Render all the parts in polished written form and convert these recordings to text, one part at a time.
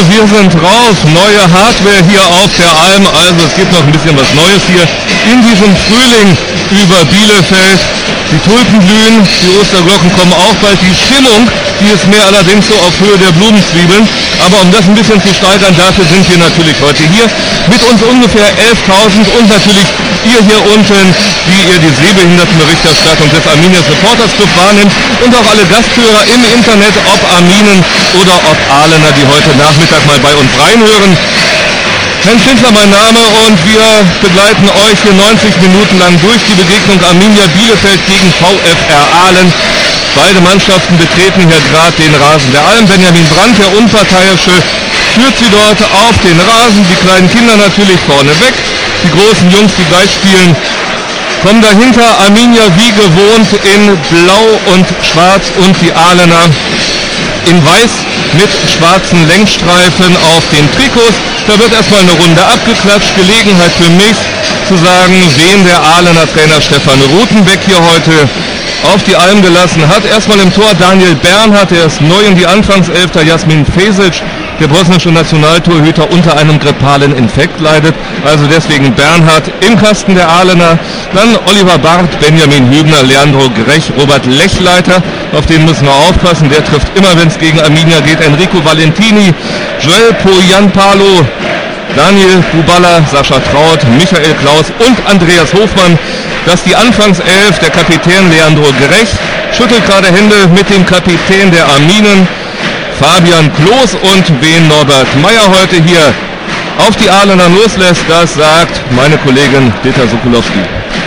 wir sind drauf. Neue Hardware hier auf der Alm. Also es gibt noch ein bisschen was Neues hier in diesem Frühling über Bielefeld. Die Tulpen blühen, die Osterglocken kommen auch bald. Die Stimmung, die ist mehr allerdings so auf Höhe der Blumenzwiebeln. Aber um das ein bisschen zu steigern, dafür sind wir natürlich heute hier. Mit uns ungefähr 11.000 und natürlich ihr hier unten, wie ihr die Sehbehindertenberichterstattung des Arminia Supporters Club wahrnimmt. Und auch alle Gasthörer im Internet, ob Arminen oder ob Ahlener, die heute Nachmittag mal bei uns reinhören. Herr Schindler mein Name und wir begleiten euch hier 90 Minuten lang durch die Begegnung Arminia Bielefeld gegen VfR Ahlen. Beide Mannschaften betreten hier gerade den Rasen der Alm. Benjamin Brandt, der Unparteiische, führt sie dort auf den Rasen. Die kleinen Kinder natürlich vorne weg. Die großen Jungs, die gleich spielen, kommen dahinter. Arminia wie gewohnt in Blau und Schwarz und die Ahlener in Weiß mit schwarzen Längsstreifen auf den Trikots. Da wird erstmal eine Runde abgeklatscht. Gelegenheit für mich zu sagen, wen der Ahlener Trainer Stefan Rutenbeck hier heute auf die Alm gelassen hat. Erstmal im Tor Daniel Bernhardt, der ist neu in die Anfangself. Jasmin Fesic, der bosnische Nationaltorhüter, unter einem grippalen Infekt leidet. Also deswegen Bernhardt im Kasten der Ahlener. Dann Oliver Barth, Benjamin Hübner, Leandro Grech, Robert Lechleiter. Auf den müssen wir aufpassen. Der trifft immer, wenn es gegen Arminia geht. Enrico Valentini, Joel Poyanpalo, Daniel Buballa, Sascha Traut, Michael Klaus und Andreas Hofmann. Das ist die Anfangself. Der Kapitän Leandro Grech schüttelt gerade Hände mit dem Kapitän der Arminen, Fabian Kloß, und wen Norbert Meyer heute hier auf die Ahlener loslässt, das sagt meine Kollegin Dieter Sokolowski.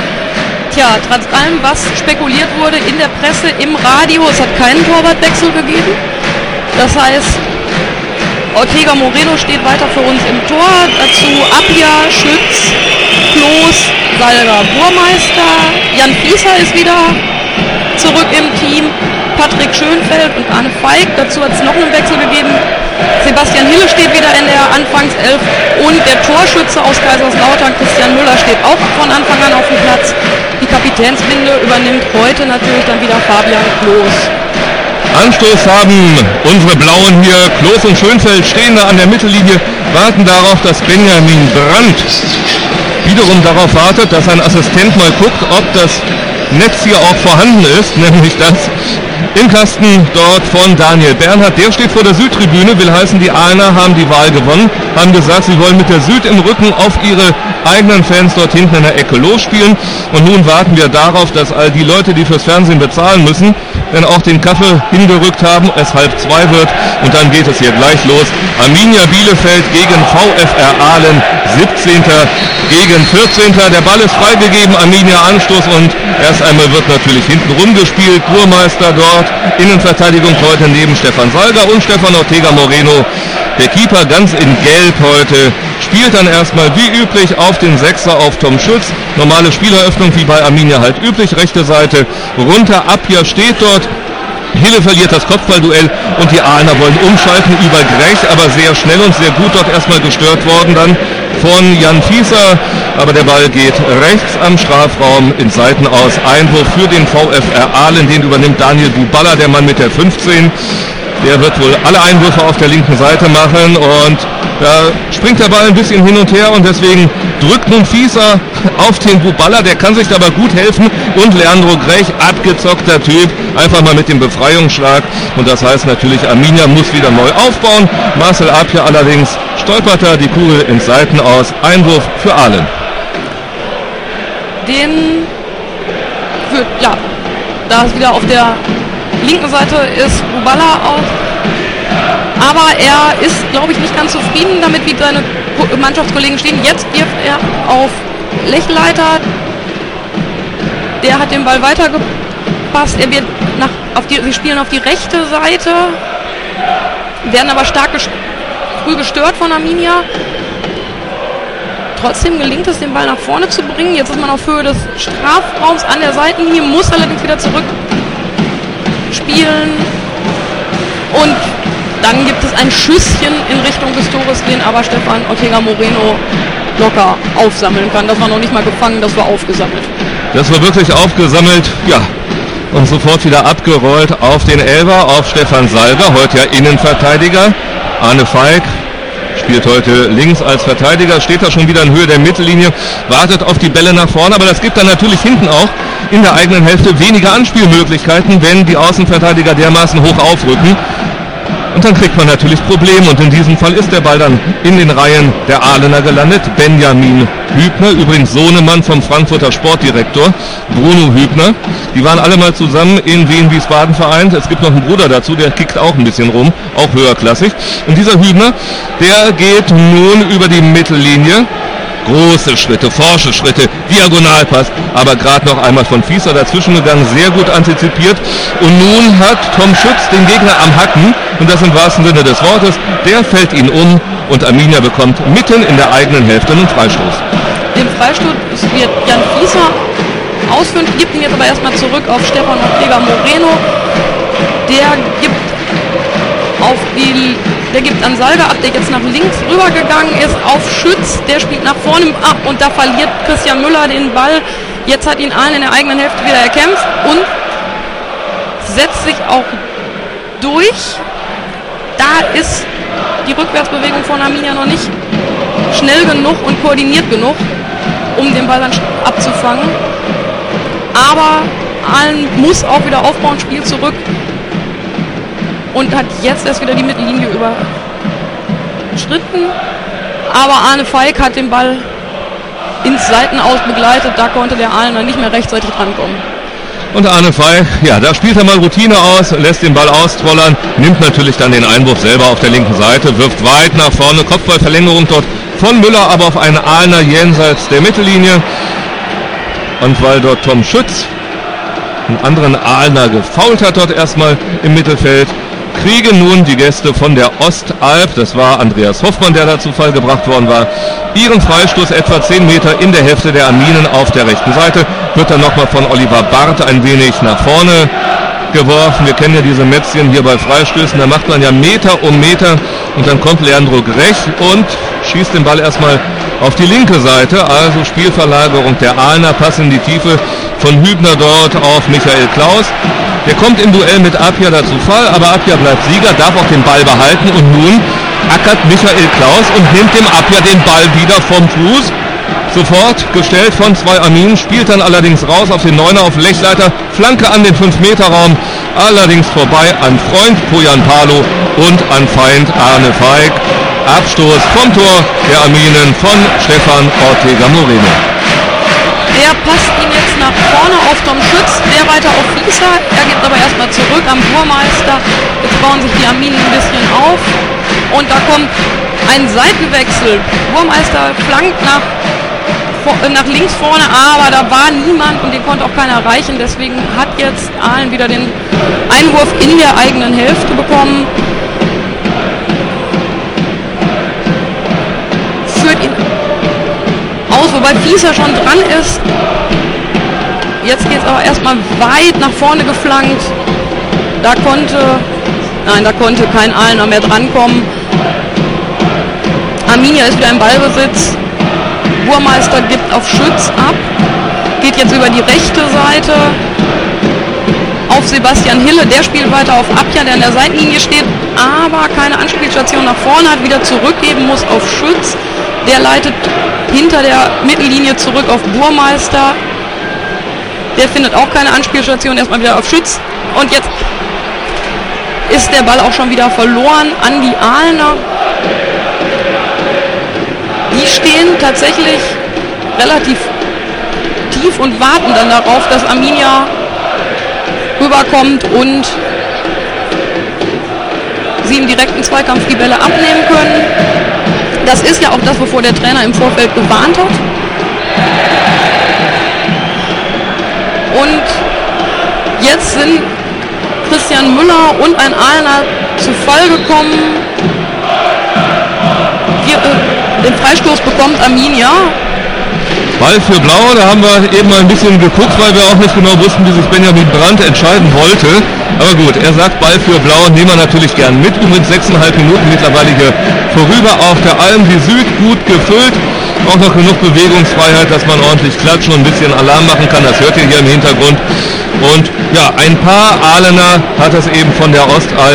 Tja, trotz allem, was spekuliert wurde in der Presse, im Radio, es hat keinen Torwartwechsel gegeben. Das heißt, Ortega Moreno steht weiter für uns im Tor, dazu Appia, Schütz, Kloß, Salga, Burmeister, Jan Fieser ist wieder zurück im Team, Patrick Schönfeld und Arne Feig, dazu hat es noch einen Wechsel gegeben, Sebastian Hille steht wieder in der Anfangself und der Torschütze aus Kaiserslautern, Christian Müller, steht auch von Anfang an auf dem Platz. Die Kapitänsbinde übernimmt heute natürlich dann wieder Fabian Kloß. Anstoß haben unsere Blauen hier. Kloß und Schönfeld stehen da an der Mittellinie, warten darauf, dass Benjamin Brandt wiederum darauf wartet, dass ein Assistent mal guckt, ob das Netz hier auch vorhanden ist, nämlich das im Kasten dort von Daniel Bernhardt. Der steht vor der Südtribüne, will heißen, die Ahlener haben die Wahl gewonnen, haben gesagt, sie wollen mit der Süd im Rücken auf ihre eigenen Fans dort hinten in der Ecke losspielen. Und nun warten wir darauf, dass all die Leute, die fürs Fernsehen bezahlen müssen, dann auch den Kaffee hingerückt haben, es 1:30 wird und dann geht es hier gleich los. Arminia Bielefeld gegen VfR Ahlen, 17. gegen 14. Der Ball ist freigegeben, Arminia Anstoß und erst einmal wird natürlich hinten rumgespielt. Burmeister dort, Innenverteidigung heute neben Stefan Salga und Stefan Ortega Moreno. Der Keeper ganz in Gelb heute spielt dann erstmal wie üblich auf den Sechser auf Tom Schütz. Normale Spieleröffnung wie bei Arminia halt üblich. Rechte Seite runter, Appia steht dort. Hille verliert das Kopfballduell und die Ahlener wollen umschalten über Grech, aber sehr schnell und sehr gut dort erstmal gestört worden dann von Jan Fieser. Aber der Ball geht rechts am Strafraum ins Seitenaus. Einwurf für den VfR Ahlen, den übernimmt Daniel Buballa, der Mann mit der 15. Der wird wohl alle Einwürfe auf der linken Seite machen und da springt der Ball ein bisschen hin und her und deswegen drückt nun Fieser auf den Buballa, der kann sich dabei gut helfen und Leandro Grech, abgezockter Typ, einfach mal mit dem Befreiungsschlag und das heißt natürlich, Arminia muss wieder neu aufbauen. Marcel Appia allerdings stolpert da die Kugel ins Seitenaus. Einwurf für Ahlen. Da ist wieder auf der linken Seite ist Buballa auch, aber er ist, glaube ich, nicht ganz zufrieden damit, wie seine Mannschaftskollegen stehen. Jetzt wirft er auf Lechleiter, der hat den Ball weitergepasst, er wird wir spielen auf die rechte Seite, werden aber stark früh gestört von Arminia. Trotzdem gelingt es, den Ball nach vorne zu bringen. Jetzt ist man auf Höhe des Strafraums an der Seitenlinie, muss allerdings wieder zurück spielen und dann gibt es ein Schüsschen in Richtung des Tores, den aber Stefan Ortega Moreno locker aufsammeln kann. Das war noch nicht mal gefangen, das war aufgesammelt. Das war wirklich aufgesammelt, ja, und sofort wieder abgerollt auf den Elfer, auf Stefan Salga, heute ja Innenverteidiger. Arne Feig spielt heute links als Verteidiger, steht da schon wieder in Höhe der Mittellinie, wartet auf die Bälle nach vorne, aber das gibt dann natürlich hinten auch in der eigenen Hälfte weniger Anspielmöglichkeiten, wenn die Außenverteidiger dermaßen hoch aufrücken. Und dann kriegt man natürlich Probleme und in diesem Fall ist der Ball dann in den Reihen der Ahlener gelandet. Benjamin Hübner, übrigens Sohnemann vom Frankfurter Sportdirektor Bruno Hübner. Die waren alle mal zusammen in Wien-Wiesbaden vereint. Es gibt noch einen Bruder dazu, der kickt auch ein bisschen rum, auch höherklassig. Und dieser Hübner, der geht nun über die Mittellinie. Große Schritte, forsche Schritte, Diagonalpass, aber gerade noch einmal von Fieser dazwischen gegangen, sehr gut antizipiert. Und nun hat Tom Schütz den Gegner am Hacken, und das im wahrsten Sinne des Wortes, der fällt ihn um und Arminia bekommt mitten in der eigenen Hälfte einen Freistoß. Den Freistoß wird Jan Fieser ausführen, gibt ihn jetzt aber erstmal zurück auf Stefan Ortega Moreno. Der gibt an Salga ab, der jetzt nach links rübergegangen ist, auf Schütz, der spielt nach vorne ab und da verliert Christian Müller den Ball. Jetzt hat ihn Ahlen in der eigenen Hälfte wieder erkämpft und setzt sich auch durch. Da ist die Rückwärtsbewegung von Arminia noch nicht schnell genug und koordiniert genug, um den Ball dann abzufangen. Aber Ahlen muss auch wieder aufbauen, Spiel zurück. Und hat jetzt erst wieder die Mittellinie überschritten. Aber Arne Feig hat den Ball ins Seitenaus begleitet. Da konnte der Ahlener nicht mehr rechtzeitig rankommen. Und Arne Feig, ja, da spielt er mal Routine aus, lässt den Ball austrollern, nimmt natürlich dann den Einwurf selber auf der linken Seite, wirft weit nach vorne, Kopfballverlängerung dort von Müller, aber auf einen Ahlener jenseits der Mittellinie. Und weil dort Tom Schütz einen anderen Ahlener gefoult hat dort erstmal im Mittelfeld, kriegen nun die Gäste von der Ostalb, das war Andreas Hoffmann, der da zu Fall gebracht worden war, ihren Freistoß etwa 10 Meter in der Hälfte der Arminen auf der rechten Seite, wird dann nochmal von Oliver Barth ein wenig nach vorne geworfen. Wir kennen ja diese Mätzchen hier bei Freistößen, da macht man ja Meter um Meter und dann kommt Leandro Grech und schießt den Ball erstmal auf die linke Seite, also Spielverlagerung der Ahlener, Pass in die Tiefe von Hübner dort auf Michael Klaus. Der kommt im Duell mit Apia dazu Fall, aber Apia bleibt Sieger, darf auch den Ball behalten und nun ackert Michael Klaus und nimmt dem Apia den Ball wieder vom Fuß. Sofort gestellt von zwei Arminen, spielt dann allerdings raus auf den Neuner, auf Lechleiter, Flanke an den 5-Meter-Raum, allerdings vorbei an Freund Poyan Palo und an Feind Arne Feig. Abstoß vom Tor der Arminen von Stefan Ortega Moreno. Der passt ihn jetzt nach vorne auf Tom Schütz, der weiter auf Fieser. Er geht aber erstmal zurück am Burmeister. Jetzt bauen sich die Arminen ein bisschen auf. Und da kommt ein Seitenwechsel. Burmeister flankt nach links vorne, aber da war niemand und den konnte auch keiner erreichen. Deswegen hat jetzt Ahlen wieder den Einwurf in der eigenen Hälfte bekommen. Führt ihn aus, wobei Fieser schon dran ist. Jetzt geht es aber erstmal weit nach vorne geflankt. Da konnte kein Ahlener mehr drankommen. Arminia ist wieder im Ballbesitz. Burmeister gibt auf Schütz ab. Geht jetzt über die rechte Seite auf Sebastian Hille. Der spielt weiter auf Apia, der an der Seitenlinie steht, aber keine Anspielstation nach vorne hat. Wieder zurückgeben muss auf Schütz. Der leitet hinter der Mittellinie zurück auf Burmeister. Der findet auch keine Anspielstation, erstmal wieder auf Schütz. Und jetzt ist der Ball auch schon wieder verloren an die Ahlener. Die stehen tatsächlich relativ tief und warten dann darauf, dass Arminia rüberkommt und sie im direkten Zweikampf die Bälle abnehmen können. Das ist ja auch das, wovor der Trainer im Vorfeld gewarnt hat. Und jetzt sind Christian Müller und ein Ahlener zu Fall gekommen. Den Freistoß bekommt Arminia. Ball für Blau, da haben wir eben mal ein bisschen geguckt, weil wir auch nicht genau wussten, wie sich Benjamin Brandt entscheiden wollte. Aber gut, er sagt Ball für Blau, nehmen wir natürlich gern mit. Übrigens 6,5 Minuten mittlerweile hier vorüber auf der Alm, die Süd gut gefüllt. Auch noch genug Bewegungsfreiheit, dass man ordentlich klatschen und ein bisschen Alarm machen kann. Das hört ihr hier im Hintergrund. Und ja, ein paar Ahlener hat es eben von der Ostalb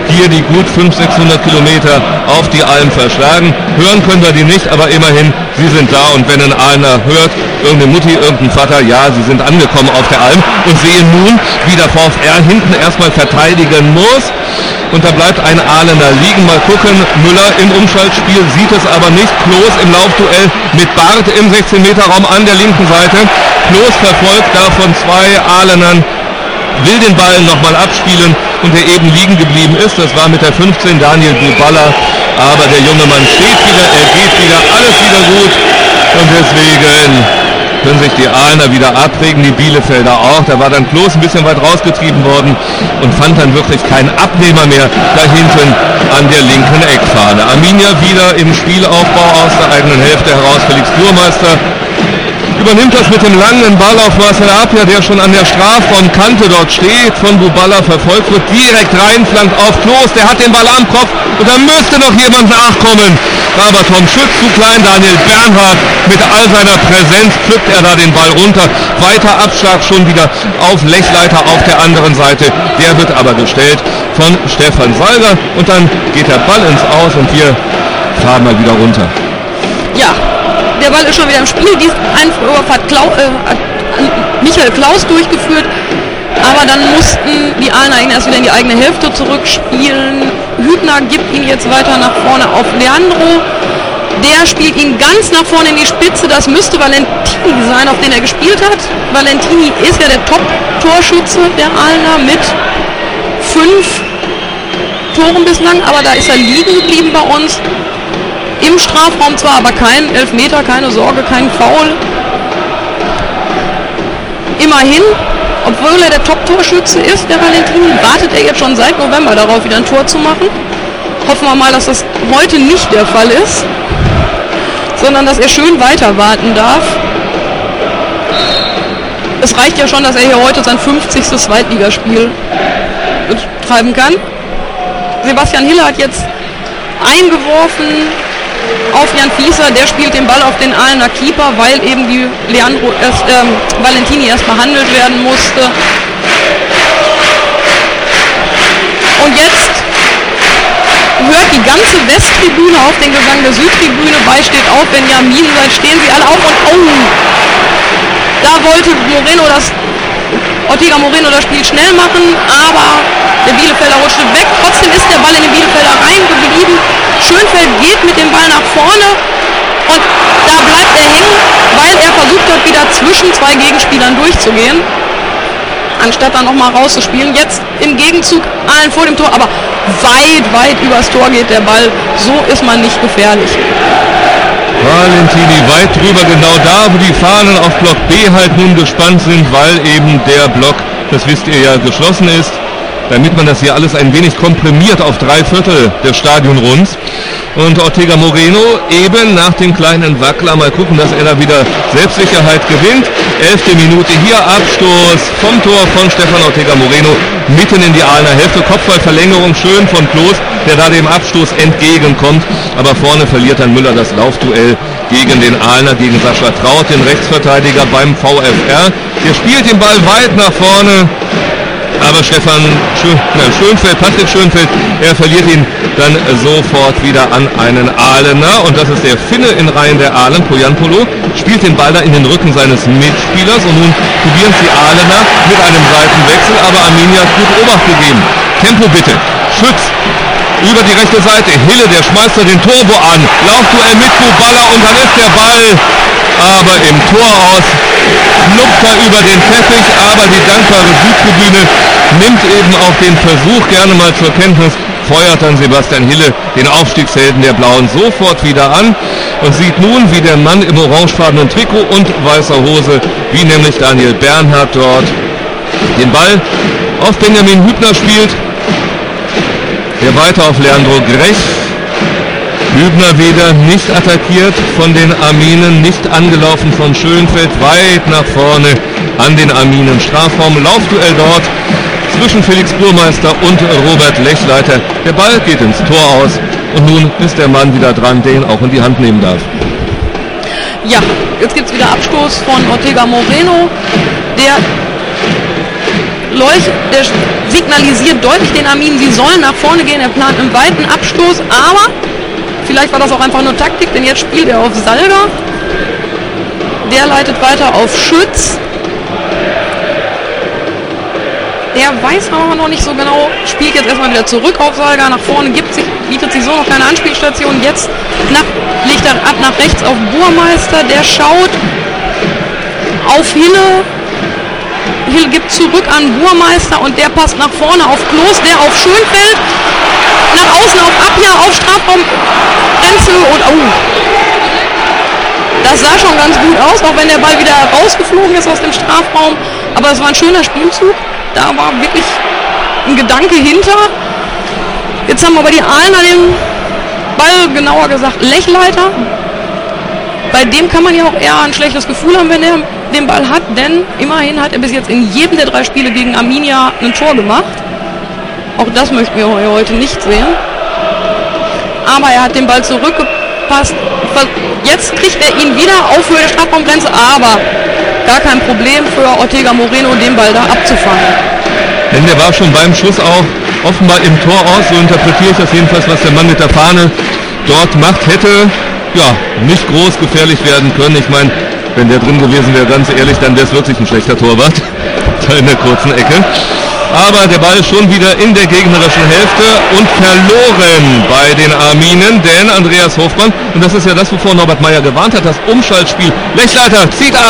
hier die gut 500-600 Kilometer auf die Alm verschlagen. Hören können wir die nicht, aber immerhin, sie sind da und wenn ein Ahlener hört, irgendeine Mutti, irgendein Vater, ja, sie sind angekommen auf der Alm und sehen nun, wie der VfR hinten erstmal verteidigen muss. Und da bleibt ein Ahlener liegen. Mal gucken, Müller im Umschaltspiel sieht es aber nicht. Klos im Laufduell mit Barth im 16-Meter-Raum an der linken Seite. Klos verfolgt da von zwei Ahlenern, will den Ball nochmal abspielen und der eben liegen geblieben ist. Das war mit der 15 Daniel Buballa. Aber der junge Mann steht wieder, er geht wieder, alles wieder gut. Und deswegen können sich die Ahlener wieder abregen, die Bielefelder auch. Da war dann Klos ein bisschen weit rausgetrieben worden und fand dann wirklich keinen Abnehmer mehr da hinten an der linken Eckfahne. Arminia wieder im Spielaufbau aus der eigenen Hälfte heraus. Felix Burmeister übernimmt das mit dem langen Ball auf Marcel Apia, der schon an der Strafraumkante dort steht, von Buballa verfolgt wird, direkt reinflankt auf Klos, der hat den Ball am Kopf und da müsste noch jemand nachkommen. Aber Tom Schütz zu klein, Daniel Bernhard mit all seiner Präsenz pflückt er da den Ball runter. Weiter Abschlag schon wieder auf Lechleiter auf der anderen Seite. Der wird aber gestellt von Stefan Salger und dann geht der Ball ins Aus und wir fahren mal wieder runter. Ja, der Ball ist schon wieder im Spiel. Diesen Einwurf hat Michael Klaus durchgeführt. Aber dann mussten die Ahlener ihn erst wieder in die eigene Hälfte zurückspielen. Hübner gibt ihn jetzt weiter nach vorne auf Leandro. Der spielt ihn ganz nach vorne in die Spitze. Das müsste Valentini sein, auf den er gespielt hat. Valentini ist ja der Top-Torschütze der Ahlener mit 5 Toren bislang. Aber da ist er liegen geblieben bei uns. Im Strafraum zwar, aber kein Elfmeter, keine Sorge, kein Foul. Immerhin, obwohl er der Top-Torschütze ist, der Valentini, wartet er jetzt schon seit November darauf, wieder ein Tor zu machen. Hoffen wir mal, dass das heute nicht der Fall ist, sondern dass er schön weiter warten darf. Es reicht ja schon, dass er hier heute sein 50. Zweitligaspiel betreiben kann. Sebastian Hille hat jetzt eingeworfen auf Jan Fieser, der spielt den Ball auf den Ahlener Keeper, weil eben die Valentini erst behandelt werden musste. Und jetzt hört die ganze Westtribüne auf den Gesang der Südtribüne. Bei steht auf, wenn ihr am Minen seid, stehen sie alle auf und da wollte Ortega Moreno das Spiel schnell machen, aber der Bielefelder rutschte weg. Trotzdem ist der Ball in den Bielefelder reingeblieben. Schönfeld geht mit dem Ball nach vorne und da bleibt er hängen, weil er versucht hat, wieder zwischen zwei Gegenspielern durchzugehen, anstatt dann nochmal rauszuspielen. Jetzt im Gegenzug allen vor dem Tor, aber weit übers Tor geht der Ball. So ist man nicht gefährlich. Valentini weit drüber, genau da, wo die Fahnen auf Block B halt nun gespannt sind, weil eben der Block, das wisst ihr ja, geschlossen ist, damit man das hier alles ein wenig komprimiert auf 3/4 des Stadionrunds. Und Ortega Moreno eben nach dem kleinen Wackler, mal gucken, dass er da wieder Selbstsicherheit gewinnt. 11. Minute hier, Abstoß vom Tor von Stefan Ortega Moreno, mitten in die Ahlener Hälfte, Kopfballverlängerung schön von Klos, der da dem Abstoß entgegenkommt, aber vorne verliert dann Müller das Laufduell gegen den Ahlener, gegen Sascha Traut, den Rechtsverteidiger beim VfR. Der spielt den Ball weit nach vorne, aber Patrick Schönfeld, er verliert ihn dann sofort wieder an einen Ahlener und das ist der Finne in Reihen der Ahlen, Poyanpolo, spielt den Ball da in den Rücken seines Mitspielers und nun probieren es die Ahlener mit einem Seitenwechsel, aber Arminia hat gut Obacht gegeben. Tempo bitte, Schütz über die rechte Seite, Hille, der schmeißt da den Turbo an, Laufduell mit Buballa und dann ist der Ball aber im Tor aus, schlupft er über den Teppich, aber die dankbare Südtribüne nimmt eben auch den Versuch gerne mal zur Kenntnis, feuert dann Sebastian Hille, den Aufstiegshelden der Blauen, sofort wieder an und sieht nun, wie der Mann im orangefarbenen Trikot und weißer Hose, wie nämlich Daniel Bernhard dort den Ball auf Benjamin Hübner spielt, der weiter auf Leandro Grech. Hübner wieder nicht attackiert von den Arminen, nicht angelaufen von Schönfeld, weit nach vorne an den Arminen Strafraum. Laufduell dort zwischen Felix Burmeister und Robert Lechleiter. Der Ball geht ins Tor aus und nun ist der Mann wieder dran, der ihn auch in die Hand nehmen darf. Ja, jetzt gibt es wieder Abstoß von Ortega Moreno. Der der signalisiert deutlich den Arminen, sie sollen nach vorne gehen, er plant einen weiten Abstoß, aber vielleicht war das auch einfach nur Taktik, denn jetzt spielt er auf Salga. Der leitet weiter auf Schütz. Der weiß aber noch nicht so genau, spielt jetzt erstmal wieder zurück auf Salga, nach vorne bietet sich so noch keine Anspielstation. Jetzt legt er ab nach rechts auf Burmeister, der schaut auf Hille. Hille gibt zurück an Burmeister und der passt nach vorne auf Kloß, der auf Schönfeld, nach außen auf Abja, auf Strafraumgrenze und das sah schon ganz gut aus, auch wenn der Ball wieder rausgeflogen ist aus dem Strafraum, aber es war ein schöner Spielzug, da war wirklich ein Gedanke hinter. Jetzt haben wir aber die Aalener den Ball, genauer gesagt Lechleiter. Bei dem kann man ja auch eher ein schlechtes Gefühl haben, wenn er den Ball hat, denn immerhin hat er bis jetzt in jedem der 3 Spiele gegen Arminia ein Tor gemacht. Auch das möchten wir heute nicht sehen. Aber er hat den Ball zurückgepasst. Jetzt kriegt er ihn wieder auf Höhe der Strafraumgrenze, aber gar kein Problem für Ortega Moreno, den Ball da abzufangen. Denn der war schon beim Schuss auch offenbar im Tor aus, so interpretiere ich das jedenfalls, was der Mann mit der Fahne dort macht, hätte ja nicht groß gefährlich werden können. Ich meine, wenn der drin gewesen wäre, ganz ehrlich, dann wäre es wirklich ein schlechter Torwart, da in der kurzen Ecke. Aber der Ball ist schon wieder in der gegnerischen Hälfte und verloren bei den Arminen, denn Andreas Hofmann, und das ist ja das, wovor Norbert Meyer gewarnt hat, das Umschaltspiel, Lechleiter zieht ab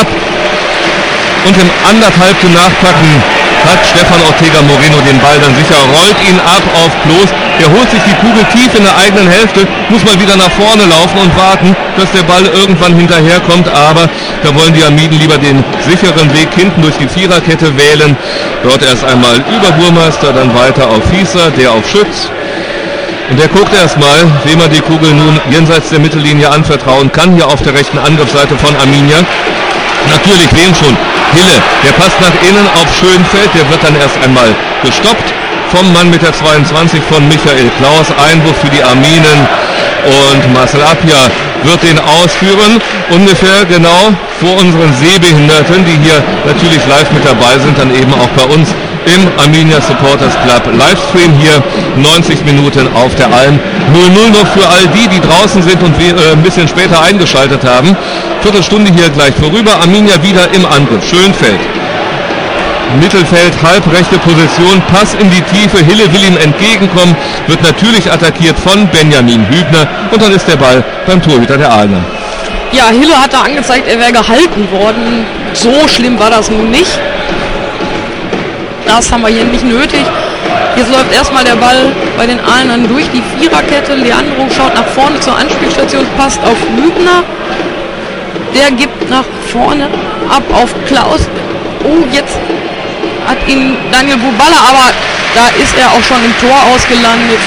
und im anderthalbten Nachpacken hat Stefan Ortega Moreno den Ball dann sicher, rollt ihn ab auf Kloß, der holt sich die Kugel tief in der eigenen Hälfte, muss mal wieder nach vorne laufen und warten, dass der Ball irgendwann hinterherkommt, aber da wollen die Armiden lieber den sicheren Weg hinten durch die Viererkette wählen, dort erst einmal über Burmeister, dann weiter auf Fieser, der auf Schütz. Und der guckt erstmal, wem er die Kugel nun jenseits der Mittellinie anvertrauen kann, hier auf der rechten Angriffsseite von Arminia. Natürlich, wem schon? Hille, der passt nach innen auf Schönfeld, der wird dann erst einmal gestoppt vom Mann mit der 22 von Michael Klaus, Einwurf für die Arminen und Marcel Apja wird den ausführen, ungefähr genau vor unseren Sehbehinderten, die hier natürlich live mit dabei sind, dann eben auch bei uns im Arminia Supporters Club Livestream hier 90 Minuten auf der Alm. 0-0 noch für all die, die draußen sind und ein bisschen später eingeschaltet haben. Viertelstunde hier gleich vorüber. Arminia wieder im Angriff. Schönfeld. Mittelfeld, halbrechte Position, Pass in die Tiefe. Hille will ihm entgegenkommen, wird natürlich attackiert von Benjamin Hübner und dann ist der Ball beim Torhüter der Aalener. Ja, Hille hat da angezeigt, er wäre gehalten worden. So schlimm war das nun nicht. Das haben wir hier nicht nötig. Jetzt läuft erstmal der Ball bei den Aalenern durch die Viererkette. Leandro schaut nach vorne zur Anspielstation, passt auf Hübner. Der gibt nach vorne ab auf Klaus. Oh, jetzt hat ihn Daniel Buballa, aber da ist er auch schon im Tor ausgelandet.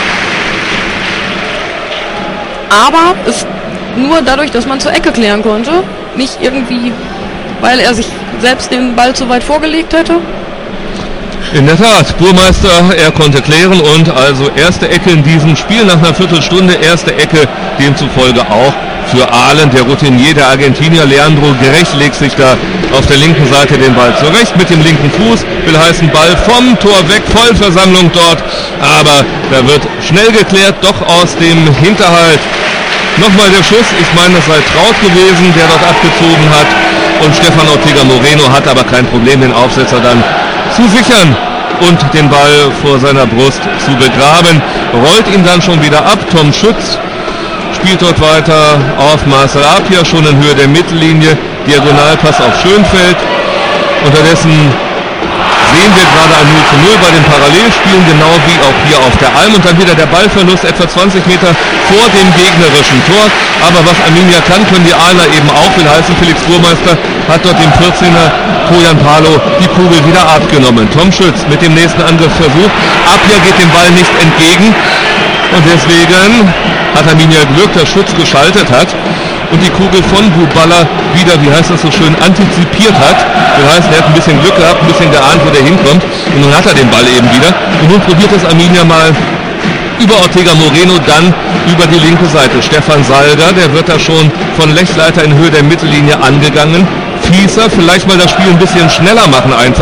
Aber es nur dadurch, dass man zur Ecke klären konnte. Nicht irgendwie, weil er sich selbst den Ball zu weit vorgelegt hätte. In der Tat, Burmeister, er konnte klären und also erste Ecke in diesem Spiel nach einer Viertelstunde, erste Ecke demzufolge auch für Aalen, der Routinier, der Argentinier Leandro Gerecht legt sich da auf der linken Seite den Ball zurecht mit dem linken Fuß, will heißen Ball vom Tor weg, Vollversammlung dort, aber da wird schnell geklärt, doch aus dem Hinterhalt. Nochmal der Schuss, ich meine, das sei Traut gewesen, der dort abgezogen hat und Stefan Ortega Moreno hat aber kein Problem, den Aufsetzer dann zu sichern und den Ball vor seiner Brust zu begraben, rollt ihn dann schon wieder ab. Tom Schütz spielt dort weiter auf Marcel Apja, schon in Höhe der Mittellinie, Diagonalpass auf Schönfeld. Unterdessen sehen wir gerade ein 0:0 bei den Parallelspielen, genau wie auch hier auf der Alm. Und dann wieder der Ballverlust etwa 20 Meter vor dem gegnerischen Tor. Aber was Arminia kann, können die Aalener eben auch. Will heißen, Felix Burmeister hat dort dem 14er Kojan Palo die Kugel wieder abgenommen. Tom Schütz mit dem nächsten Angriffsversuch. Apja geht dem Ball nicht entgegen. Und deswegen hat Arminia Glück, dass Schütz geschaltet hat und die Kugel von Buballa wieder, wie heißt das so schön, antizipiert hat. Das heißt, er hat ein bisschen Glück gehabt, ein bisschen geahnt, wo der hinkommt. Und nun hat er den Ball eben wieder. Und nun probiert es Arminia mal über Ortega Moreno, dann über die linke Seite. Stefan Salga, der wird da schon von Lechleiter in Höhe der Mittellinie angegangen. Fieser, vielleicht mal das Spiel ein bisschen schneller machen einfach.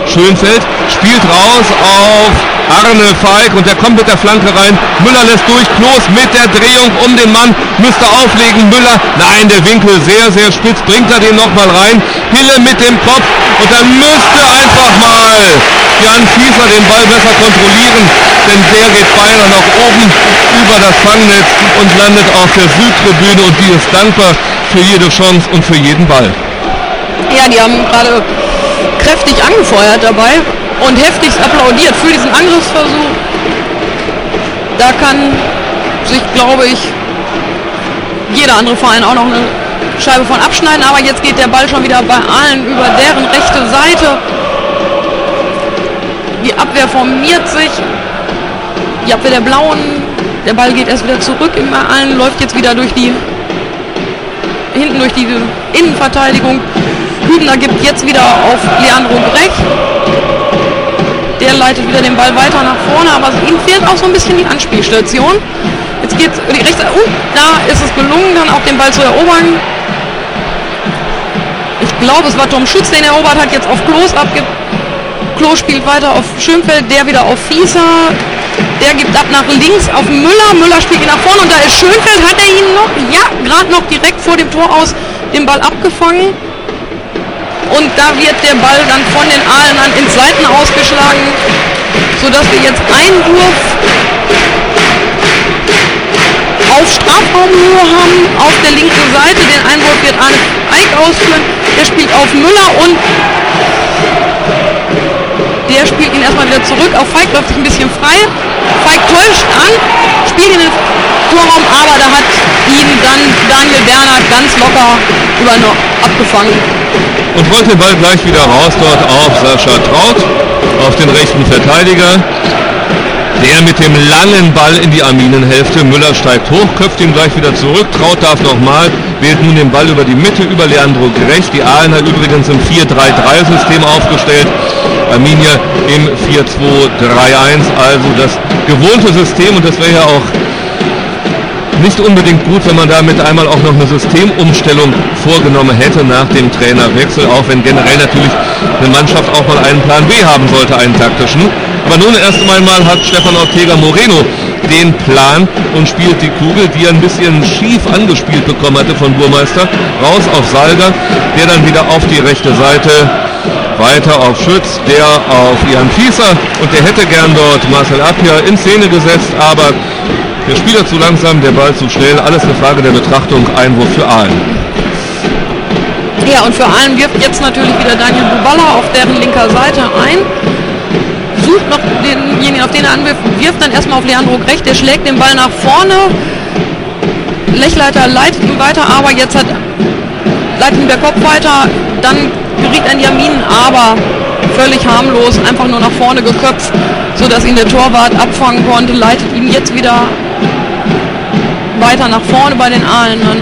Schönfeld spielt raus auf Arne Falk und der kommt mit der Flanke rein. Müller lässt durch, Klos mit der Drehung um den Mann, müsste auflegen, Müller, nein, der Winkel sehr, sehr spitz, bringt er den nochmal rein. Hille mit dem Kopf und dann müsste einfach mal Jan Fieser den Ball besser kontrollieren, denn der geht beinahe nach oben über das Fangnetz und landet auf der Südtribüne und die ist dankbar für jede Chance und für jeden Ball. Ja, die haben gerade kräftig angefeuert dabei und heftigst applaudiert für diesen Angriffsversuch. Da kann sich, glaube ich, jeder andere Verein auch noch eine Scheibe von abschneiden, aber jetzt geht der Ball schon wieder bei allen über deren rechte Seite. Die Abwehr formiert sich, die Abwehr der Blauen, der Ball geht erst wieder zurück im Allen, läuft jetzt wieder hinten durch die Innenverteidigung. Hübner gibt jetzt wieder auf Leandro Grech. Der leitet wieder den Ball weiter nach vorne, aber ihm fehlt auch so ein bisschen die Anspielstation. Jetzt geht es über die rechte, da ist es gelungen, dann auch den Ball zu erobern. Ich glaube, es war Tom Schütz, den er erobert hat, jetzt auf Klos abgibt. Klos spielt weiter auf Schönfeld, der wieder auf Fieser. Der gibt ab nach links auf Müller. Müller spielt ihn nach vorne und da ist Schönfeld. Hat er ihn noch? Ja, gerade noch direkt vor dem Tor aus den Ball abgefangen. Und da wird der Ball dann von den Aalen ins Seiten ausgeschlagen, sodass wir jetzt Einwurf auf Strafraumhöhe haben, auf der linken Seite. Den Einwurf wird Arne Eick ausführen. Der spielt auf Müller und der spielt ihn erstmal wieder zurück. Auf Falk läuft sich ein bisschen frei. Falk täuscht an, spielt in den Torraum, aber da hat ihn dann Daniel Bernhard ganz locker abgefangen. Und rollt den Ball gleich wieder raus dort auf Sascha Traut, auf den rechten Verteidiger. Der mit dem langen Ball in die Arminenhälfte. Müller steigt hoch, köpft ihn gleich wieder zurück. Traut darf nochmal, wählt nun den Ball über die Mitte, über Leandro Grech. Die Aalener übrigens im 4-3-3-System aufgestellt. Arminia im 4-2-3-1, also das gewohnte System. Und das wäre ja auch nicht unbedingt gut, wenn man damit einmal auch noch eine Systemumstellung vorgenommen hätte nach dem Trainerwechsel, auch wenn generell natürlich eine Mannschaft auch mal einen Plan B haben sollte, einen taktischen. Aber nun erst einmal hat Stefan Ortega Moreno den Plan und spielt die Kugel, die er ein bisschen schief angespielt bekommen hatte von Burmeister, raus auf Salger, der dann wieder auf die rechte Seite, weiter auf Schütz, der auf Jan Fieser und der hätte gern dort Marcel Appia in Szene gesetzt, aber der Spieler zu langsam, der Ball zu schnell, alles eine Frage der Betrachtung, Einwurf für Aalen. Ja, und für Aalen wirft jetzt natürlich wieder Daniel Buballa auf deren linker Seite ein. Sucht noch denjenigen, auf den er anwirft, wirft dann erstmal auf Leandro Grech, der schlägt den Ball nach vorne. Lechleiter leitet ihn weiter, aber jetzt leitet ihm der Kopf weiter, dann geriet ein Jaminin, aber völlig harmlos, einfach nur nach vorne geköpft, sodass ihn der Torwart abfangen konnte, leitet ihn jetzt wieder weiter nach vorne bei den Aalenern.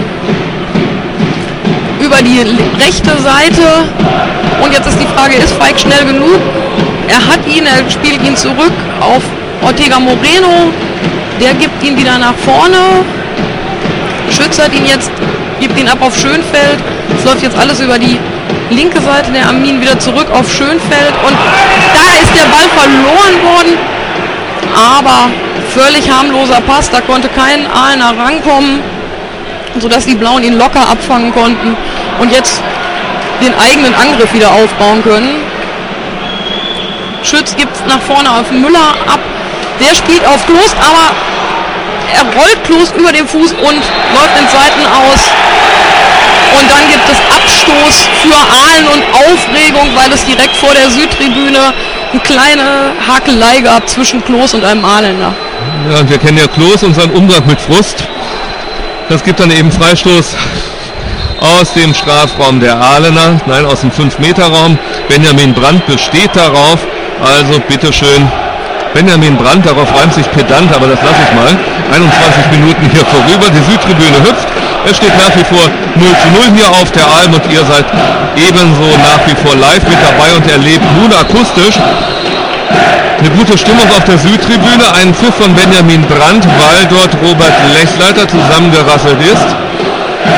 Über die rechte Seite und jetzt ist die Frage, ist Falk schnell genug? Er spielt ihn zurück auf Ortega Moreno, der gibt ihn wieder nach vorne. Schütz hat ihn jetzt, gibt ihn ab auf Schönfeld. Es läuft jetzt alles über die linke Seite der Armin wieder zurück auf Schönfeld und da ist der Ball verloren worden, aber völlig harmloser Pass, da konnte kein Aalener rankommen, sodass die Blauen ihn locker abfangen konnten und jetzt den eigenen Angriff wieder aufbauen können. Schütz gibt es nach vorne auf Müller ab, der spielt auf Klos, aber er rollt Klos über den Fuß und läuft ins Seiten aus. Und dann gibt es Abstoß für Aalen und Aufregung, weil es direkt vor der Südtribüne eine kleine Hakelei gab zwischen Klos und einem Aalener. Ja, und wir kennen ja Klos und seinen Umgang mit Frust. Das gibt dann eben Freistoß aus dem Strafraum der Aalener, nein, aus dem 5-Meter-Raum. Benjamin Brandt besteht darauf, also bitteschön. Benjamin Brandt, darauf reimt sich pedant, aber das lasse ich mal. 21 Minuten hier vorüber, die Südtribüne hüpft. Es steht nach wie vor 0:0 hier auf der Alm und ihr seid ebenso nach wie vor live mit dabei und erlebt nun akustisch eine gute Stimmung auf der Südtribüne. Ein Pfiff von Benjamin Brandt, weil dort Robert Lechleiter zusammengerasselt ist.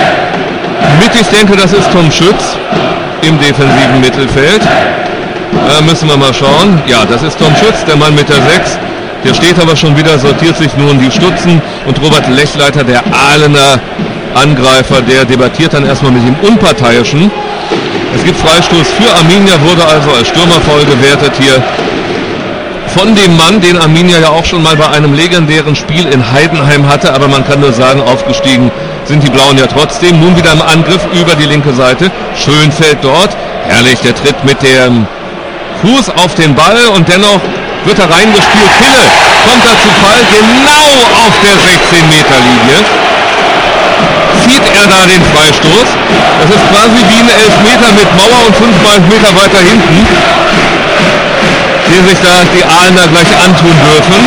Ich denke, das ist Tom Schütz im defensiven Mittelfeld. Da müssen wir mal schauen. Ja, das ist Tom Schütz, der Mann mit der 6. Der steht aber schon wieder, sortiert sich nun die Stutzen. Und Robert Lechleiter, der Ahlener Angreifer, der debattiert dann erstmal mit dem Unparteiischen. Es gibt Freistoß für Arminia, wurde also als Stürmerfoul gewertet hier von dem Mann, den Arminia ja auch schon mal bei einem legendären Spiel in Heidenheim hatte. Aber man kann nur sagen, aufgestiegen sind die Blauen ja trotzdem. Nun wieder im Angriff über die linke Seite. Schönfeld dort. Herrlich, der tritt mit dem Fuß auf den Ball und dennoch wird er reingespielt. Hille kommt da zu Fall, genau auf der 16-Meter-Linie. Zieht er da den Freistoß. Das ist quasi wie ein Elfmeter mit Mauer und 5 Meter weiter hinten, den sich da die Ahlener gleich antun dürfen.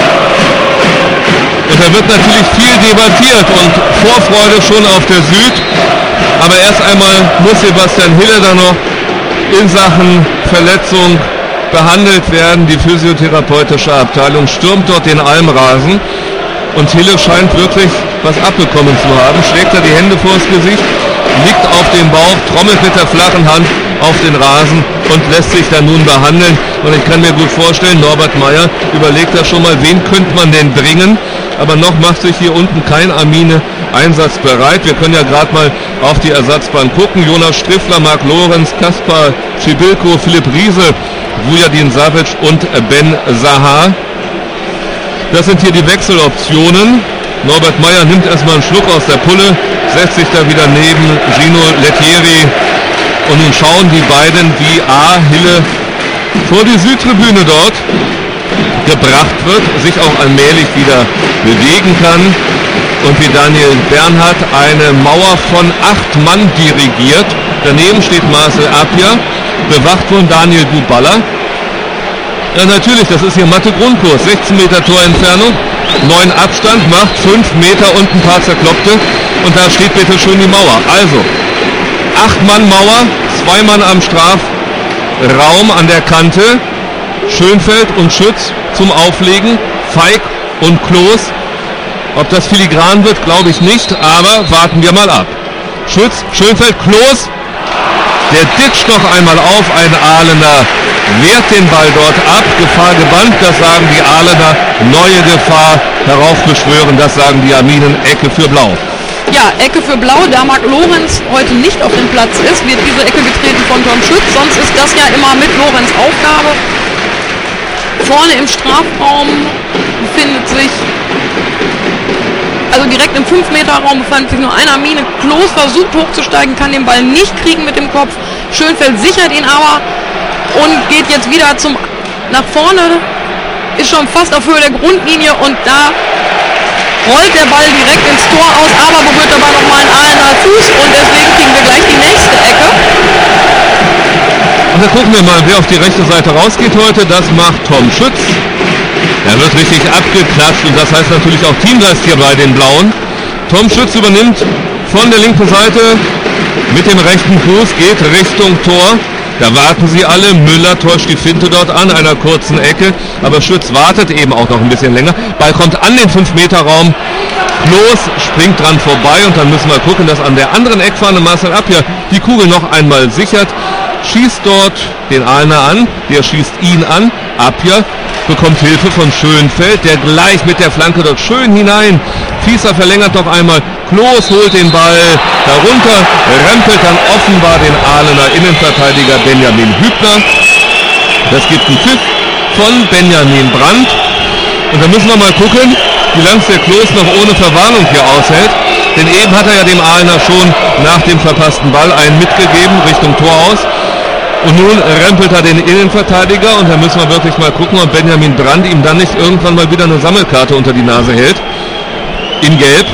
Und da wird natürlich viel debattiert und Vorfreude schon auf der Süd. Aber erst einmal muss Sebastian Hille da noch in Sachen Verletzung behandelt werden. Die physiotherapeutische Abteilung stürmt dort den Almrasen und Hille scheint wirklich was abbekommen zu haben. Schlägt er die Hände vors Gesicht, liegt auf dem Bauch, trommelt mit der flachen Hand auf den Rasen und lässt sich dann nun behandeln. Und ich kann mir gut vorstellen, Norbert Meyer überlegt da schon mal, wen könnte man denn bringen. Aber noch macht sich hier unten kein Armine einsatzbereit. Wir können ja gerade mal auf die Ersatzbank gucken. Jonas Striffler, Marc Lorenz, Kaspar Schibilko, Philipp Riese, Vujadin Savic und Ben Sahar. Das sind hier die Wechseloptionen. Norbert Meyer nimmt erstmal einen Schluck aus der Pulle, setzt sich da wieder neben Gino Lettieri und nun schauen die beiden, wie Hille vor die Südtribüne dort gebracht wird, sich auch allmählich wieder bewegen kann und wie Daniel Bernhardt eine Mauer von 8 Mann dirigiert. Daneben steht Marcel Apia, bewacht von Daniel Duballa. Ja, natürlich, das ist hier Mathe-Grundkurs, 16 Meter Torentfernung, 9 Abstand, macht 5 Meter und ein paar zerkloppte und da steht bitte schön die Mauer. Also, 8 Mann Mauer, 2 Mann am Strafraum an der Kante, Schönfeld und Schütz zum Auflegen, Feig und Klos. Ob das filigran wird, glaube ich nicht, aber warten wir mal ab. Schütz, Schönfeld, Klos, der ditcht noch einmal auf, ein Ahlener wehrt den Ball dort ab, Gefahr gebannt, das sagen die Ahlener, neue Gefahr heraufbeschwören, das sagen die Arminen, Ecke für Blau. Ja, Ecke für Blau, da Marc Lorenz heute nicht auf dem Platz ist, wird diese Ecke getreten von Tom Schütz, sonst ist das ja immer mit Lorenz Aufgabe. Vorne im Strafraum befindet sich, also direkt im 5-Meter-Raum befand sich nur ein Armine. Klos versucht hochzusteigen, kann den Ball nicht kriegen mit dem Kopf. Schönfeld sichert ihn aber und geht jetzt wieder nach vorne, ist schon fast auf Höhe der Grundlinie und da rollt der Ball direkt ins Tor aus, aber berührt dabei nochmal einen Ahlener Fuß und deswegen kriegen wir gleich die nächste Ecke. Und da gucken wir mal, wer auf die rechte Seite rausgeht heute. Das macht Tom Schütz. Er wird richtig abgeklatscht und das heißt natürlich auch Teamgeist hier bei den Blauen. Tom Schütz übernimmt von der linken Seite mit dem rechten Fuß, geht Richtung Tor. Da warten sie alle. Müller täuscht die Finte dort an, einer kurzen Ecke. Aber Schütz wartet eben auch noch ein bisschen länger. Ball kommt an den 5-Meter-Raum. Klos springt dran vorbei und dann müssen wir gucken, dass an der anderen Eckfahne Marcel Apia die Kugel noch einmal sichert. Schießt dort den Ahlener an, der schießt ihn an. Apia bekommt Hilfe von Schönfeld, der gleich mit der Flanke dort schön hinein. Fieser verlängert noch einmal. Klos holt den Ball darunter, rempelt dann offenbar den Ahlener Innenverteidiger Benjamin Hübner. Das gibt einen Pfiff von Benjamin Brandt. Und da müssen wir mal gucken, wie lange der Klos noch ohne Verwarnung hier aushält. Denn eben hat er ja dem Ahlener schon nach dem verpassten Ball einen mitgegeben Richtung Tor aus. Und nun rempelt er den Innenverteidiger und da müssen wir wirklich mal gucken, ob Benjamin Brandt ihm dann nicht irgendwann mal wieder eine Sammelkarte unter die Nase hält. In Gelb.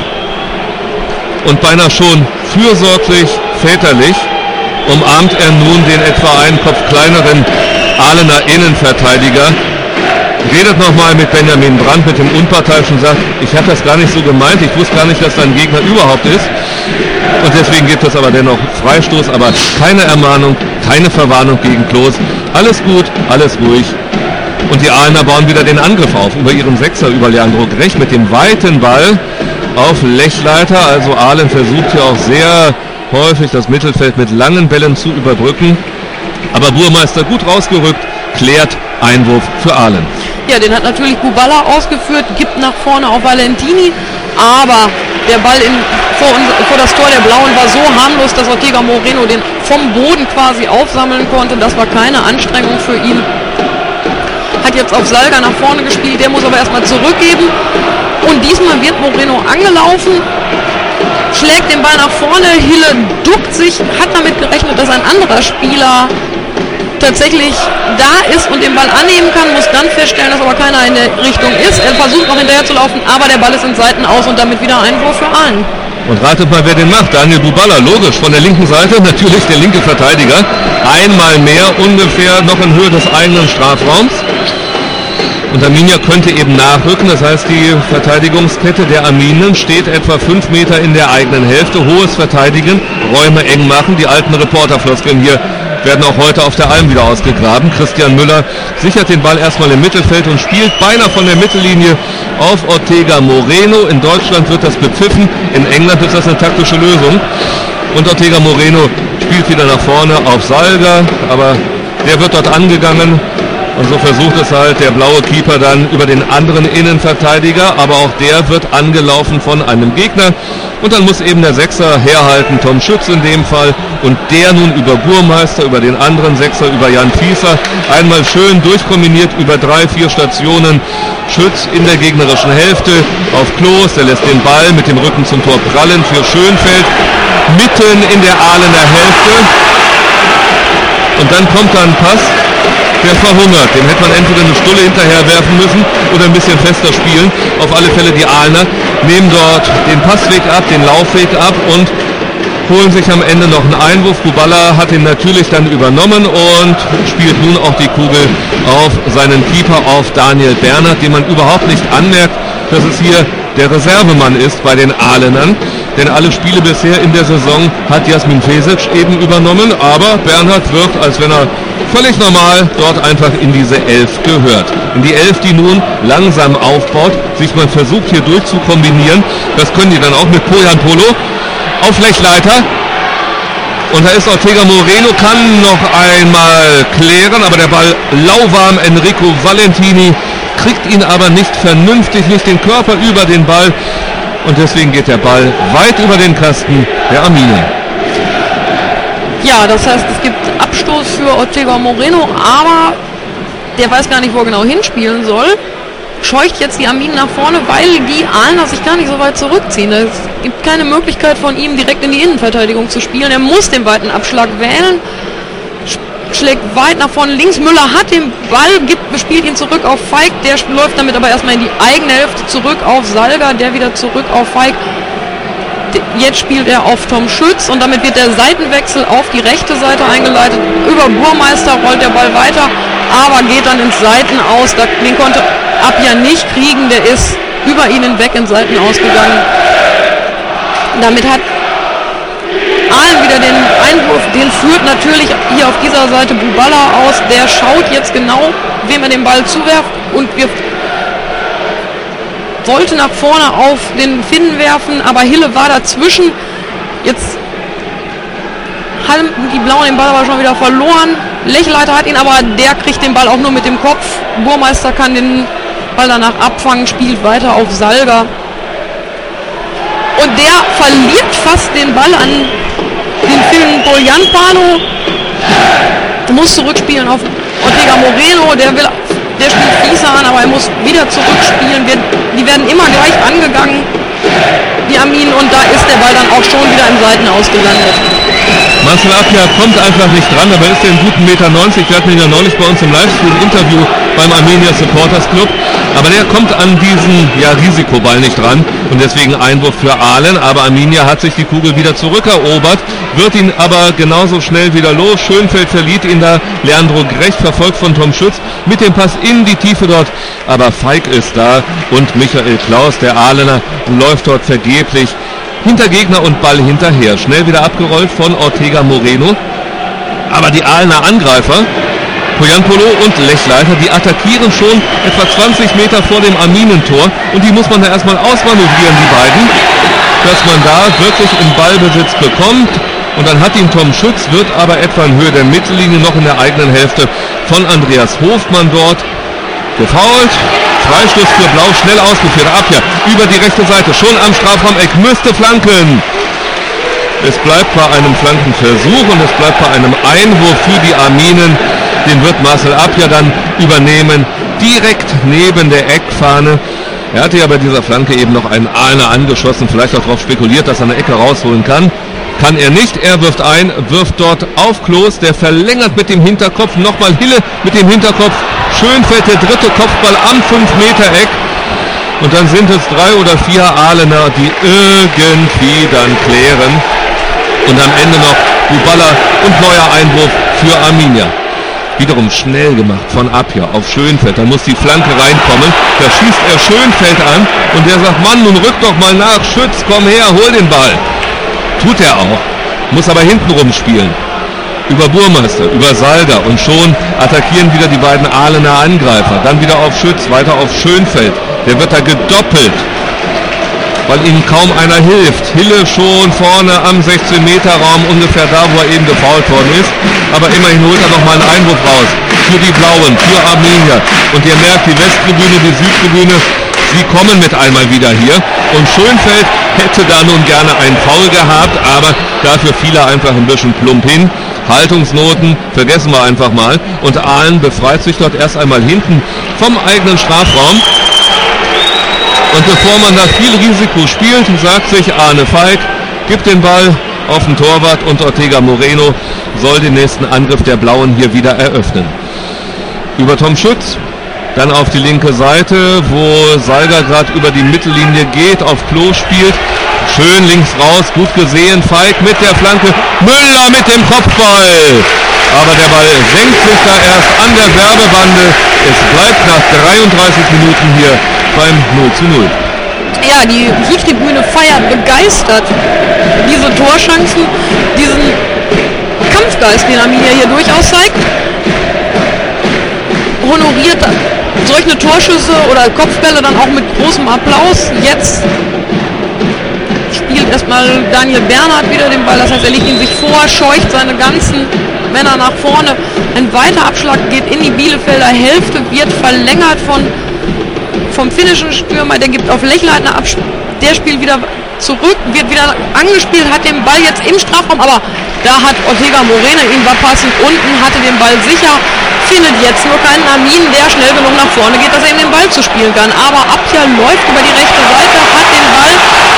Und beinahe schon fürsorglich, väterlich umarmt er nun den etwa einen Kopf kleineren Ahlener Innenverteidiger. Redet nochmal mit Benjamin Brandt, mit dem Unparteiischen, sagt, ich habe das gar nicht so gemeint, ich wusste gar nicht, dass da ein Gegner überhaupt ist. Und deswegen gibt es aber dennoch Freistoß, aber keine Ermahnung, keine Verwarnung gegen Klos. Alles gut, alles ruhig. Und die Ahlener bauen wieder den Angriff auf über ihren Sechser, über Leandro Grech mit dem weiten Ball auf Lechleiter. Also Ahlen versucht hier auch sehr häufig das Mittelfeld mit langen Bällen zu überbrücken. Aber Burmeister gut rausgerückt, klärt, Einwurf für Ahlen. Ja, den hat natürlich Buballa ausgeführt, gibt nach vorne auf Valentini, aber der Ball vor das Tor der Blauen war so harmlos, dass Ortega Moreno den vom Boden quasi aufsammeln konnte. Das war keine Anstrengung für ihn. Hat jetzt auf Salga nach vorne gespielt, der muss aber erstmal zurückgeben. Und diesmal wird Moreno angelaufen, schlägt den Ball nach vorne, Hille duckt sich, hat damit gerechnet, dass ein anderer Spieler tatsächlich da ist und den Ball annehmen kann, muss dann feststellen, dass aber keiner in der Richtung ist. Er versucht noch hinterher zu laufen, aber der Ball ist in Seiten aus und damit wieder Einwurf für Ahlen. Und ratet mal, wer den macht. Daniel Buballa, logisch, von der linken Seite, natürlich der linke Verteidiger. Einmal mehr ungefähr noch in Höhe des eigenen Strafraums. Und Arminia könnte eben nachrücken, das heißt, die Verteidigungskette der Arminen steht etwa 5 Meter in der eigenen Hälfte. Hohes Verteidigen, Räume eng machen, die alten Reporterfloskeln hier werden auch heute auf der Alm wieder ausgegraben. Christian Müller sichert den Ball erstmal im Mittelfeld und spielt beinahe von der Mittellinie auf Ortega Moreno. In Deutschland wird das bepfiffen, in England ist das eine taktische Lösung. Und Ortega Moreno spielt wieder nach vorne auf Salga, aber der wird dort angegangen. Und so versucht es halt der blaue Keeper dann über den anderen Innenverteidiger, aber auch der wird angelaufen von einem Gegner. Und dann muss eben der Sechser herhalten, Tom Schütz in dem Fall. Und der nun über Burmeister, über den anderen Sechser, über Jan Fieser. Einmal schön durchkombiniert über 3-4 Stationen. Schütz in der gegnerischen Hälfte auf Klos, der lässt den Ball mit dem Rücken zum Tor prallen für Schönfeld. Mitten in der Ahlener Hälfte. Und dann kommt da ein Pass, der verhungert. Dem hätte man entweder eine Stulle hinterher werfen müssen oder ein bisschen fester spielen. Auf alle Fälle die Ahlener nehmen dort den Passweg ab, den Laufweg ab und holen sich am Ende noch einen Einwurf. Buballa hat ihn natürlich dann übernommen und spielt nun auch die Kugel auf seinen Keeper, auf Daniel Bernhard, dem man überhaupt nicht anmerkt, dass es hier der Reservemann ist bei den Ahlenern. Denn alle Spiele bisher in der Saison hat Jasmin Fesic eben übernommen, aber Bernhard wirkt, als wenn er völlig normal dort einfach in diese 11 gehört. In die 11, die nun langsam aufbaut, sich mal versucht hier durchzukombinieren. Das können die dann auch mit Poyan Polo auf Lechleiter. Und da ist Ortega Moreno, kann noch einmal klären, aber der Ball lauwarm. Enrico Valentini kriegt ihn aber nicht vernünftig, nicht den Körper über den Ball. Und deswegen geht der Ball weit über den Kasten der Arminen. Ja, das heißt, es gibt Abstoß für Ortega Moreno, aber der weiß gar nicht, wo er genau hinspielen soll. Scheucht jetzt die Arminen nach vorne, weil die Ahlener sich gar nicht so weit zurückziehen. Es gibt keine Möglichkeit von ihm, direkt in die Innenverteidigung zu spielen. Er muss den weiten Abschlag wählen. Schlägt weit nach vorne links. Müller hat den Ball, spielt ihn zurück auf Feig. Der läuft damit aber erstmal in die eigene Hälfte zurück auf Salga. Der wieder zurück auf Feig. Jetzt spielt er auf Tom Schütz und damit wird der Seitenwechsel auf die rechte Seite eingeleitet. Über Burmeister rollt der Ball weiter, aber geht dann ins Seitenaus. Den konnte Appia nicht kriegen. Der ist über ihn hinweg ins Seitenaus gegangen. Damit hat Ahlen wieder den Einwurf, den führt natürlich hier auf dieser Seite Buballa aus. Der schaut jetzt genau, wem er den Ball zuwerft und wirft. Wollte nach vorne auf den Finn werfen, aber Hille war dazwischen. Jetzt haben die Blauen den Ball aber schon wieder verloren. Lechleiter hat ihn, aber der kriegt den Ball auch nur mit dem Kopf. Burmeister kann den Ball danach abfangen, spielt weiter auf Salga. Und der verliert fast den Ball an den Finn Poljanpalo. Muss zurückspielen auf Ortega Moreno, der spielt Fieser an, aber er muss wieder zurückspielen. Die werden immer gleich angegangen, die Arminen, und da ist der Ball dann auch schon wieder im Seitenaus gelandet. Marcel Appia kommt einfach nicht dran, aber ist den guten 1,90 Meter. Wir hatten ihn ja neulich bei uns im Livestream-Interview beim Arminia Supporters Club. Aber der kommt an diesen Risikoball nicht dran und deswegen Einwurf für Ahlen. Aber Arminia hat sich die Kugel wieder zurückerobert, wird ihn aber genauso schnell wieder los. Schönfeld verliert ihn da. Leandro Grecht verfolgt von Tom Schütz mit dem Pass in die Tiefe dort. Aber Feig ist da und Michael Klaus, der Ahlener, läuft dort vergeblich hinter Gegner und Ball hinterher. Schnell wieder abgerollt von Ortega Moreno. Aber die Ahlener Angreifer, Poyanpolo und Lechleiter, die attackieren schon etwa 20 Meter vor dem Arminentor. Und die muss man da erstmal ausmanövrieren, die beiden. Dass man da wirklich im Ballbesitz bekommt. Und dann hat ihn Tom Schütz, wird aber etwa in Höhe der Mittellinie noch in der eigenen Hälfte von Andreas Hofmann dort gefoult. Freistoß für Blau, schnell ausgeführt. Apja über die rechte Seite, schon am Strafraumeck, müsste flanken. Es bleibt bei einem Flankenversuch und es bleibt bei einem Einwurf für die Arminen. Den wird Marcel Apja dann übernehmen, direkt neben der Eckfahne. Er hatte ja bei dieser Flanke eben noch einen Ahner angeschossen, vielleicht auch darauf spekuliert, dass er eine Ecke rausholen kann. Kann er nicht, er wirft ein, wirft dort auf Klos, der verlängert mit dem Hinterkopf, nochmal Hille mit dem Hinterkopf, Schönfeld der dritte Kopfball am 5-Meter-Eck. Und dann sind es 3 oder 4 Ahlener, die irgendwie dann klären. Und am Ende noch Buballa und neuer Einwurf für Arminia. Wiederum schnell gemacht von Apja auf Schönfeld. Da muss die Flanke reinkommen. Da schießt er Schönfeld an und der sagt, Mann, nun rück doch mal nach. Schütz, komm her, hol den Ball. Tut er auch. Muss aber hintenrum spielen. Über Burmeister, über Salder und schon attackieren wieder die beiden Ahlener Angreifer. Dann wieder auf Schütz, weiter auf Schönfeld. Der wird da gedoppelt, weil ihm kaum einer hilft. Hille schon vorne am 16-Meter-Raum, ungefähr da, wo er eben gefoult worden ist. Aber immerhin holt er noch mal einen Einwurf raus. Für die Blauen, für Arminia. Und ihr merkt, die Westtribüne, die Südtribüne, sie kommen mit einmal wieder hier. Und Schönfeld hätte da nun gerne einen Foul gehabt, aber dafür fiel er einfach ein bisschen plump hin. Haltungsnoten vergessen wir einfach mal. Und Ahlen befreit sich dort erst einmal hinten vom eigenen Strafraum. Und bevor man da viel Risiko spielt, sagt sich Arne Feig, gibt den Ball auf den Torwart und Ortega Moreno soll den nächsten Angriff der Blauen hier wieder eröffnen. Über Tom Schütz, dann auf die linke Seite, wo Salga gerade über die Mittellinie geht, auf Klo spielt. Schön links raus, gut gesehen, Feig mit der Flanke, Müller mit dem Kopfball. Aber der Ball senkt sich da erst an der Werbebande. Es bleibt nach 33 Minuten hier beim 0:0. Ja, die Südtribüne feiert begeistert diese Torchancen, diesen Kampfgeist, den Arminia hier durchaus zeigt. Honoriert solche Torschüsse oder Kopfbälle dann auch mit großem Applaus. Jetzt spielt erstmal Daniel Bernhard wieder den Ball, das heißt, er legt ihn sich vor, scheucht seine ganzen Männer nach vorne. Ein weiter Abschlag geht in die Bielefelder Hälfte, wird verlängert vom finnischen Stürmer, der gibt auf Lechleitner ab, der spielt wieder zurück, wird wieder angespielt, hat den Ball jetzt im Strafraum, aber da hat Ortega Moreno ihn passend unten, hatte den Ball sicher, findet jetzt nur keinen Armin, der schnell genug nach vorne geht, dass er ihm den Ball zu spielen kann. Aber Apja läuft über die rechte Seite, hat den Ball,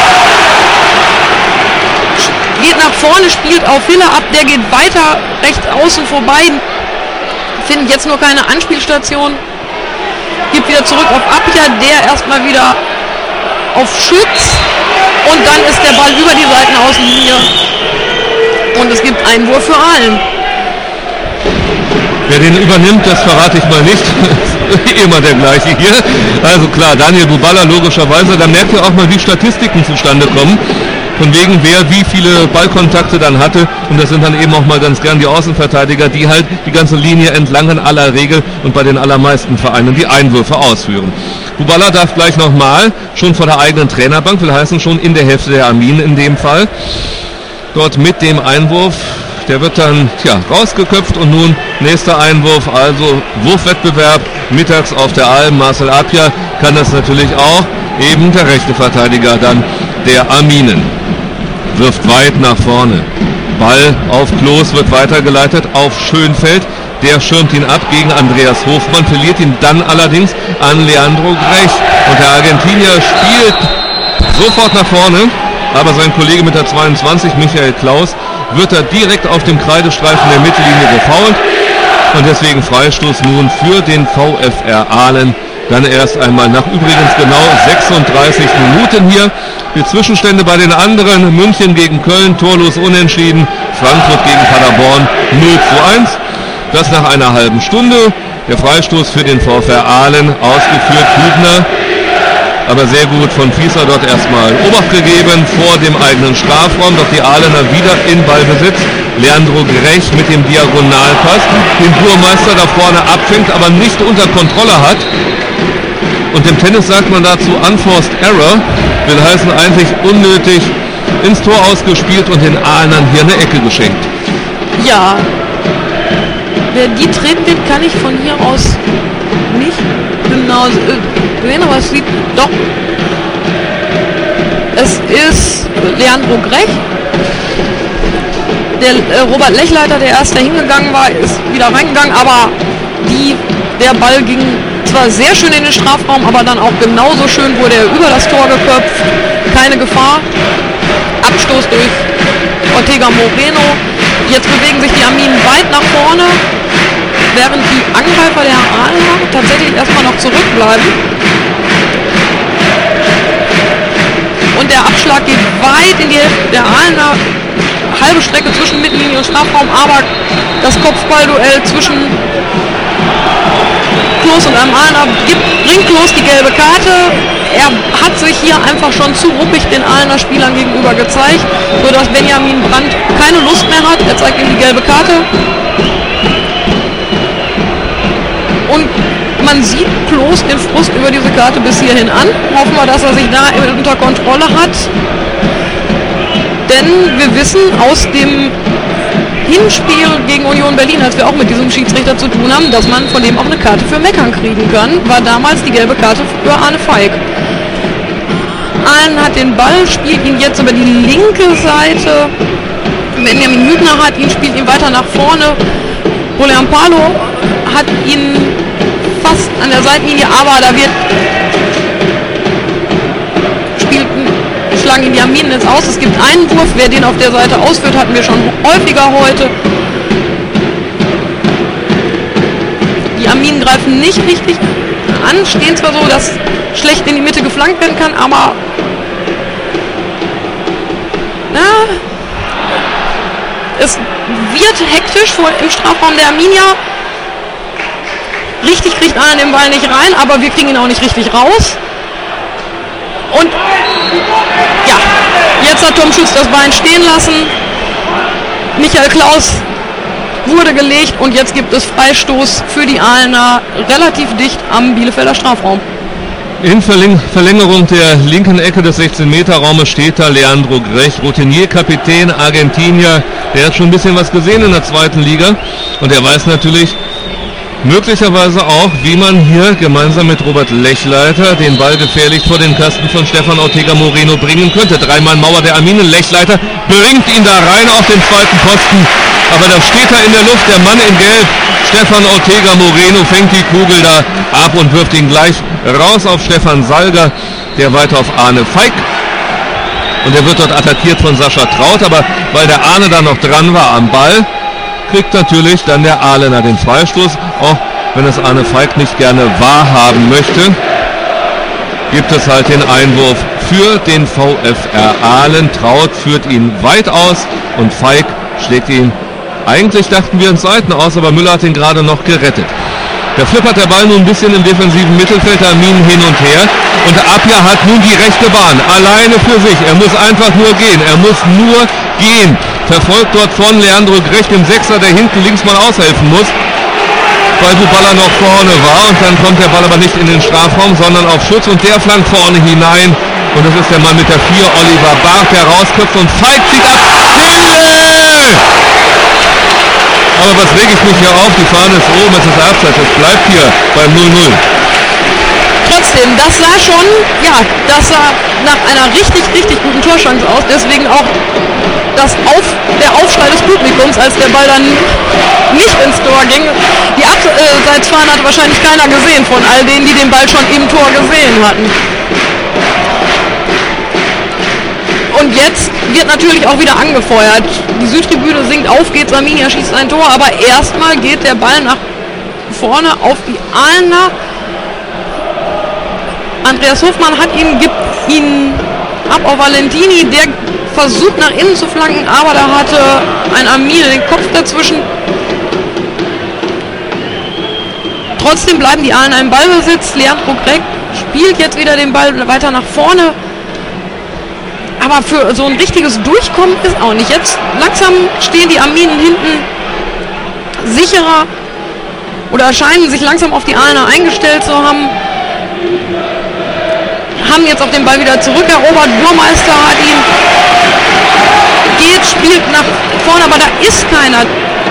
geht nach vorne, spielt auf Hille ab, der geht weiter rechts außen vorbei, findet jetzt nur keine Anspielstation, gibt wieder zurück auf Apja, der erstmal wieder auf Schütz und dann ist der Ball über die Seitenaußenlinie und es gibt Einwurf für Ahlen. Wer den übernimmt, das verrate ich mal nicht. Immer der gleiche hier. Also klar, Daniel Buballa logischerweise. Da merkt ihr auch mal, wie Statistiken zustande kommen. Von wegen, wer wie viele Ballkontakte dann hatte. Und das sind dann eben auch mal ganz gern die Außenverteidiger, die halt die ganze Linie entlang in aller Regel und bei den allermeisten Vereinen die Einwürfe ausführen. Buballa darf gleich nochmal, schon vor der eigenen Trainerbank, will heißen schon in der Hälfte der Arminen in dem Fall. Dort mit dem Einwurf. Der wird dann rausgeköpft und nun nächster Einwurf, also Wurfwettbewerb mittags auf der Alm. Marcel Apja kann das natürlich auch, eben der rechte Verteidiger dann der Arminen. Wirft weit nach vorne. Ball auf Klos, wird weitergeleitet auf Schönfeld. Der schirmt ihn ab gegen Andreas Hofmann, verliert ihn dann allerdings an Leandro Grech. Und der Argentinier spielt sofort nach vorne, aber sein Kollege mit der 22, Michael Klaus, wird er direkt auf dem Kreidestreifen der Mittellinie gefoult und deswegen Freistoß nun für den VfR Ahlen. Dann erst einmal nach übrigens genau 36 Minuten hier. Die Zwischenstände bei den anderen: München gegen Köln, torlos unentschieden, Frankfurt gegen Paderborn 0:1. Das nach einer halben Stunde. Der Freistoß für den VfR Ahlen, ausgeführt Hübner. Aber sehr gut von Fieser dort erstmal Obacht gegeben vor dem eigenen Strafraum. Doch die Ahlener wieder in Ballbesitz. Leandro Grech mit dem Diagonalpass, den Burmeister da vorne abfängt, aber nicht unter Kontrolle hat. Und im Tennis sagt man dazu Unforced Error, will heißen eigentlich unnötig ins Tor ausgespielt und den Ahlnern hier eine Ecke geschenkt. Ja. Wer die treten wird, kann ich von hier aus nicht genau sehen, aber es sieht doch. Es ist Leandro Grech. Der Robert Lechleiter, der erst da hingegangen war, ist wieder reingegangen, aber der Ball ging zwar sehr schön in den Strafraum, aber dann auch genauso schön wurde er über das Tor geköpft. Keine Gefahr. Abstoß durch Ortega Moreno. Jetzt bewegen sich die Arminen weit nach vorne, während die Angreifer der Ahlner tatsächlich erstmal noch zurückbleiben. Und der Abschlag geht weit in die Hälfte der Ahlner. Halbe Strecke zwischen Mittellinie und Strafraum, aber das Kopfballduell zwischen Klos und einem Ahlner bringt Klos die gelbe Karte. Er hat sich hier einfach schon zu ruppig den Ahlner Spielern gegenüber gezeigt, sodass Benjamin Brandt keine Lust mehr hat. Er zeigt ihm die gelbe Karte. Und man sieht Klos den Frust über diese Karte bis hierhin an. Hoffen wir, dass er sich da unter Kontrolle hat. Denn wir wissen aus dem Hinspiel gegen Union Berlin, als wir auch mit diesem Schiedsrichter zu tun haben, dass man von dem auch eine Karte für Meckern kriegen kann, war damals die gelbe Karte für Arne Feig. Ahlen hat den Ball, spielt ihn jetzt über die linke Seite. Benjamin Hübner hat ihn, spielt ihn weiter nach vorne. Julian Palo hat ihn fast an der Seitenlinie, aber da schlagen ihn die Arminen jetzt aus. Es gibt einen Wurf, wer den auf der Seite ausführt, hatten wir schon häufiger heute. Die Arminen greifen nicht richtig an, stehen zwar so, dass schlecht in die Mitte geflankt werden kann, aber es wird hektisch im Strafraum der Arminia. Richtig kriegt Ahlen den Ball nicht rein, aber wir kriegen ihn auch nicht richtig raus. Und ja, jetzt hat Tom Schütz das Bein stehen lassen. Michael Klaus wurde gelegt und jetzt gibt es Freistoß für die Ahlener relativ dicht am Bielefelder Strafraum. In Verlängerung der linken Ecke des 16-Meter-Raumes steht da Leandro Grech, Routinier-Kapitän, Argentinier. Der hat schon ein bisschen was gesehen in der zweiten Liga und er weiß natürlich möglicherweise auch, wie man hier gemeinsam mit Robert Lechleiter den Ball gefährlich vor den Kasten von Stefan Ortega Moreno bringen könnte. Dreimann-Mauer der Arminen, Lechleiter bringt ihn da rein auf den zweiten Posten, aber da steht er in der Luft, der Mann in Gelb, Stefan Ortega Moreno fängt die Kugel da ab und wirft ihn gleich raus auf Stefan Salger, der weiter auf Arne Feig. Und er wird dort attackiert von Sascha Traut, aber weil der Arne da noch dran war am Ball, kriegt natürlich dann der Ahlener den Freistoß, auch wenn es Arne Feig nicht gerne wahrhaben möchte, gibt es halt den Einwurf für den VfR Ahlen. Traut führt ihn weit aus und Feig schlägt ihn, eigentlich dachten wir, ins Seiten aus, aber Müller hat ihn gerade noch gerettet. Da flippert der Ball nun ein bisschen im defensiven Mittelfeld, der Arminen hin und her. Und Apia hat nun die rechte Bahn, alleine für sich. Er muss einfach nur gehen, Verfolgt dort von Leandro Grech, dem Sechser, der hinten links mal aushelfen muss, weil Buballa noch vorne war. Und dann kommt der Ball aber nicht in den Strafraum, sondern auf Schutz. Und der flankt vorne hinein. Und das ist der Mann mit der 4, Oliver Barth, der rausköpft und Feig zieht ab. Aber was reg ich mich hier auf? Die Fahne ist oben, es ist Halbzeit, es bleibt hier beim 0-0. Trotzdem, das sah nach einer richtig, richtig guten Torchance aus. Deswegen auch der Aufschrei des Publikums, als der Ball dann nicht ins Tor ging. Die Abseitsfahne hat wahrscheinlich keiner gesehen von all denen, die den Ball schon im Tor gesehen hatten. Und jetzt wird natürlich auch wieder angefeuert. Die Südtribüne singt auf, geht's, Arminia schießt ein Tor, aber erstmal geht der Ball nach vorne auf die Ahlener. Andreas Hofmann gibt ihn ab auf Valentini, der versucht nach innen zu flanken, aber da hatte ein Arminia den Kopf dazwischen. Trotzdem bleiben die Ahlener im Ballbesitz. Leandro Grech spielt jetzt wieder den Ball weiter nach vorne. Aber für so ein richtiges Durchkommen ist auch nicht. Jetzt langsam stehen die Arminen hinten sicherer oder scheinen sich langsam auf die Ahlener eingestellt zu haben. Haben jetzt auf den Ball wieder zurückerobert. Burmeister hat ihn nach vorne, aber da ist keiner.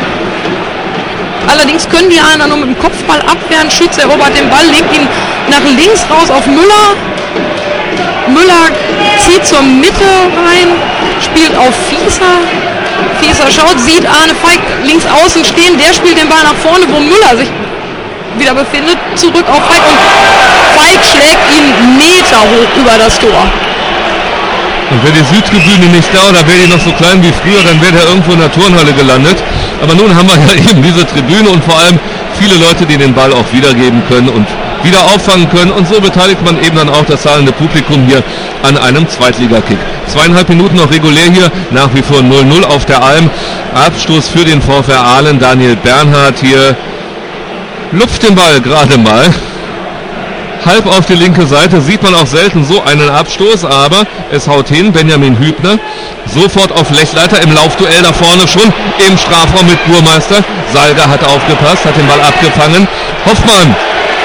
Allerdings können die Ahlener nur mit dem Kopfball abwehren. Schütz erobert den Ball, legt ihn nach links raus auf Müller. Müller zieht zur Mitte rein, spielt auf Fieser. Fieser schaut, sieht Arne Feig links außen stehen. Der spielt den Ball nach vorne, wo Müller sich wieder befindet. Zurück auf Feig und Feig schlägt ihn Meter hoch über das Tor. Und wäre die Südtribüne nicht da oder wäre die noch so klein wie früher, dann wäre der irgendwo in der Turnhalle gelandet. Aber nun haben wir ja eben diese Tribüne und vor allem viele Leute, die den Ball auch wiedergeben können und wieder auffangen können. Und so beteiligt man eben dann auch das zahlende Publikum hier an einem Zweitligakick. 2,5 Minuten noch regulär hier, nach wie vor 0-0 auf der Alm. Abstoß für den VfR Aalen. Daniel Bernhard hier lupft den Ball gerade mal. Halb auf die linke Seite, sieht man auch selten so einen Abstoß, aber es haut hin. Benjamin Hübner sofort auf Lechleiter im Laufduell da vorne schon im Strafraum mit Burmeister. Salga hat aufgepasst, hat den Ball abgefangen. Hoffmann,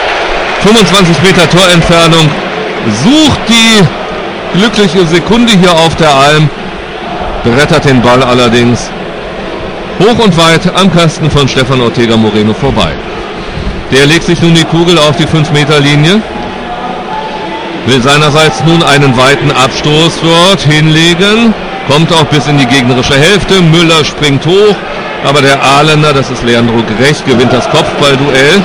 25 Meter Torentfernung, sucht die glückliche Sekunde hier auf der Alm, brettert den Ball allerdings hoch und weit am Kasten von Stefan Ortega Moreno vorbei. Der legt sich nun die Kugel auf die 5-Meter-Linie. Will seinerseits nun einen weiten Abstoß dort hinlegen. Kommt auch bis in die gegnerische Hälfte. Müller springt hoch. Aber der Aalener, das ist Leandro Grech, gewinnt das Kopfballduell.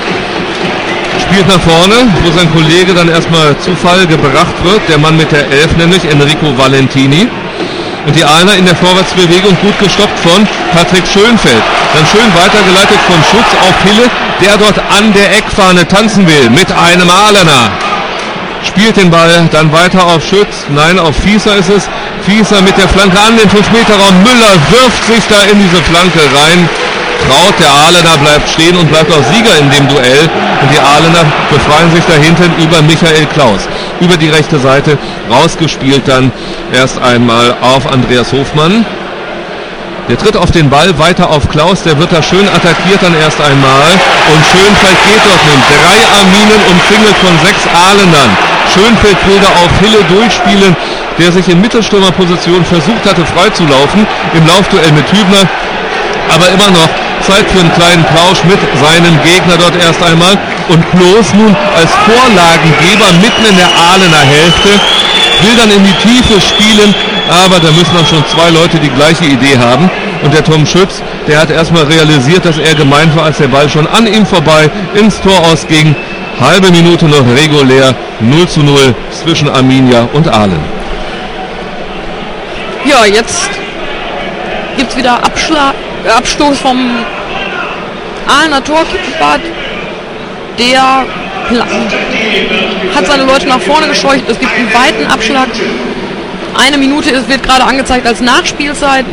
Spielt nach vorne, wo sein Kollege dann erstmal zu Fall gebracht wird. Der Mann mit der 11, nämlich Enrico Valentini. Und die Aalener in der Vorwärtsbewegung gut gestoppt von Patrick Schönfeld. Dann schön weitergeleitet von Schütz auf Hille, der dort an der Eckfahne tanzen will mit einem Aalener. Spielt den Ball dann weiter auf Schütz, nein, auf Fieser ist es. Fieser mit der Flanke an den 5-Meter-Raum. Müller wirft sich da in diese Flanke rein. Traut, der Aalener bleibt stehen und bleibt auch Sieger in dem Duell. Und die Aalener befreien sich da hinten über Michael Klaus. Über die rechte Seite rausgespielt dann erst einmal auf Andreas Hofmann. Der tritt auf den Ball, weiter auf Klaus, der wird da schön attackiert dann erst einmal. Und Schönfeld geht dort nun 3 Arminen umzingelt von 6 Aalenern. Schönfeld will da auf Hille durchspielen, der sich in Mittelstürmerposition versucht hatte freizulaufen im Laufduell mit Hübner. Aber immer noch Zeit für einen kleinen Plausch mit seinem Gegner dort erst einmal. Und Kloß nun als Vorlagengeber mitten in der Aalener Hälfte, will dann in die Tiefe spielen, aber da müssen dann schon 2 Leute die gleiche Idee haben. Und der Tom Schütz, der hat erstmal realisiert, dass er gemeint war, als der Ball schon an ihm vorbei ins Tor ausging. Halbe Minute noch regulär, 0:0 zwischen Arminia und Aalen. Ja, jetzt gibt es wieder Abstoß vom Aalener Torwart. Der hat seine Leute nach vorne gescheucht. Es gibt einen weiten Abschlag. 1 Minute wird gerade angezeigt als Nachspielzeit.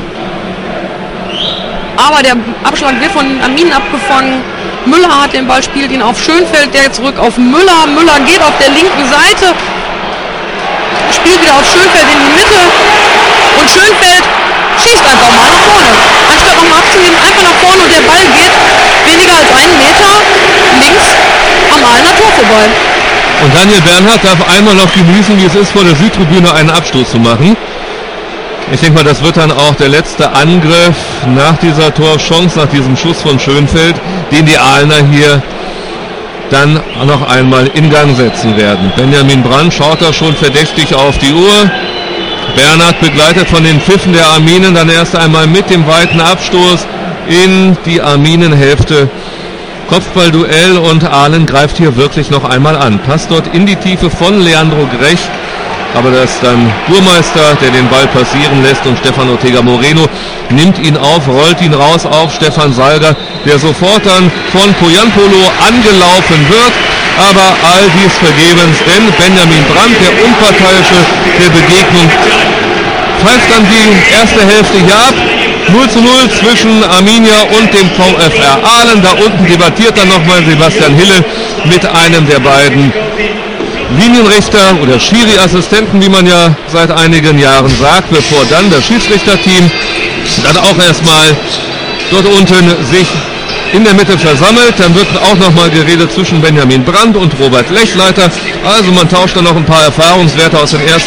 Aber der Abschlag wird von Arminen abgefangen. Müller hat den Ball, spielt ihn auf Schönfeld, der zurück auf Müller. Müller geht auf der linken Seite, spielt wieder auf Schönfeld in die Mitte. Und Schönfeld schießt einfach mal nach vorne. Anstatt nochmal abzuheben, einfach nach vorne und der Ball geht weniger als 1 Meter links am Aalener Tor vorbei. Und Daniel Bernhard darf einmal noch genießen, wie es ist, vor der Südtribüne einen Abstoß zu machen. Ich denke mal, das wird dann auch der letzte Angriff nach dieser Torchance, nach diesem Schuss von Schönfeld, den die Aalener hier dann noch einmal in Gang setzen werden. Benjamin Brandt schaut da schon verdächtig auf die Uhr. Bernhard begleitet von den Pfiffen der Arminen dann erst einmal mit dem weiten Abstoß in die Arminenhälfte. Kopfballduell und Aalen greift hier wirklich noch einmal an. Passt dort in die Tiefe von Leandro Grech. Aber das ist dann Burmeister, der den Ball passieren lässt, und Stefan Ortega Moreno nimmt ihn auf, rollt ihn raus auf Stefan Salga, der sofort dann von Poyanpolo angelaufen wird. Aber all dies vergebens, denn Benjamin Brandt, der Unparteiische der Begegnung, pfeift dann die erste Hälfte hier ab. 0:0 zwischen Arminia und dem VfR Aalen. Da unten debattiert dann nochmal Sebastian Hille mit einem der beiden Linienrichter oder Schiri-Assistenten, wie man ja seit einigen Jahren sagt, bevor dann das Schiedsrichterteam dann auch erstmal dort unten sich in der Mitte versammelt. Dann wird auch nochmal geredet zwischen Benjamin Brandt und Robert Lechleiter. Also man tauscht dann noch ein paar Erfahrungswerte aus den ersten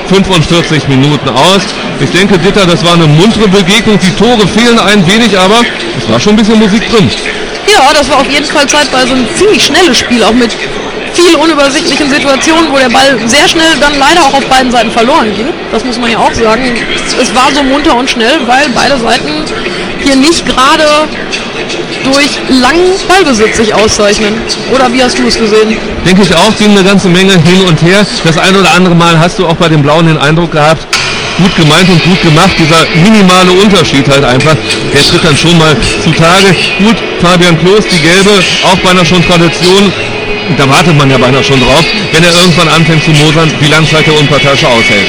45 Minuten aus. Ich denke, Ditter, das war eine muntere Begegnung. Die Tore fehlen ein wenig, aber es war schon ein bisschen Musik drin. Ja, das war auf jeden Fall zeitweise ein ziemlich schnelles Spiel, auch mit viel unübersichtlichen Situationen, wo der Ball sehr schnell dann leider auch auf beiden Seiten verloren ging. Das muss man ja auch sagen. Es war so munter und schnell, weil beide Seiten hier nicht gerade durch langen Ballbesitz sich auszeichnen. Oder wie hast du es gesehen? Denke ich auch, ging eine ganze Menge hin und her. Das ein oder andere Mal hast du auch bei den Blauen den Eindruck gehabt, gut gemeint und gut gemacht, dieser minimale Unterschied halt einfach, der tritt dann schon mal zutage. Gut, Fabian Klos, die Gelbe, auch bei einer schon Tradition, da wartet man ja beinahe schon drauf, wenn er irgendwann anfängt zu mosern, wie lange Zeit der Unparteiische aushält.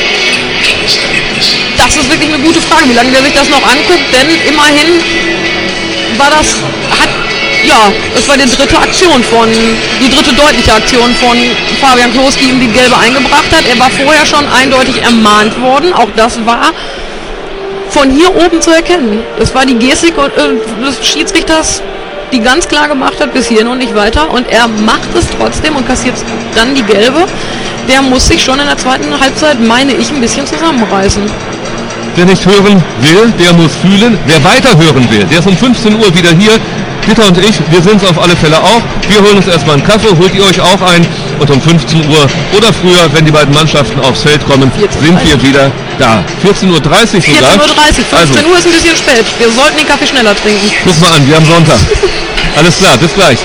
Das ist wirklich eine gute Frage, wie lange der sich das noch anguckt, denn immerhin war das, es war die dritte deutliche Aktion von Fabian Klos, die ihm die Gelbe eingebracht hat. Er war vorher schon eindeutig ermahnt worden, auch das war von hier oben zu erkennen. Es war die Gestik des Schiedsrichters, die ganz klar gemacht hat, bis hierhin und nicht weiter, und er macht es trotzdem und kassiert dann die Gelbe. Der muss sich schon in der zweiten Halbzeit, meine ich, ein bisschen zusammenreißen. Wer nicht hören will, der muss fühlen. Wer weiter hören will, der ist um 15 Uhr wieder hier. Ditter und ich, wir sind es auf alle Fälle auch. Wir holen uns erstmal einen Kaffee, holt ihr euch auch ein. Und um 15 Uhr oder früher, wenn die beiden Mannschaften aufs Feld kommen, sind wir wieder da. 14.30 Uhr sogar. 14.30 Uhr, 15 Uhr ist ein bisschen spät. Wir sollten den Kaffee schneller trinken. Guck mal an, wir haben Sonntag. Alles klar, bis gleich.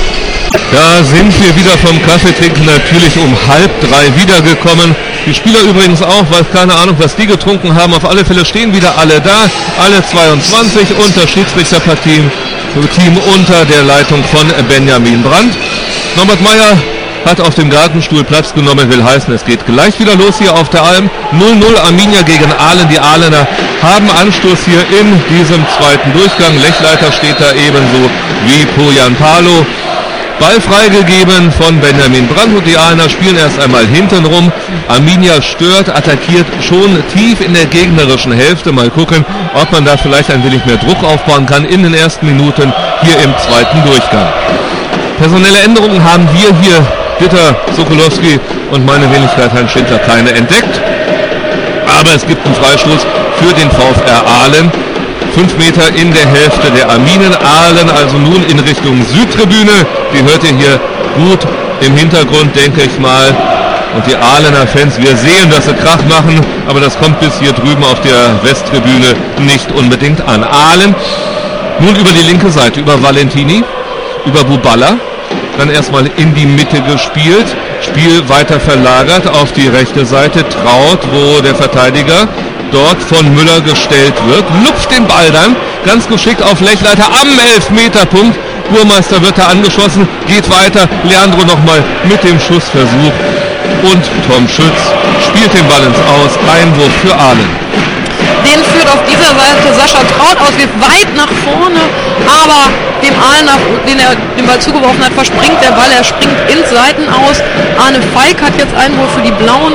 Da sind wir wieder vom Kaffeetrinken natürlich um 2:30 wiedergekommen. Die Spieler übrigens auch, weil keine Ahnung, was die getrunken haben. Auf alle Fälle stehen wieder alle da, alle 22 unter Schiedsrichterteam unter der Leitung von Benjamin Brandt. Norbert Meyer hat auf dem Gartenstuhl Platz genommen, will heißen, es geht gleich wieder los hier auf der Alm. 0-0 Arminia gegen Ahlen. Die Ahlener haben Anstoß hier in diesem zweiten Durchgang. Lechleiter steht da ebenso wie Pojan Palo. Ball freigegeben von Benjamin Brandt und die Ahlener spielen erst einmal hintenrum. Arminia stört, attackiert schon tief in der gegnerischen Hälfte. Mal gucken, ob man da vielleicht ein wenig mehr Druck aufbauen kann in den ersten Minuten hier im zweiten Durchgang. Personelle Änderungen haben wir hier, Ditter, Sokolowski und meine Wenigkeit Heinz Schindler, keine entdeckt. Aber es gibt einen Freistoß für den VfR Ahlen. 5 Meter in der Hälfte der Arminen. Ahlen also nun in Richtung Südtribüne. Die hört ihr hier gut im Hintergrund, denke ich mal. Und die Ahlener Fans, wir sehen, dass sie Krach machen, aber das kommt bis hier drüben auf der Westtribüne nicht unbedingt an. Ahlen nun über die linke Seite, über Valentini, über Buballa. Dann erstmal in die Mitte gespielt. Spiel weiter verlagert auf die rechte Seite. Traut, wo der Verteidiger dort von Müller gestellt wird, lupft den Ball dann ganz geschickt auf Lechleiter am Elfmeterpunkt. Burmeister wird da angeschossen, geht weiter, Leandro nochmal mit dem Schussversuch und Tom Schütz spielt den Ball ins Aus, Einwurf für Ahlen. Den führt auf dieser Seite Sascha Traut aus, wird weit nach vorne, aber dem Ahlener, den er den Ball zugeworfen hat, verspringt der Ball, er springt ins Seitenaus. Arne Feig hat jetzt Einwurf für die Blauen.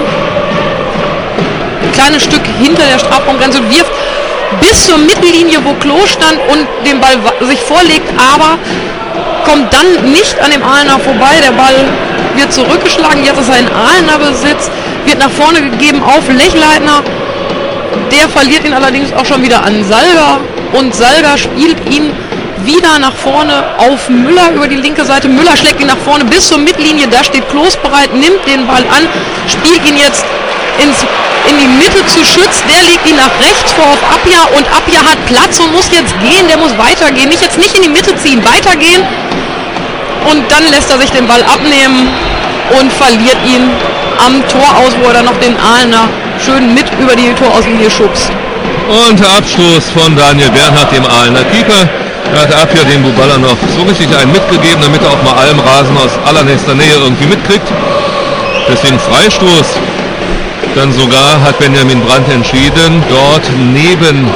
Kleines Stück hinter der Strafraumgrenze, wirft bis zur Mittellinie, wo Klos stand und den Ball sich vorlegt, aber kommt dann nicht an dem Ahlener vorbei. Der Ball wird zurückgeschlagen, jetzt ist er in Ahlener Besitz, wird nach vorne gegeben auf Lechleitner. Der verliert ihn allerdings auch schon wieder an Salga und Salga spielt ihn wieder nach vorne auf Müller über die linke Seite. Müller schlägt ihn nach vorne bis zur Mittellinie, da steht Klos bereit, nimmt den Ball an, spielt ihn jetzt in die Mitte zu Schütz, der legt ihn nach rechts vor auf Appia und Appia hat Platz und muss jetzt gehen, der muss weitergehen, jetzt nicht in die Mitte ziehen, weitergehen und dann lässt er sich den Ball abnehmen und verliert ihn am Tor aus, wo er dann noch den Ahlener schön mit über die Torauslinie schubst. Und der Abstoß von Daniel Bernhard, dem Ahlener Keeper. Da hat Appia dem Buballa noch so richtig einen mitgegeben, damit er auch mal Almrasen aus allernächster Nähe irgendwie mitkriegt. Deswegen Freistoß. Dann sogar hat Benjamin Brandt entschieden, dort neben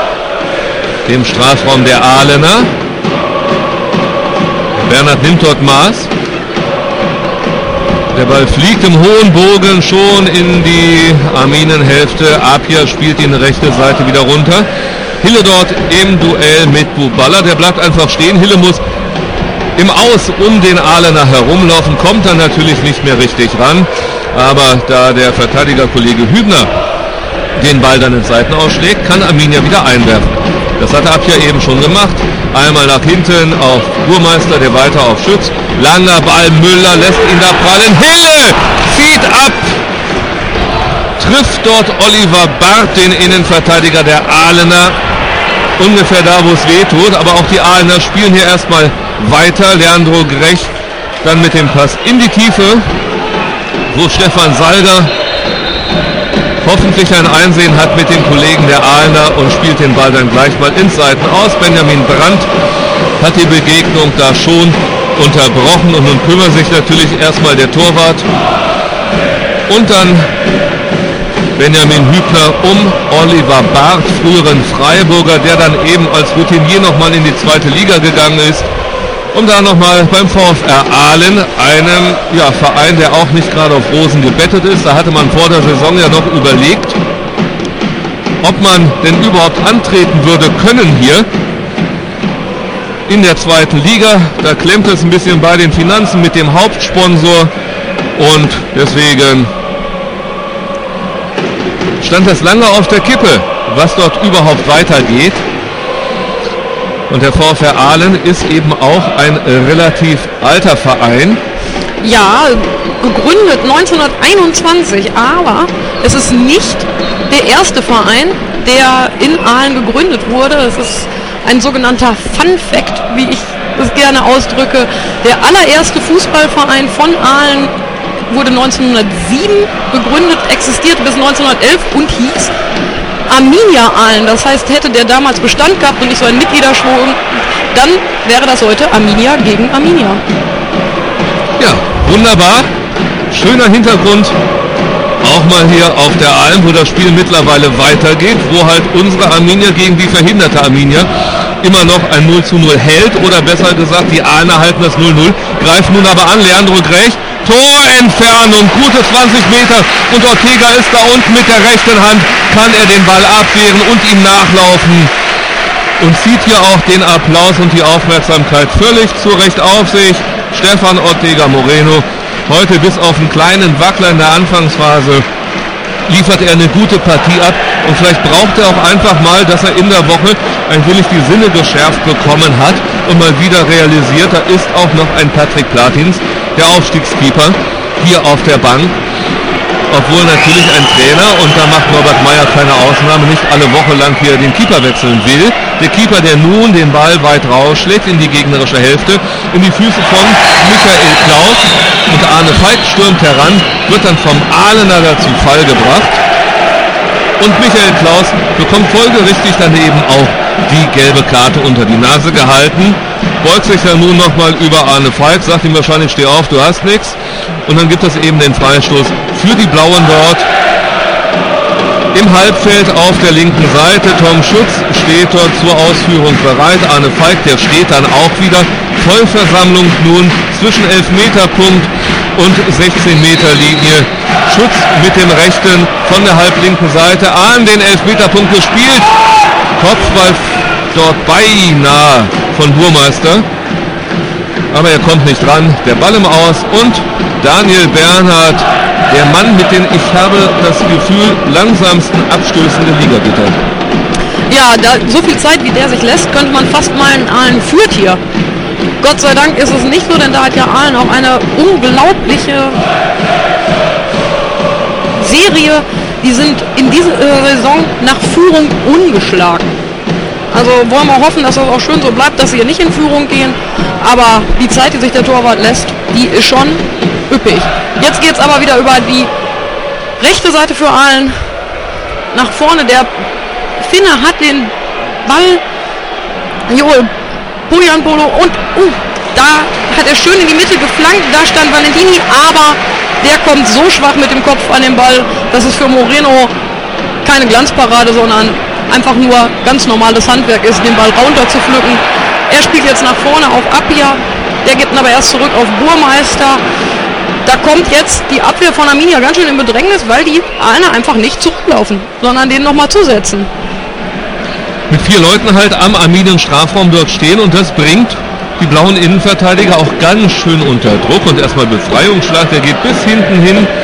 dem Strafraum der Ahlener. Bernhard nimmt dort Maß. Der Ball fliegt im hohen Bogen schon in die Arminenhälfte. Appia spielt ihn rechte Seite wieder runter. Hille dort im Duell mit Buballa. Der bleibt einfach stehen. Hille muss im Aus um den Ahlener herumlaufen, kommt dann natürlich nicht mehr richtig ran. Aber da der Verteidigerkollege Hübner den Ball dann ins Seitenaus schlägt, kann Arminia wieder einwerfen. Das hat Abja eben schon gemacht. Einmal nach hinten auf Burmeister, der weiter auf Schütz. Langer Ball, Müller lässt ihn da prallen. Hille zieht ab. Trifft dort Oliver Barth, den Innenverteidiger der Ahlener. Ungefähr da, wo es weh tut. Aber auch die Ahlener spielen hier erstmal weiter. Leandro Grech dann mit dem Pass in die Tiefe, wo Stefan Salger hoffentlich ein Einsehen hat mit den Kollegen der Ahlener und spielt den Ball dann gleich mal ins Seitenaus. Benjamin Brandt hat die Begegnung da schon unterbrochen und nun kümmert sich natürlich erstmal der Torwart und dann Benjamin Hübner um Oliver Barth, früheren Freiburger, der dann eben als Routinier nochmal in die zweite Liga gegangen ist. Und da nochmal beim VfR Aalen, einem Verein, der auch nicht gerade auf Rosen gebettet ist. Da hatte man vor der Saison ja noch überlegt, ob man denn überhaupt antreten würde können hier in der zweiten Liga. Da klemmt es ein bisschen bei den Finanzen mit dem Hauptsponsor und deswegen stand das lange auf der Kippe, was dort überhaupt weitergeht. Und der VfR Aalen ist eben auch ein relativ alter Verein. Ja, gegründet 1921, aber es ist nicht der erste Verein, der in Aalen gegründet wurde. Es ist ein sogenannter Fun Fact, wie ich das gerne ausdrücke. Der allererste Fußballverein von Aalen wurde 1907 gegründet, existierte bis 1911 und hieß Arminia Aalen. Das heißt, hätte der damals Bestand gehabt und nicht so ein Mitgliederschwung, dann wäre das heute Arminia gegen Arminia. Ja, wunderbar. Schöner Hintergrund. Auch mal hier auf der Alm, wo das Spiel mittlerweile weitergeht, wo halt unsere Arminia gegen die verhinderte Arminia immer noch ein 0:0 hält, oder besser gesagt, die Ahlener halten das 0:0, greift nun aber an, Leandro Grech, Torentfernung, gute 20 Meter und Ortega ist da unten mit der rechten Hand, kann er den Ball abwehren und ihm nachlaufen und zieht hier auch den Applaus und die Aufmerksamkeit völlig zu Recht auf sich. Stefan Ortega Moreno, heute bis auf einen kleinen Wackler in der Anfangsphase, liefert er eine gute Partie ab und vielleicht braucht er auch einfach mal, dass er in der Woche ein wenig die Sinne geschärft bekommen hat und mal wieder realisiert, da ist auch noch ein Patrick Platins, der Aufstiegskeeper, hier auf der Bank. Obwohl natürlich ein Trainer, und da macht Norbert Meyer keine Ausnahme, nicht alle Woche lang hier den Keeper wechseln will. Der Keeper, der nun den Ball weit rausschlägt in die gegnerische Hälfte, in die Füße von Michael Klaus, und Arne Feig stürmt heran, wird dann vom Ahlener zu Fall gebracht. Und Michael Klaus bekommt folgerichtig daneben auch die gelbe Karte unter die Nase gehalten. Beugt sich dann nun nochmal über Arne Feig, sagt ihm wahrscheinlich, steh auf, du hast nichts. Und dann gibt es eben den Freistoß für die Blauen dort. Im Halbfeld auf der linken Seite, Tom Schütz steht dort zur Ausführung bereit. Arne Feig, der steht dann auch wieder. Vollversammlung nun zwischen Elfmeterpunkt und 16-Meter-Linie. Schütz mit dem rechten von der halblinken Seite an den Elfmeterpunkt gespielt. Kopfball dort beinahe von Burmeister. Aber er kommt nicht dran. Der Ball im Aus und Daniel Bernhard, der Mann mit den, ich habe das Gefühl, langsamsten Abstößen der Liga gittert. Ja, so viel Zeit, wie der sich lässt, könnte man fast meinen, Aalen führt hier. Gott sei Dank ist es nicht so, denn da hat ja Aalen auch eine unglaubliche Serie. Die sind in dieser Saison nach Führung ungeschlagen. Also wollen wir hoffen, dass das auch schön so bleibt, dass sie hier nicht in Führung gehen. Aber die Zeit, die sich der Torwart lässt, die ist schon üppig. Jetzt geht es aber wieder über die rechte Seite für Aalen nach vorne. Der Finne hat den Ball, Joel Bojanbolo, und da hat er schön in die Mitte geflankt. Da stand Valentini, aber der kommt so schwach mit dem Kopf an den Ball, dass es für Moreno keine Glanzparade, sondern einfach nur ganz normales Handwerk ist, den Ball runter zu pflücken. Er spielt jetzt nach vorne auf Appia, der gibt ihn aber erst zurück auf Burmeister. Da kommt jetzt die Abwehr von Arminia ganz schön in Bedrängnis, weil die Aalener einfach nicht zurücklaufen, sondern den nochmal zusetzen. Mit 4 Leuten halt am Arminien-Strafraum dort stehen, und das bringt die blauen Innenverteidiger auch ganz schön unter Druck. Und erstmal Befreiungsschlag, der geht bis hinten hin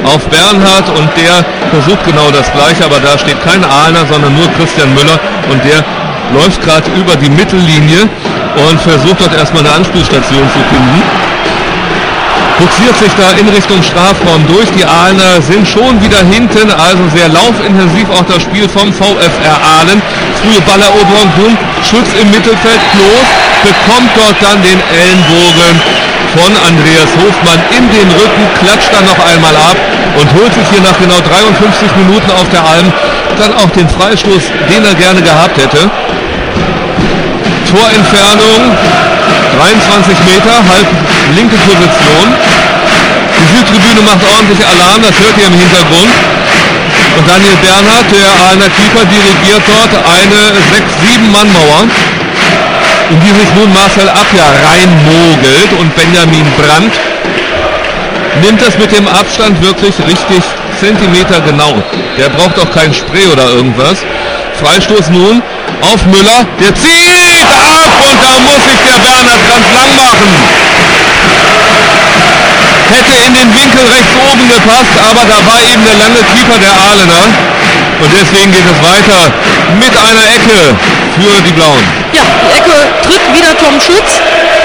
auf Bernhard und der versucht genau das Gleiche, aber da steht kein Aalener, sondern nur Christian Müller und der läuft gerade über die Mittellinie und versucht dort erstmal eine Anspielstation zu finden. Buxiert sich da in Richtung Strafraum durch. Die Aalener sind schon wieder hinten, also sehr laufintensiv auch das Spiel vom VfR Aalen. Frühe Balleroberung, Bund, Schütz im Mittelfeld, Klos bekommt dort dann den Ellenbogen von Andreas Hofmann in den Rücken, klatscht dann noch einmal ab und holt sich hier nach genau 53 Minuten auf der Alm dann auch den Freistoß, den er gerne gehabt hätte. Torentfernung 23 Meter, halb linke Position. Die Südtribüne macht ordentlich Alarm, das hört ihr im Hintergrund. Und Daniel Bernhard, der Aalener Keeper, dirigiert dort eine 6-7-Mann-Mauer, in die sich nun Marcel Appia reinmogelt und Benjamin Brandt nimmt das mit dem Abstand wirklich richtig Zentimeter genau. Der braucht auch kein Spray oder irgendwas. Freistoß nun auf Müller, der zieht ab und da muss sich der Bernhard ganz lang machen. Hätte in den Winkel rechts oben gepasst, aber da war eben der lange Keeper der Aalener. Und deswegen geht es weiter mit einer Ecke für die Blauen. Ja, die Ecke tritt wieder Tom Schütz.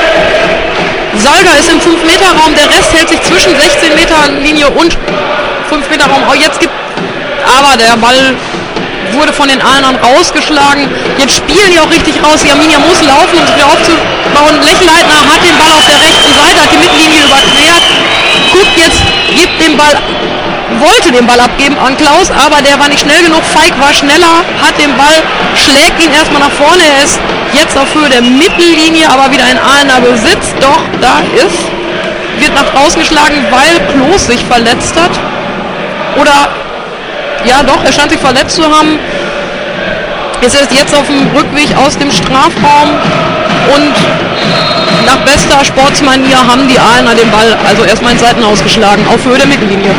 Salga ist im 5-Meter-Raum, der Rest hält sich zwischen 16-Meter-Linie und 5-Meter-Raum. Oh, jetzt gibt aber der Ball wurde von den Aalenern rausgeschlagen. Jetzt spielen die auch richtig raus. Die Arminia muss laufen, um sich wieder aufzubauen. Lechenleitner hat den Ball auf der rechten Seite, hat die Mittellinie überquert. Guckt jetzt, gibt den Ball, wollte den Ball abgeben an Klaus, aber der war nicht schnell genug. Feig war schneller, hat den Ball, schlägt ihn erstmal nach vorne. Er ist jetzt auf Höhe der Mittellinie, aber wieder ein Aalener Besitz. Doch, da wird nach draußen geschlagen, weil Klos sich verletzt hat. Oder ja doch, er scheint sich verletzt zu haben. Ist jetzt auf dem Rückweg aus dem Strafraum und nach bester Sportsmanier haben die Aalener den Ball also erstmal in Seiten ausgeschlagen, auf Höhe der Mittellinie.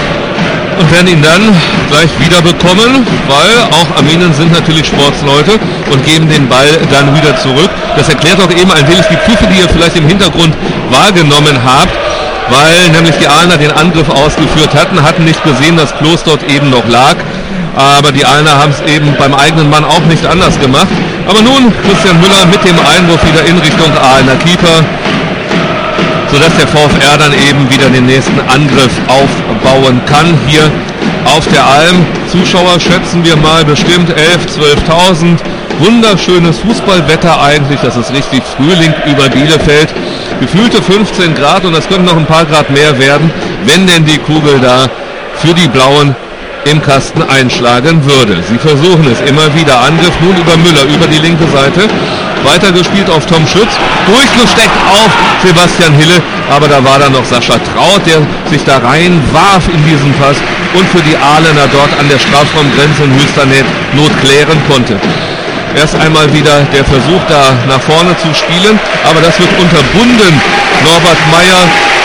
Und werden ihn dann gleich wieder bekommen, weil auch Arminen sind natürlich Sportsleute und geben den Ball dann wieder zurück. Das erklärt auch eben ein wenig die Pfiffe, die ihr vielleicht im Hintergrund wahrgenommen habt, weil nämlich die Aalener den Angriff ausgeführt hatten nicht gesehen, dass Klos dort eben noch lag. Aber die Aalener haben es eben beim eigenen Mann auch nicht anders gemacht. Aber nun Christian Müller mit dem Einwurf wieder in Richtung Aalener Keeper, sodass der VfR dann eben wieder den nächsten Angriff aufbauen kann. Hier auf der Alm, Zuschauer schätzen wir mal bestimmt 11.000, 12.000. Wunderschönes Fußballwetter eigentlich, das ist richtig Frühling über Bielefeld. Gefühlte 15 Grad und das könnten noch ein paar Grad mehr werden, wenn denn die Kugel da für die Blauen im Kasten einschlagen würde. Sie versuchen es immer wieder. Angriff nun über Müller, über die linke Seite. Weitergespielt auf Tom Schütz. Durchgesteckt auf Sebastian Hille. Aber da war dann noch Sascha Traut, der sich da rein warf in diesen Pass und für die Aalener dort an der Strafraumgrenze in höchster Not klären konnte. Erst einmal wieder der Versuch, da nach vorne zu spielen. Aber das wird unterbunden. Norbert Meyer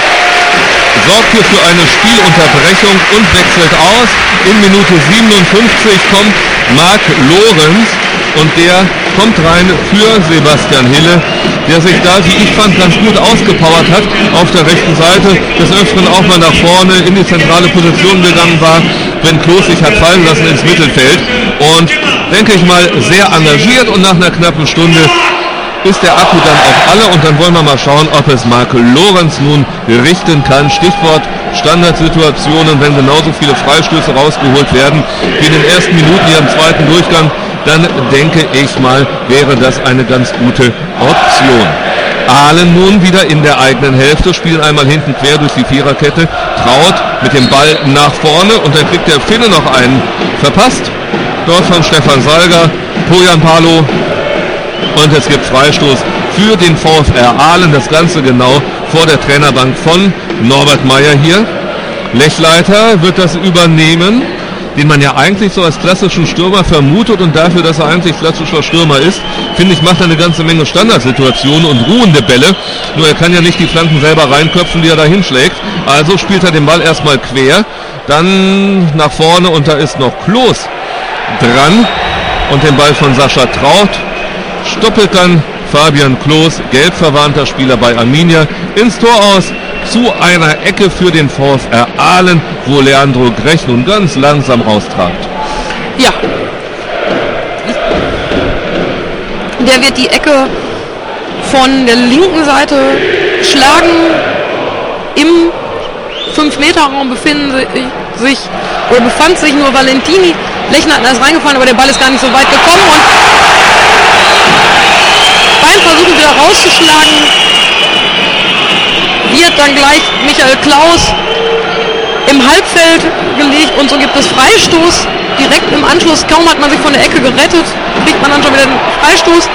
sorgt hier für eine Spielunterbrechung und wechselt aus. In Minute 57 kommt Marc Lorenz und der kommt rein für Sebastian Hille, der sich da, wie ich fand, ganz gut ausgepowert hat, auf der rechten Seite, des Öfteren auch mal nach vorne in die zentrale Position gegangen war, wenn Klos sich hat fallen lassen ins Mittelfeld und, denke ich mal, sehr engagiert und nach einer knappen Stunde ist der Akku dann auf alle und dann wollen wir mal schauen, ob es Marco Lorenz nun richten kann. Stichwort Standardsituationen, wenn genauso viele Freistöße rausgeholt werden wie in den ersten Minuten hier im zweiten Durchgang, dann denke ich mal, wäre das eine ganz gute Option. Aalen nun wieder in der eigenen Hälfte, spielen einmal hinten quer durch die Viererkette, Traut mit dem Ball nach vorne und dann kriegt der Finne noch einen verpasst. Dort von Stefan Salga, Pojan Palo. Und es gibt Freistoß für den VfR Aalen. Das Ganze genau vor der Trainerbank von Norbert Meyer hier. Lechleiter wird das übernehmen, den man ja eigentlich so als klassischen Stürmer vermutet und dafür, dass er eigentlich klassischer Stürmer ist, finde ich, macht er eine ganze Menge Standardsituationen und ruhende Bälle. Nur er kann ja nicht die Flanken selber reinköpfen, die er da hinschlägt. Also spielt er den Ball erstmal quer, dann nach vorne und da ist noch Klos dran und den Ball von Sascha Traut stoppelt dann Fabian Klos, gelb verwarnter Spieler bei Arminia, ins Tor aus. zu einer Ecke für den VfR Aalen, wo Leandro Grech nun ganz langsam raustrat. Ja. Der wird die Ecke von der linken Seite schlagen. Im 5-Meter-Raum befand sich nur Valentini. Lechner hat erst reingefallen, aber der Ball ist gar nicht so weit gekommen und beim Versuchen wieder rauszuschlagen, wird dann gleich Michael Klaus im Halbfeld gelegt und so gibt es Freistoß. Direkt im Anschluss, kaum hat man sich von der Ecke gerettet, kriegt man dann schon wieder den Freistoß.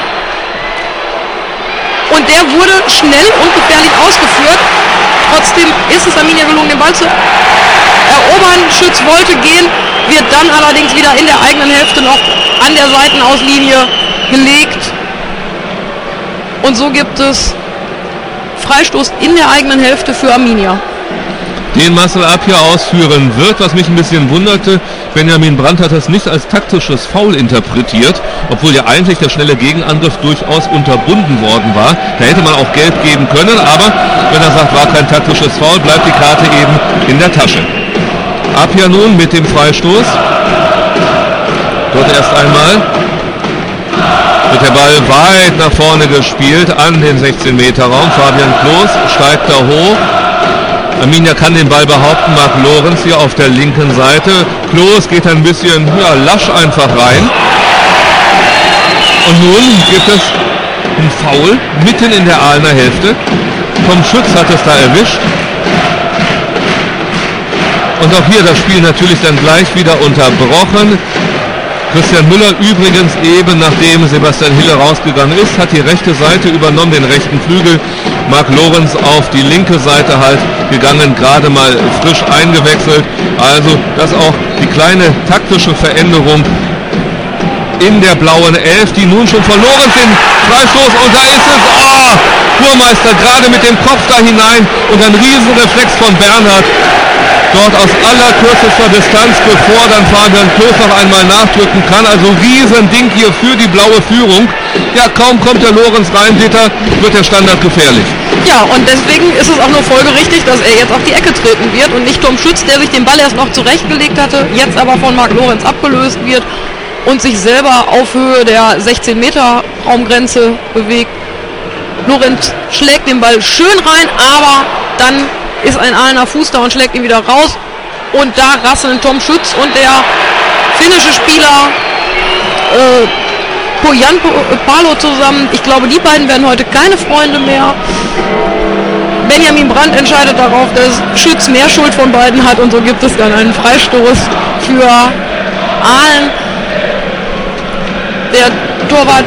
Und der wurde schnell und gefährlich ausgeführt. Trotzdem ist es Arminia gelungen, den Ball zu erobern. Schütz wollte gehen, wird dann allerdings wieder in der eigenen Hälfte noch an der Seitenauslinie gelegt. Und so gibt es Freistoß in der eigenen Hälfte für Arminia. Den Marcel Appiah ausführen wird, was mich ein bisschen wunderte. Benjamin Brandt hat das nicht als taktisches Foul interpretiert, obwohl ja eigentlich der schnelle Gegenangriff durchaus unterbunden worden war. Da hätte man auch Gelb geben können, aber wenn er sagt, war kein taktisches Foul, bleibt die Karte eben in der Tasche. Appiah nun mit dem Freistoß. Dort erst einmal wird der Ball weit nach vorne gespielt an den 16-Meter-Raum. Fabian Klos steigt da hoch. Arminia kann den Ball behaupten, Marc Lorenz hier auf der linken Seite. Klos geht ein bisschen lasch einfach rein. Und nun gibt es ein Foul mitten in der Aalener Hälfte. Tom Schütz hat es da erwischt. Und auch hier das Spiel natürlich dann gleich wieder unterbrochen. Christian Müller übrigens eben, nachdem Sebastian Hille rausgegangen ist, hat die rechte Seite übernommen, den rechten Flügel. Marc Lorenz auf die linke Seite halt gegangen, gerade mal frisch eingewechselt. Also das auch die kleine taktische Veränderung in der blauen Elf, die nun schon verloren sind. Freistoß und da ist es. Burmeister gerade mit dem Kopf da hinein und ein Riesenreflex von Bernhard. Dort aus allerkürzester Distanz, bevor dann Fabian Klos noch einmal nachdrücken kann. Also Riesending hier für die blaue Führung. Ja, kaum kommt der Lorenz rein, Dieter, wird der Standard gefährlich. Ja, und deswegen ist es auch nur folgerichtig, dass er jetzt auf die Ecke treten wird und nicht Tom Schütz, der sich den Ball erst noch zurechtgelegt hatte, jetzt aber von Marc Lorenz abgelöst wird und sich selber auf Höhe der 16-Meter-Raumgrenze bewegt. Lorenz schlägt den Ball schön rein, aber dann ist ein Aalener Fuß da und schlägt ihn wieder raus. Und da rasseln Tom Schütz und der finnische Spieler Pojan Palo zusammen. Ich glaube, die beiden werden heute keine Freunde mehr. Benjamin Brandt entscheidet darauf, dass Schütz mehr Schuld von beiden hat und so gibt es dann einen Freistoß für Aalen. Der Torwart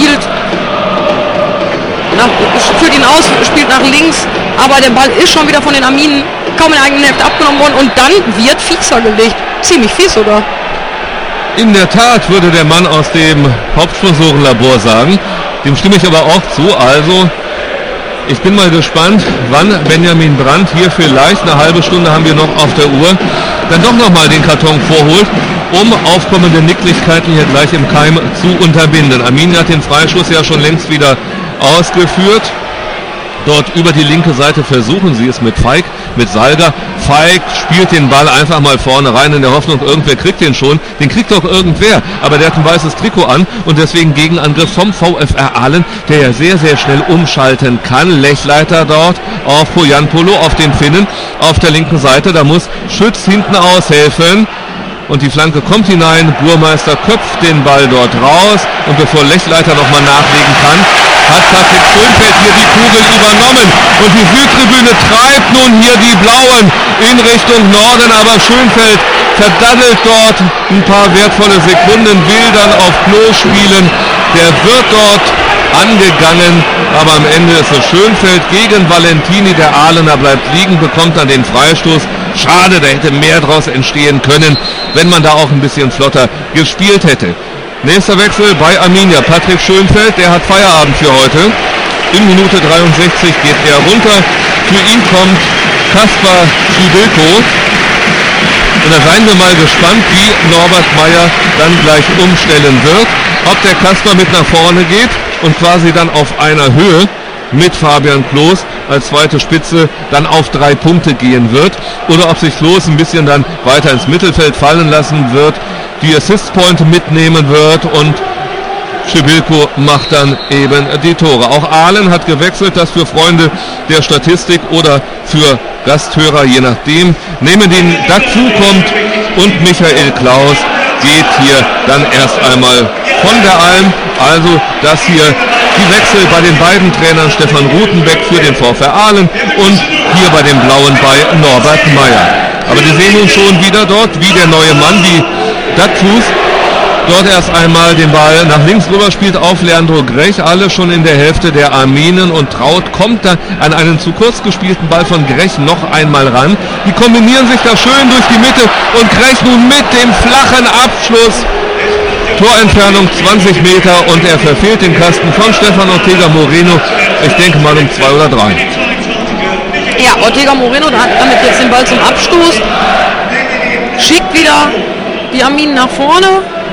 führt ihn aus, spielt nach links, aber der Ball ist schon wieder von den Arminen kaum in der eigenen Hälfte abgenommen worden und dann wird Fieser gelegt. Ziemlich fies, oder? In der Tat, würde der Mann aus dem Hauptsponsorenlabor sagen. Dem stimme ich aber auch zu. Also, ich bin mal gespannt, wann Benjamin Brandt hier vielleicht, eine halbe Stunde haben wir noch auf der Uhr, dann doch nochmal den Karton vorholt, um aufkommende Nicklichkeiten hier gleich im Keim zu unterbinden. Arminia hat den Freischuss ja schon längst wieder ausgeführt. Dort über die linke Seite versuchen sie es mit Feig, mit Salga. Feig spielt den Ball einfach mal vorne rein in der Hoffnung, irgendwer kriegt den schon. Den kriegt doch irgendwer, aber der hat ein weißes Trikot an und deswegen Gegenangriff vom VfR Aalen, der ja sehr, sehr schnell umschalten kann. Lechleiter dort auf Pojanpolo, auf den Finnen, auf der linken Seite. Da muss Schütz hinten aushelfen. Und die Flanke kommt hinein, Burmeister köpft den Ball dort raus und bevor Lechleiter nochmal nachlegen kann, hat Patrick Schönfeld hier die Kugel übernommen und die Südtribüne treibt nun hier die Blauen in Richtung Norden, aber Schönfeld verdaddelt dort ein paar wertvolle Sekunden, will dann auf Klo spielen, der wird dort angegangen, aber am Ende ist es Schönfeld gegen Valentini, der Aalener bleibt liegen, bekommt dann den Freistoß. Schade, da hätte mehr draus entstehen können, wenn man da auch ein bisschen flotter gespielt hätte. Nächster Wechsel bei Arminia. Patrick Schönfeld, der hat Feierabend für heute. In Minute 63 geht er runter. Für ihn kommt Kaspar Schibilko. Und da seien wir mal gespannt, wie Norbert Meyer dann gleich umstellen wird. Ob der Kaspar mit nach vorne geht und quasi dann auf einer Höhe mit Fabian Klos als zweite Spitze dann auf 3 Punkte gehen wird oder ob sich Klos ein bisschen dann weiter ins Mittelfeld fallen lassen wird, die Assist-Point mitnehmen wird und Schibilko macht dann eben die Tore. Auch Ahlen hat gewechselt, das für Freunde der Statistik oder für Gasthörer, je nachdem. Neben den Dakfu kommt und Michael Klaus geht hier dann erst einmal von der Alm. Also das hier die Wechsel bei den beiden Trainern Stefan Rutenbeck für den VfR Ahlen und hier bei den Blauen bei Norbert Meyer. Aber wir sehen uns schon wieder dort, wie der neue Mann, wie Dakfus, dort erst einmal den Ball nach links rüber spielt auf Leandro Grech, alle schon in der Hälfte der Arminen und Traut kommt dann an einen zu kurz gespielten Ball von Grech noch einmal ran. Die kombinieren sich da schön durch die Mitte und Grech nun mit dem flachen Abschluss. Torentfernung 20 Meter und er verfehlt den Kasten von Stefan Ortega Moreno, ich denke mal um 2 oder 3. Ja, Ortega Moreno damit jetzt den Ball zum Abstoß, schickt wieder die Arminen nach vorne.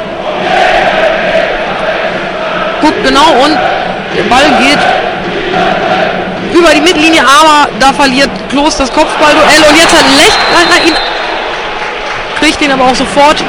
Guckt genau und der Ball geht über die Mittellinie, aber da verliert Klos das Kopfballduell und jetzt hat Lechleitner ihn, kriegt ihn aber auch sofort.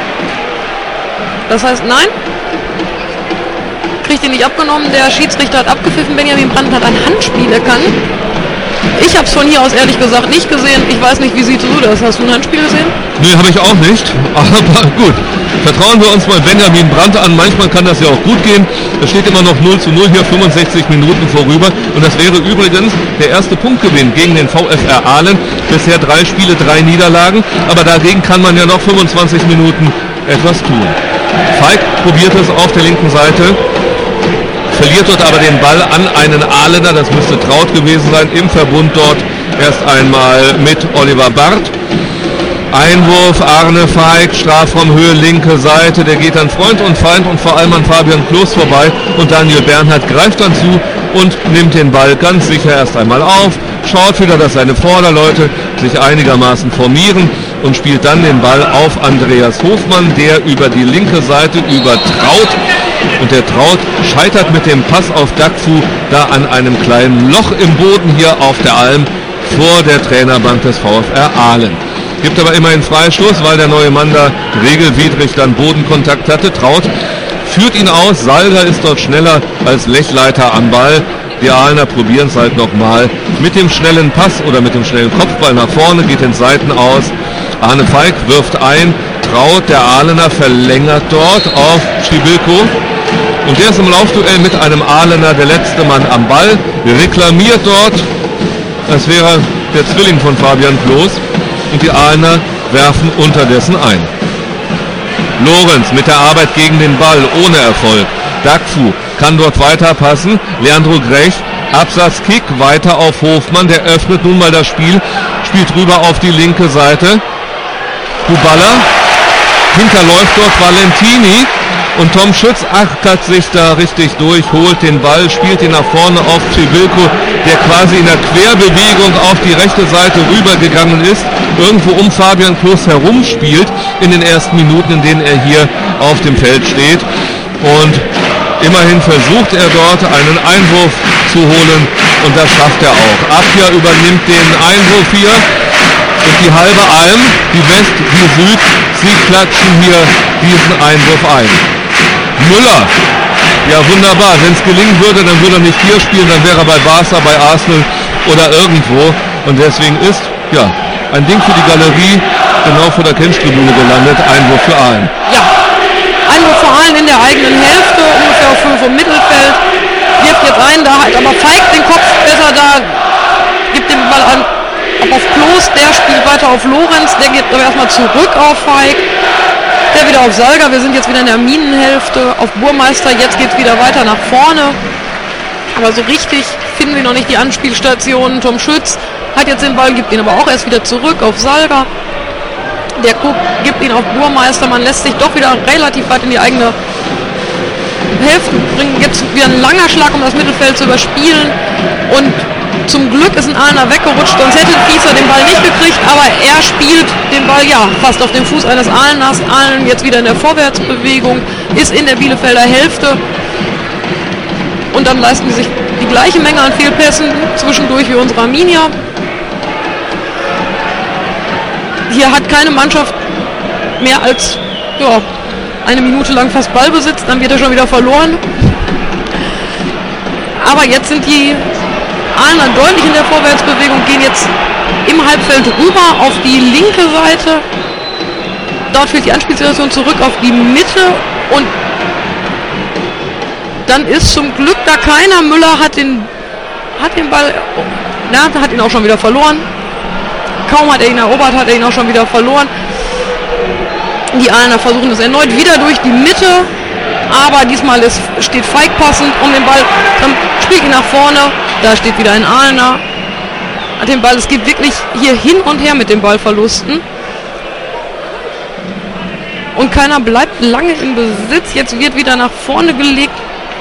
Das heißt, nein, kriegt ihn nicht abgenommen. Der Schiedsrichter hat abgepfiffen. Benjamin Brandt hat ein Handspiel erkannt. Ich habe es von hier aus ehrlich gesagt nicht gesehen. Ich weiß nicht, wie siehst du das? Hast du ein Handspiel gesehen? Nee, habe ich auch nicht. Aber gut, vertrauen wir uns mal Benjamin Brandt an. Manchmal kann das ja auch gut gehen. Es steht immer noch 0:0 hier, 65 Minuten vorüber. Und das wäre übrigens der erste Punktgewinn gegen den VfR Ahlen. Bisher 3 Spiele, 3 Niederlagen. Aber dagegen kann man ja noch 25 Minuten etwas tun. Falk probiert es auf der linken Seite. Verliert dort aber den Ball an einen Ahlener, das müsste Traut gewesen sein, im Verbund dort erst einmal mit Oliver Barth. Einwurf, Arne Falk, Strafraumhöhe, linke Seite, der geht an Freund und Feind und vor allem an Fabian Klos vorbei und Daniel Bernhard greift dann zu und nimmt den Ball ganz sicher erst einmal auf, schaut wieder, dass seine Vorderleute sich einigermaßen formieren und spielt dann den Ball auf Andreas Hofmann, der über die linke Seite über Traut. Und der Traut scheitert mit dem Pass auf Dakfu da an einem kleinen Loch im Boden hier auf der Alm vor der Trainerbank des VfR Ahlen. Gibt aber immerhin Freistoß, weil der neue Mann da regelwidrig dann Bodenkontakt hatte. Traut führt ihn aus, Salga ist dort schneller als Lechleiter am Ball. Die Ahlener probieren es halt nochmal mit dem schnellen Pass oder mit dem schnellen Kopfball nach vorne, geht den Seiten aus. Arne Falk wirft ein, Traut, der Ahlener verlängert dort auf Schibilko. Und der ist im Laufduell mit einem Ahlener der letzte Mann am Ball, reklamiert dort, das wäre der Zwilling von Fabian Klos. Und die Ahlener werfen unterdessen ein. Lorenz mit der Arbeit gegen den Ball, ohne Erfolg. Dakfu kann dort weiterpassen. Leandro Grech, Absatzkick, weiter auf Hofmann. Der öffnet nun mal das Spiel, spielt rüber auf die linke Seite. Kubala, hinterläuft dort Valentini. Und Tom Schütz ackert sich da richtig durch, holt den Ball, spielt ihn nach vorne auf Schibilko, der quasi in der Querbewegung auf die rechte Seite rübergegangen ist, irgendwo um Fabian Klos herum spielt in den ersten Minuten, in denen er hier auf dem Feld steht. Und immerhin versucht er dort einen Einwurf zu holen und das schafft er auch. Abja übernimmt den Einwurf hier und die halbe Alm, die West, die Süd, sie klatschen hier diesen Einwurf ein. Müller, ja wunderbar, wenn es gelingen würde, dann würde er nicht hier spielen, dann wäre er bei Barca, bei Arsenal oder irgendwo und deswegen ist, ja, ein Ding für die Galerie, genau vor der Kennstribüne gelandet, Einwurf für Ahlen. Ja, Einwurf für Ahlen in der eigenen Hälfte, ungefähr auf 5 im Mittelfeld, wirft jetzt ein, da hat aber Falk den Kopf besser da, gibt den Ball an, auf Klos, der spielt weiter auf Lorenz, der geht aber erstmal zurück auf Falk. Der wieder auf Salga, wir sind jetzt wieder in der Minenhälfte, auf Burmeister, jetzt geht es wieder weiter nach vorne. Aber so richtig finden wir noch nicht die Anspielstationen. Tom Schütz hat jetzt den Ball, gibt ihn aber auch erst wieder zurück auf Salga. Der gibt ihn auf Burmeister, man lässt sich doch wieder relativ weit in die eigene Hälfte bringen. Jetzt wieder ein langer Schlag, um das Mittelfeld zu überspielen. Und zum Glück ist ein Ahlener weggerutscht, sonst hätte Fieser den Ball nicht gekriegt, aber er spielt den Ball ja fast auf dem Fuß eines Ahleners. Ahlen jetzt wieder in der Vorwärtsbewegung, ist in der Bielefelder Hälfte. und dann leisten die sich die gleiche Menge an Fehlpässen zwischendurch wie unsere Arminia. Hier hat keine Mannschaft mehr als eine Minute lang fast Ballbesitz, dann wird er schon wieder verloren. Aber jetzt sind die Aalener deutlich in der Vorwärtsbewegung, gehen jetzt im Halbfeld rüber auf die linke Seite. Dort fehlt die Anspielsituation zurück auf die Mitte und dann ist zum Glück da keiner. Müller hat den Ball, hat ihn auch schon wieder verloren. Kaum hat er ihn erobert, hat er ihn auch schon wieder verloren. Die Aalener versuchen es erneut wieder durch die Mitte, aber diesmal steht Feig passend um den Ball, dann spielt ihn nach vorne, da steht wieder ein Aalener, hat den Ball, es geht wirklich hier hin und her mit den Ballverlusten. Und keiner bleibt lange im Besitz, jetzt wird wieder nach vorne gelegt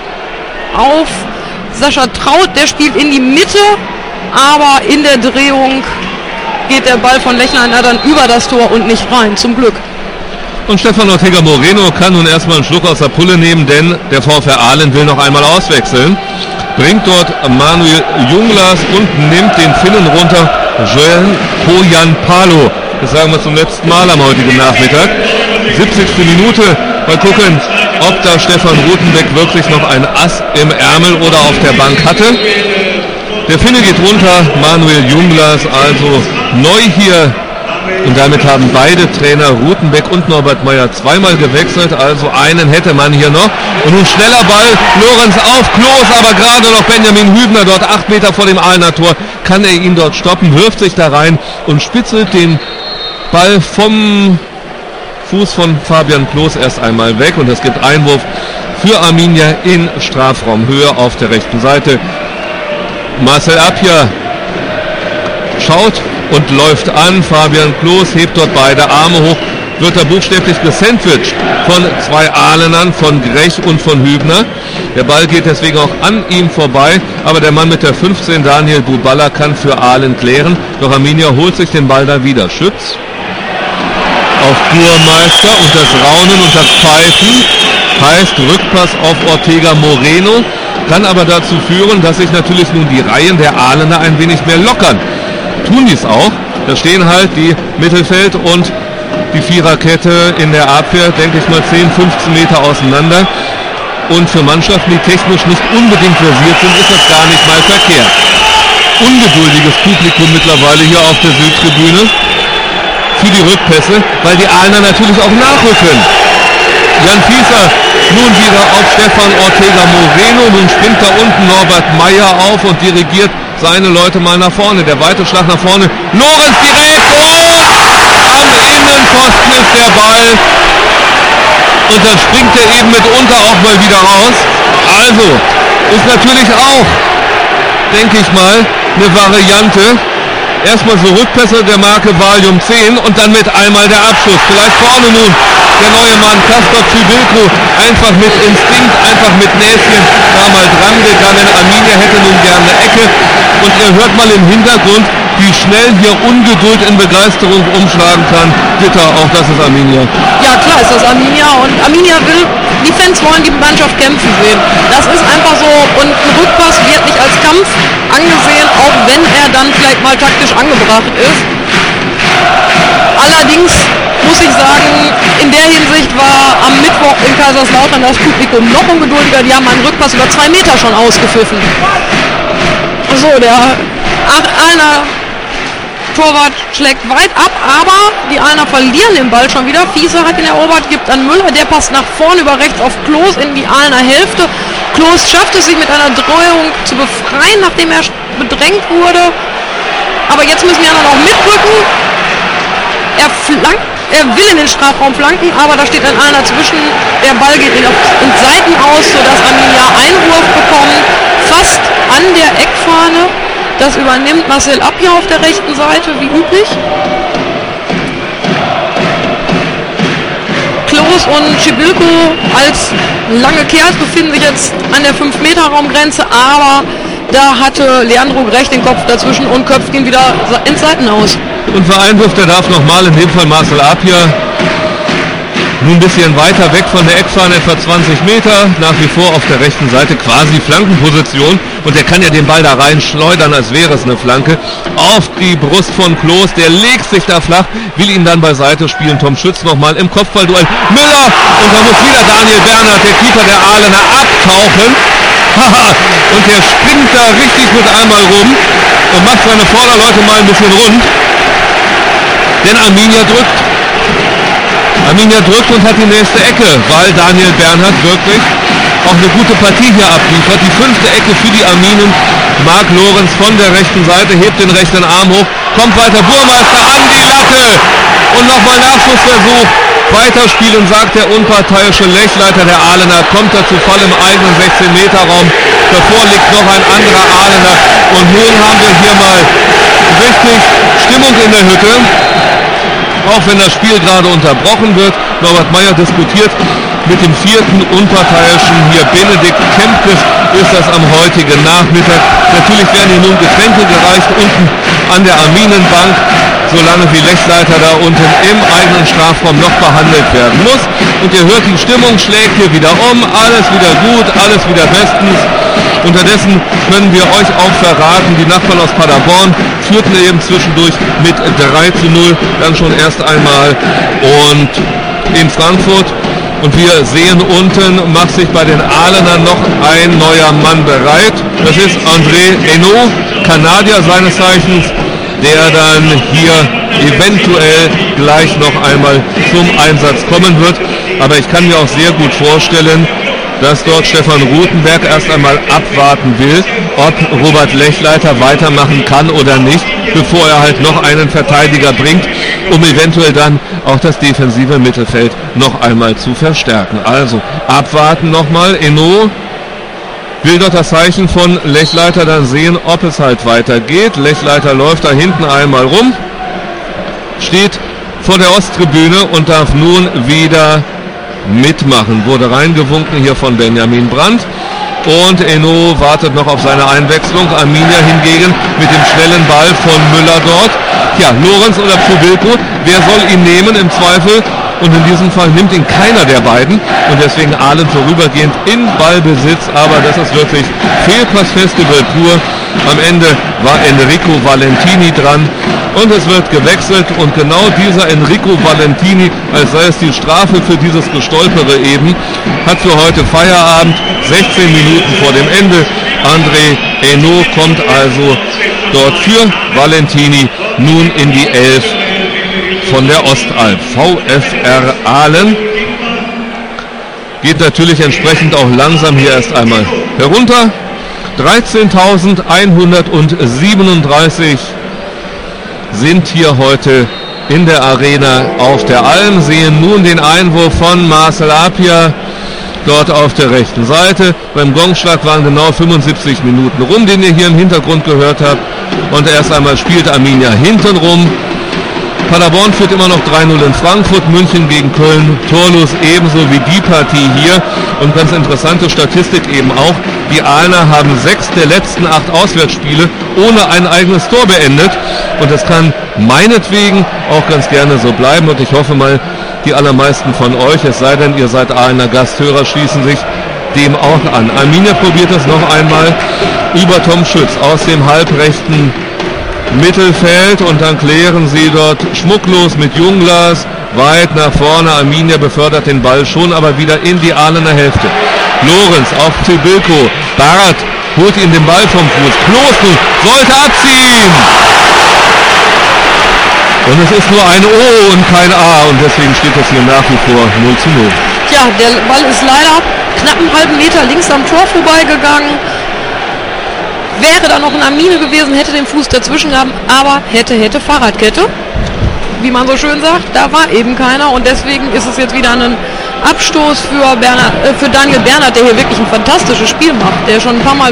auf Sascha Traut, der spielt in die Mitte, aber in der Drehung geht der Ball von Lechner dann über das Tor und nicht rein, zum Glück. Und Stefan Ortega Moreno kann nun erstmal einen Schluck aus der Pulle nehmen, denn der VfR Aalen will noch einmal auswechseln. Bringt dort Manuel Junglas und nimmt den Finnen runter, Joel Poyanpalo. Das sagen wir zum letzten Mal am heutigen Nachmittag. 70. Minute. Mal gucken, ob da Stefan Rutenbeck wirklich noch ein Ass im Ärmel oder auf der Bank hatte. Der Finne geht runter, Manuel Junglas also neu hier. Und damit haben beide Trainer Rutenbeck und Norbert Meyer zweimal gewechselt, also einen hätte man hier noch. Und nun schneller Ball, Lorenz auf Klos, aber gerade noch Benjamin Hübner dort 8 Meter vor dem Aalener Tor, kann er ihn dort stoppen, wirft sich da rein und spitzelt den Ball vom Fuß von Fabian Klos erst einmal weg und es gibt Einwurf für Arminia in Strafraumhöhe auf der rechten Seite. Marcel Appia schaut und läuft an. Fabian Klos hebt dort beide Arme hoch, wird da buchstäblich gesandwiched von zwei Aalenern, von Grech und von Hübner. Der Ball geht deswegen auch an ihm vorbei, aber der Mann mit der 15, Daniel Buballa, kann für Aalen klären. Doch Arminia holt sich den Ball da wieder. Schütz auf Burmeister und das Raunen und das Pfeifen heißt Rückpass auf Ortega Moreno, kann aber dazu führen, dass sich natürlich nun die Reihen der Aalener ein wenig mehr lockern. Tun dies auch. Da stehen halt die Mittelfeld- und die Viererkette in der Abwehr, denke ich mal 10, 15 Meter auseinander. Und für Mannschaften, die technisch nicht unbedingt versiert sind, ist das gar nicht mal verkehrt. Ungeduldiges Publikum mittlerweile hier auf der Südtribüne für die Rückpässe, weil die Aalener natürlich auch nachrücken. Jan Fieser nun wieder auf Stefan Ortega Moreno, nun springt da unten Norbert Meyer auf und dirigiert seine Leute mal nach vorne. Der weite Schlag nach vorne. Lorenz direkt. Am Innenpfosten ist der Ball. Und dann springt er eben mitunter auch mal wieder raus. Also, ist natürlich auch, denke ich mal, eine Variante. Erstmal so Rückpässe der Marke Valium 10 und dann mit einmal der Abschluss. Vielleicht vorne nun der neue Mann Kasper Cybilko, einfach mit Instinkt, einfach mit Näschen da mal dran gegangen. Arminia hätte nun gerne eine Ecke und ihr hört mal im Hintergrund, wie schnell hier Ungeduld in Begeisterung umschlagen kann. Bitte, auch das ist Arminia. Ja klar ist das Arminia und Arminia will, die Fans wollen die Mannschaft kämpfen sehen. Das ist einfach so und ein Rückpass wird nicht als Kampf angesehen, auch wenn er dann vielleicht mal taktisch angebracht ist. Allerdings muss ich sagen, in der Hinsicht war am Mittwoch in Kaiserslautern das Publikum noch ungeduldiger. Die haben einen Rückpass über 2 Meter schon ausgepfiffen. So, der Aalener Torwart schlägt weit ab, aber die Aalener verlieren den Ball schon wieder. Fieser hat ihn erobert, gibt an Müller, der passt nach vorne über rechts auf Klos in die Aalener Hälfte. Klos schafft es, sich mit einer Drehung zu befreien, nachdem er bedrängt wurde. Aber jetzt müssen die anderen auch mitrücken. Er will in den Strafraum flanken, aber da steht ein Aalener zwischen. Der Ball geht in Seiten aus, sodass Arminia Einwurf bekommt, fast an der Eckfahne. Das übernimmt Marcel Appia auf der rechten Seite, wie üblich. Klos und Cybilko als lange Kerls befinden sich jetzt an der 5-Meter-Raumgrenze, aber da hatte Leandro Grech den Kopf dazwischen und köpft ihn wieder ins Seitenhaus. Und für Einwurf, der darf nochmal, in dem Fall Marcel Appia. Nun ein bisschen weiter weg von der Eckfahne, etwa 20 Meter, nach wie vor auf der rechten Seite, quasi Flankenposition. Und der kann ja den Ball da rein schleudern, als wäre es eine Flanke. Auf die Brust von Klos, der legt sich da flach, will ihn dann beiseite spielen. Tom Schütz nochmal im Kopfballduell. Müller! Und da muss wieder Daniel Bernhard, der Keeper der Ahlener, abtauchen. Und der springt da richtig mit einmal rum und macht seine Vorderleute mal ein bisschen rund. Denn Arminia drückt und hat die nächste Ecke, weil Daniel Bernhard wirklich auch eine gute Partie hier abliefert. Die 5. Ecke für die Arminen. Marc Lorenz von der rechten Seite hebt den rechten Arm hoch, kommt weiter, Burmeister an die Latte und nochmal Nachschussversuch. Weiterspielen, sagt der unparteiische Lechleiter der Ahlener, kommt er zu Fall im eigenen 16-Meter-Raum. Davor liegt noch ein anderer Ahlener und nun haben wir hier mal richtig Stimmung in der Hütte. Auch wenn das Spiel gerade unterbrochen wird. Norbert Meyer diskutiert mit dem 4. Unparteiischen hier, Benedikt Kempkes, ist das am heutigen Nachmittag. Natürlich werden hier nun Getränke gereicht unten an der Arminenbank, solange die Lechleiter da unten im eigenen Strafraum noch behandelt werden muss. Und ihr hört, die Stimmung schlägt hier wieder um, alles wieder gut, alles wieder bestens. Unterdessen können wir euch auch verraten, die Nachbarn aus Paderborn führten eben zwischendurch mit 3:0, dann schon erst einmal und in Frankfurt. Und wir sehen unten, macht sich bei den Ahlenern noch ein neuer Mann bereit. Das ist André Hainaut, Kanadier seines Zeichens, der dann hier eventuell gleich noch einmal zum Einsatz kommen wird. Aber ich kann mir auch sehr gut vorstellen, dass dort Stefan Ruthenberg erst einmal abwarten will, ob Robert Lechleiter weitermachen kann oder nicht, bevor er halt noch einen Verteidiger bringt, um eventuell dann auch das defensive Mittelfeld noch einmal zu verstärken. Also abwarten nochmal. Hainaut will dort das Zeichen von Lechleiter dann sehen, ob es halt weitergeht. Lechleiter läuft da hinten einmal rum, steht vor der Osttribüne und darf nun wieder mitmachen. Wurde reingewunken hier von Benjamin Brandt. Und Hainaut wartet noch auf seine Einwechslung. Arminia hingegen mit dem schnellen Ball von Müller dort. Ja, Lorenz oder Pfubilko, wer soll ihn nehmen im Zweifel? Und in diesem Fall nimmt ihn keiner der beiden. Und deswegen Ahlen vorübergehend in Ballbesitz. Aber das ist wirklich Fehlpass-Festival pur. Am Ende war Enrico Valentini dran. Und es wird gewechselt. Und genau dieser Enrico Valentini, als sei es die Strafe für dieses Gestolpere eben, hat für heute Feierabend. 16 Minuten vor dem Ende. André Hainaut kommt also dort für Valentini nun in die 11 von der Ostalb. VfR Ahlen geht natürlich entsprechend auch langsam hier erst einmal herunter. 13.137 sind hier heute in der Arena auf der Alm, sehen nun den Einwurf von Marcel Apia dort auf der rechten Seite. Beim Gongschlag waren genau 75 Minuten rum, den ihr hier im Hintergrund gehört habt. Und erst einmal spielt Arminia hintenrum. Paderborn führt immer noch 3:0 in Frankfurt, München gegen Köln torlos, ebenso wie die Partie hier. Und ganz interessante Statistik eben auch, die Ahlener haben 6 der letzten 8 Auswärtsspiele ohne ein eigenes Tor beendet. Und das kann meinetwegen auch ganz gerne so bleiben. Und ich hoffe mal, die allermeisten von euch, es sei denn, ihr seid Ahlener Gasthörer, schließen sich dem auch an. Arminia probiert es noch einmal über Tom Schütz aus dem halbrechten Mittelfeld und dann klären sie dort schmucklos mit Junglas weit nach vorne. Arminia befördert den Ball schon, aber wieder in die Ahlener Hälfte. Lorenz auf Pfubilko. Barth holt ihm den Ball vom Fuß. Klos sollte abziehen. Und es ist nur ein O und kein A und deswegen steht das hier nach wie vor 0:0. Ja, der Ball ist leider knapp einen halben Meter links am Tor vorbeigegangen. Wäre da noch ein Armine gewesen, hätte den Fuß dazwischen gehabt, aber hätte Fahrradkette, wie man so schön sagt. Da war eben keiner und deswegen ist es jetzt wieder ein Abstoß für Daniel Bernhard, der hier wirklich ein fantastisches Spiel macht, der schon ein paar Mal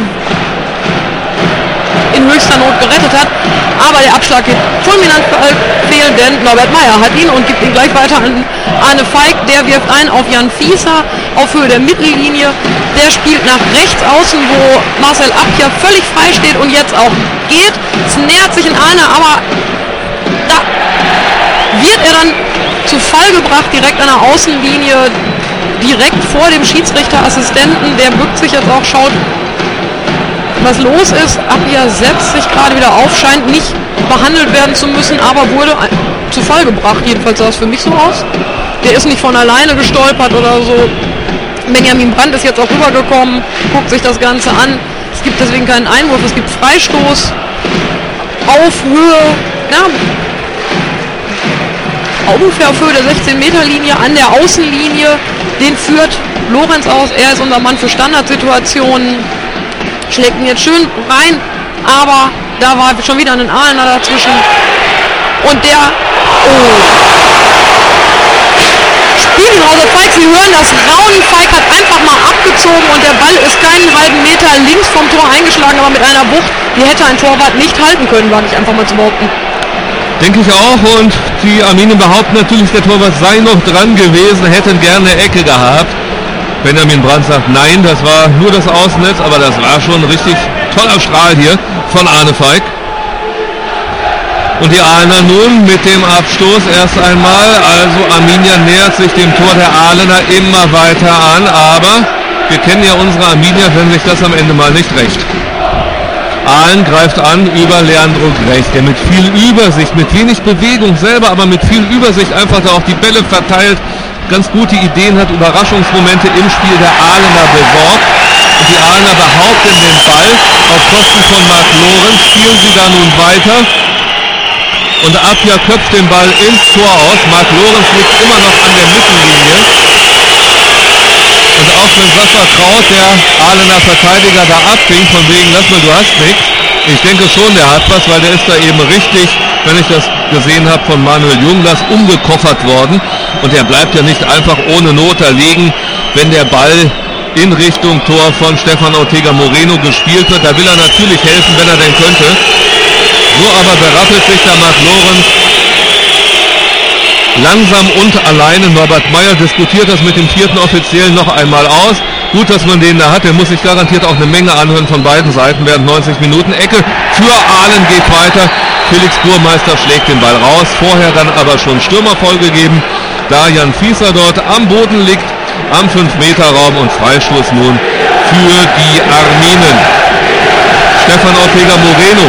in höchster Not gerettet hat. Aber der Abschlag geht fulminant fehlen, denn Norbert Meyer hat ihn und gibt ihn gleich weiter an Arne Feig. Der wirft ein auf Jan Fieser auf Höhe der Mittellinie. Der spielt nach rechts außen, wo Marcel Apia völlig frei steht und jetzt auch geht. Es nähert sich in Arne, aber da wird er dann zu Fall gebracht, direkt an der Außenlinie, direkt vor dem Schiedsrichterassistenten. Der bückt sich jetzt auch, schaut, was los ist. Appia setzt sich gerade wieder auf, scheint nicht behandelt werden zu müssen, aber wurde zu Fall gebracht. Jedenfalls sah es für mich so aus. Der ist nicht von alleine gestolpert oder so. Benjamin Brandt ist jetzt auch rübergekommen, guckt sich das Ganze an. Es gibt deswegen keinen Einwurf, es gibt Freistoß auf Höhe, ja, ungefähr auf Höhe der 16-Meter-Linie an der Außenlinie. Den führt Lorenz aus, er ist unser Mann für Standardsituationen, schlägt ihn jetzt schön rein, aber da war schon wieder ein Ahlener dazwischen und der spielen also Feig, Sie hören das Raunen, Feig hat einfach mal abgezogen und der Ball ist keinen halben Meter links vom Tor eingeschlagen, aber mit einer Wucht, die hätte ein Torwart nicht halten können, wage ich einfach mal zu behaupten. Denke ich auch, und die Arminen behaupten natürlich, der Torwart sei noch dran gewesen, hätten gerne eine Ecke gehabt. Benjamin Brandt sagt, nein, das war nur das Außennetz, aber das war schon ein richtig toller Strahl hier von Arne Feig. Und die Ahlener nun mit dem Abstoß erst einmal, also Arminia nähert sich dem Tor der Ahlener immer weiter an, aber wir kennen ja unsere Arminia, wenn sich das am Ende mal nicht recht. Ahlen greift an über Leandro Grech, der mit viel Übersicht, mit wenig Bewegung selber, aber mit viel Übersicht einfach da auch die Bälle verteilt, ganz gute Ideen hat, Überraschungsmomente im Spiel der Ahlener besorgt. Und die Ahlener behaupten den Ball auf Kosten von Marc Lorenz, spielen sie da nun weiter. Und Appia köpft den Ball ins Tor aus. Marc Lorenz liegt immer noch an der Mittellinie. Und auch wenn Sascha Kraut, der Ahlener Verteidiger, da abwinkt, von wegen, lass mal, du hast nichts. Ich denke schon, der hat was, weil der ist da eben richtig, wenn ich das gesehen habe, von Manuel Junglas umgekoffert worden. Und der bleibt ja nicht einfach ohne Not da liegen, wenn der Ball in Richtung Tor von Stefan Ortega Moreno gespielt wird. Da will er natürlich helfen, wenn er denn könnte. So aber berappelt sich der Marc Lorenz langsam und alleine. Norbert Meyer diskutiert das mit dem vierten Offiziellen noch einmal aus. Gut, dass man den da hat. Der muss sich garantiert auch eine Menge anhören von beiden Seiten während 90 Minuten. Ecke für Ahlen geht weiter. Felix Burmeister schlägt den Ball raus. Vorher dann aber schon Stürmerfoul gegeben, da Jan Fieser dort am Boden liegt, am 5-Meter-Raum, und Freistoß nun für die Arminen. Stefan Ortega Moreno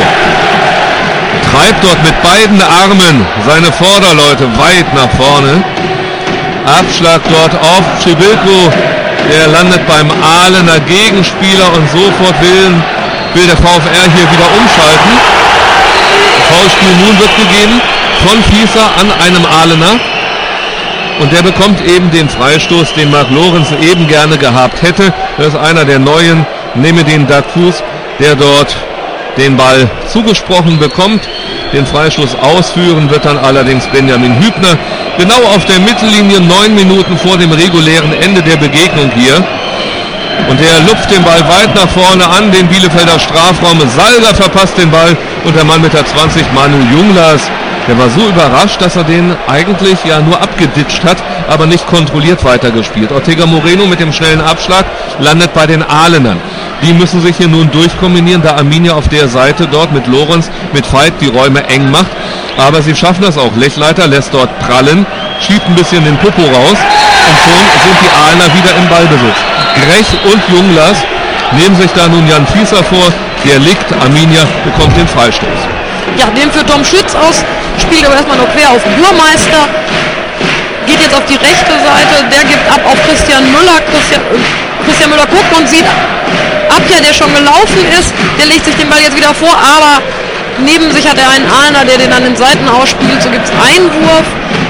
treibt dort mit beiden Armen seine Vorderleute weit nach vorne. Abschlag dort auf Schibilko, der landet beim Ahlener Gegenspieler und sofort will der VfR hier wieder umschalten. Foulspiel nun wird gegeben von Fieser an einem Ahlener und der bekommt eben den Freistoß, den Marc Lorenz eben gerne gehabt hätte. Das ist einer der neuen, Nemedin Dakus, der dort den Ball zugesprochen bekommt. Den Freistoß ausführen wird dann allerdings Benjamin Hübner. Genau auf der Mittellinie, 9 Minuten vor dem regulären Ende der Begegnung hier. Und der lupft den Ball weit nach vorne an den Bielefelder Strafraum. Salga verpasst den Ball und der Mann mit der 20, Manu Junglas, der war so überrascht, dass er den eigentlich ja nur abgeditscht hat, aber nicht kontrolliert weitergespielt. Ortega Moreno mit dem schnellen Abschlag landet bei den Ahlenern. Die müssen sich hier nun durchkombinieren, da Arminia auf der Seite dort mit Lorenz, mit Veit die Räume eng macht. Aber sie schaffen das auch. Lechleiter lässt dort prallen, schiebt ein bisschen den Popo raus und schon sind die Ahlener wieder im Ballbesitz. Grech und Junglas nehmen sich da nun Jan Fieser vor, der liegt, Arminia bekommt den Freistoß. Ja, den führt Tom Schütz aus, spielt aber erstmal noch quer auf Burmeister, geht jetzt auf die rechte Seite, der gibt ab auf Christian Müller. Christian Müller guckt und sieht Appia, der schon gelaufen ist, der legt sich den Ball jetzt wieder vor, aber neben sich hat er einen Ahlener, der den an den Seiten ausspielt. So gibt es Einwurf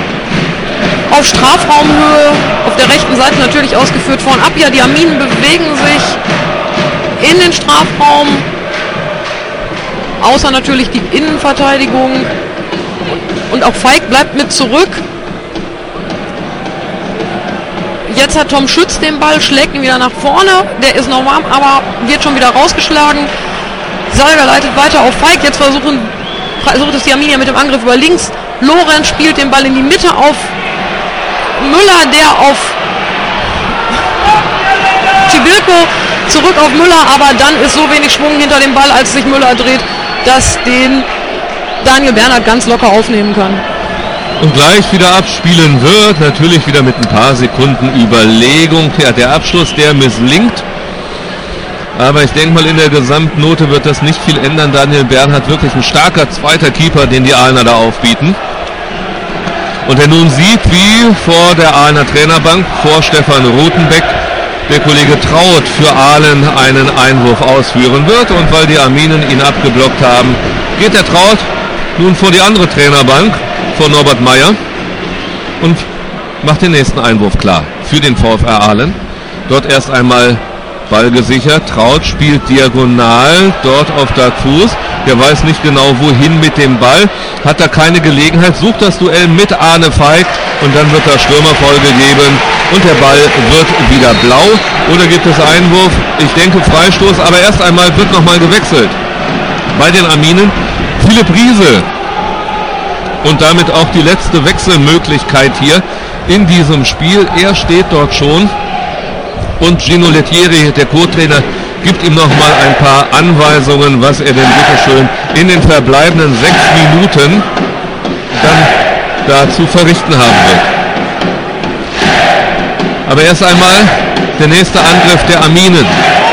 auf Strafraumhöhe, auf der rechten Seite natürlich ausgeführt von Appia. Die Arminen bewegen sich in den Strafraum, außer natürlich die Innenverteidigung, und auch Feig bleibt mit zurück. Jetzt hat Tom Schütz den Ball, schlägt ihn wieder nach vorne, der ist noch warm, aber wird schon wieder rausgeschlagen. Salga leitet weiter auf Feig, jetzt versucht es die Arminia mit dem Angriff über links. Lorenz spielt den Ball in die Mitte auf Müller, der auf Schibilko, zurück auf Müller, aber dann ist so wenig Schwung hinter dem Ball, als sich Müller dreht, dass den Daniel Bernhard ganz locker aufnehmen kann. und gleich wieder abspielen wird. Natürlich wieder mit ein paar Sekunden Überlegung. Ja, der Abschluss, der misslingt. Aber ich denke mal, in der Gesamtnote wird das nicht viel ändern. Daniel Bernhardt wirklich ein starker zweiter Keeper, den die Aalener da aufbieten. Und er nun sieht, wie vor der Aalener Trainerbank, vor Stefan Rothenbeck, der Kollege Traut für Aalen einen Einwurf ausführen wird. Und weil die Arminen ihn abgeblockt haben, geht der Traut nun vor die andere Trainerbank, vor Norbert Meyer, und macht den nächsten Einwurf klar für den VfR Aalen. Dort erst einmal Ball gesichert, Traut spielt diagonal, dort auf Dagfuß, der weiß nicht genau wohin mit dem Ball, hat da keine Gelegenheit, sucht das Duell mit Arne Feig und dann wird da Stürmerfoul gegeben und der Ball wird wieder blau. Oder gibt es Einwurf? Ich denke Freistoß, aber erst einmal wird nochmal gewechselt. Bei den Arminen Philipp Riese und damit auch die letzte Wechselmöglichkeit hier in diesem Spiel. Er steht dort schon. Und Gino Lettieri, der Co-Trainer, gibt ihm noch mal ein paar Anweisungen, was er denn bitteschön in den verbleibenden 6 Minuten dann da zu verrichten haben wird. Aber erst einmal der nächste Angriff der Arminen.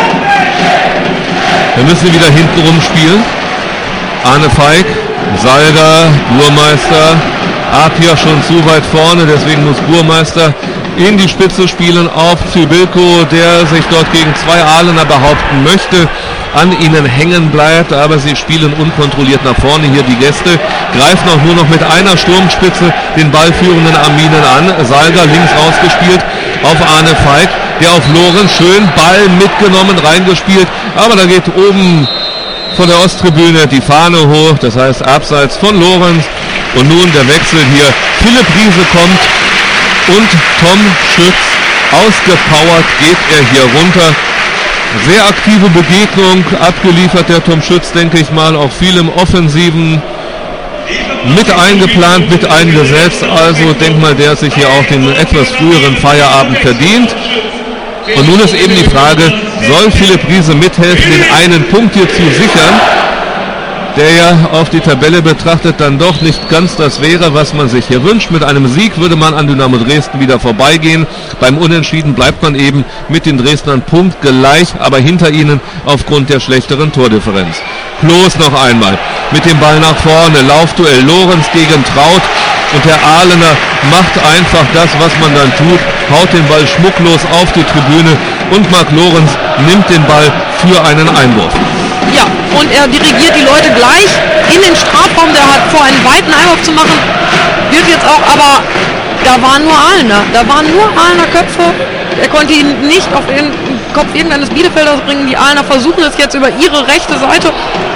Wir müssen wieder hintenrum spielen. Arne Feig, Salga, Burmeister, Apia schon zu weit vorne, deswegen muss Burmeister in die Spitze spielen auf Zybilko, der sich dort gegen 2 Aalener behaupten möchte, an ihnen hängen bleibt, aber sie spielen unkontrolliert nach vorne hier die Gäste, greifen auch nur noch mit einer Sturmspitze den ballführenden Arminen an. Salga links rausgespielt auf Arne Feig, der auf Lorenz schön Ball mitgenommen, reingespielt, aber da geht oben von der Osttribüne die Fahne hoch, das heißt abseits von Lorenz. Und nun der Wechsel hier, Philipp Riese kommt und Tom Schütz, ausgepowert geht er hier runter. Sehr aktive Begegnung abgeliefert der Tom Schütz, denke ich mal, auch viel im Offensiven mit eingeplant, mit eingesetzt. Also denk mal, der hat sich hier auch den etwas früheren Feierabend verdient. Und nun ist eben die Frage, soll Philipp Riese mithelfen, den einen Punkt hier zu sichern, der ja auf die Tabelle betrachtet dann doch nicht ganz das wäre, was man sich hier wünscht. Mit einem Sieg würde man an Dynamo Dresden wieder vorbeigehen. Beim Unentschieden bleibt man eben mit den Dresdnern punktgleich, aber hinter ihnen aufgrund der schlechteren Tordifferenz. Klos noch einmal mit dem Ball nach vorne, Laufduell Lorenz gegen Traut und der Aalener macht einfach das, was man dann tut, haut den Ball schmucklos auf die Tribüne und Marc Lorenz nimmt den Ball für einen Einwurf. Ja, und er dirigiert die Leute gleich in den Strafraum, der hat vor, einen weiten Einwurf zu machen, wird jetzt auch, aber da waren nur Aalener Köpfe, er konnte ihn nicht auf den Kopf irgendeines Bielefelders bringen, die Aalener versuchen es jetzt über ihre rechte Seite,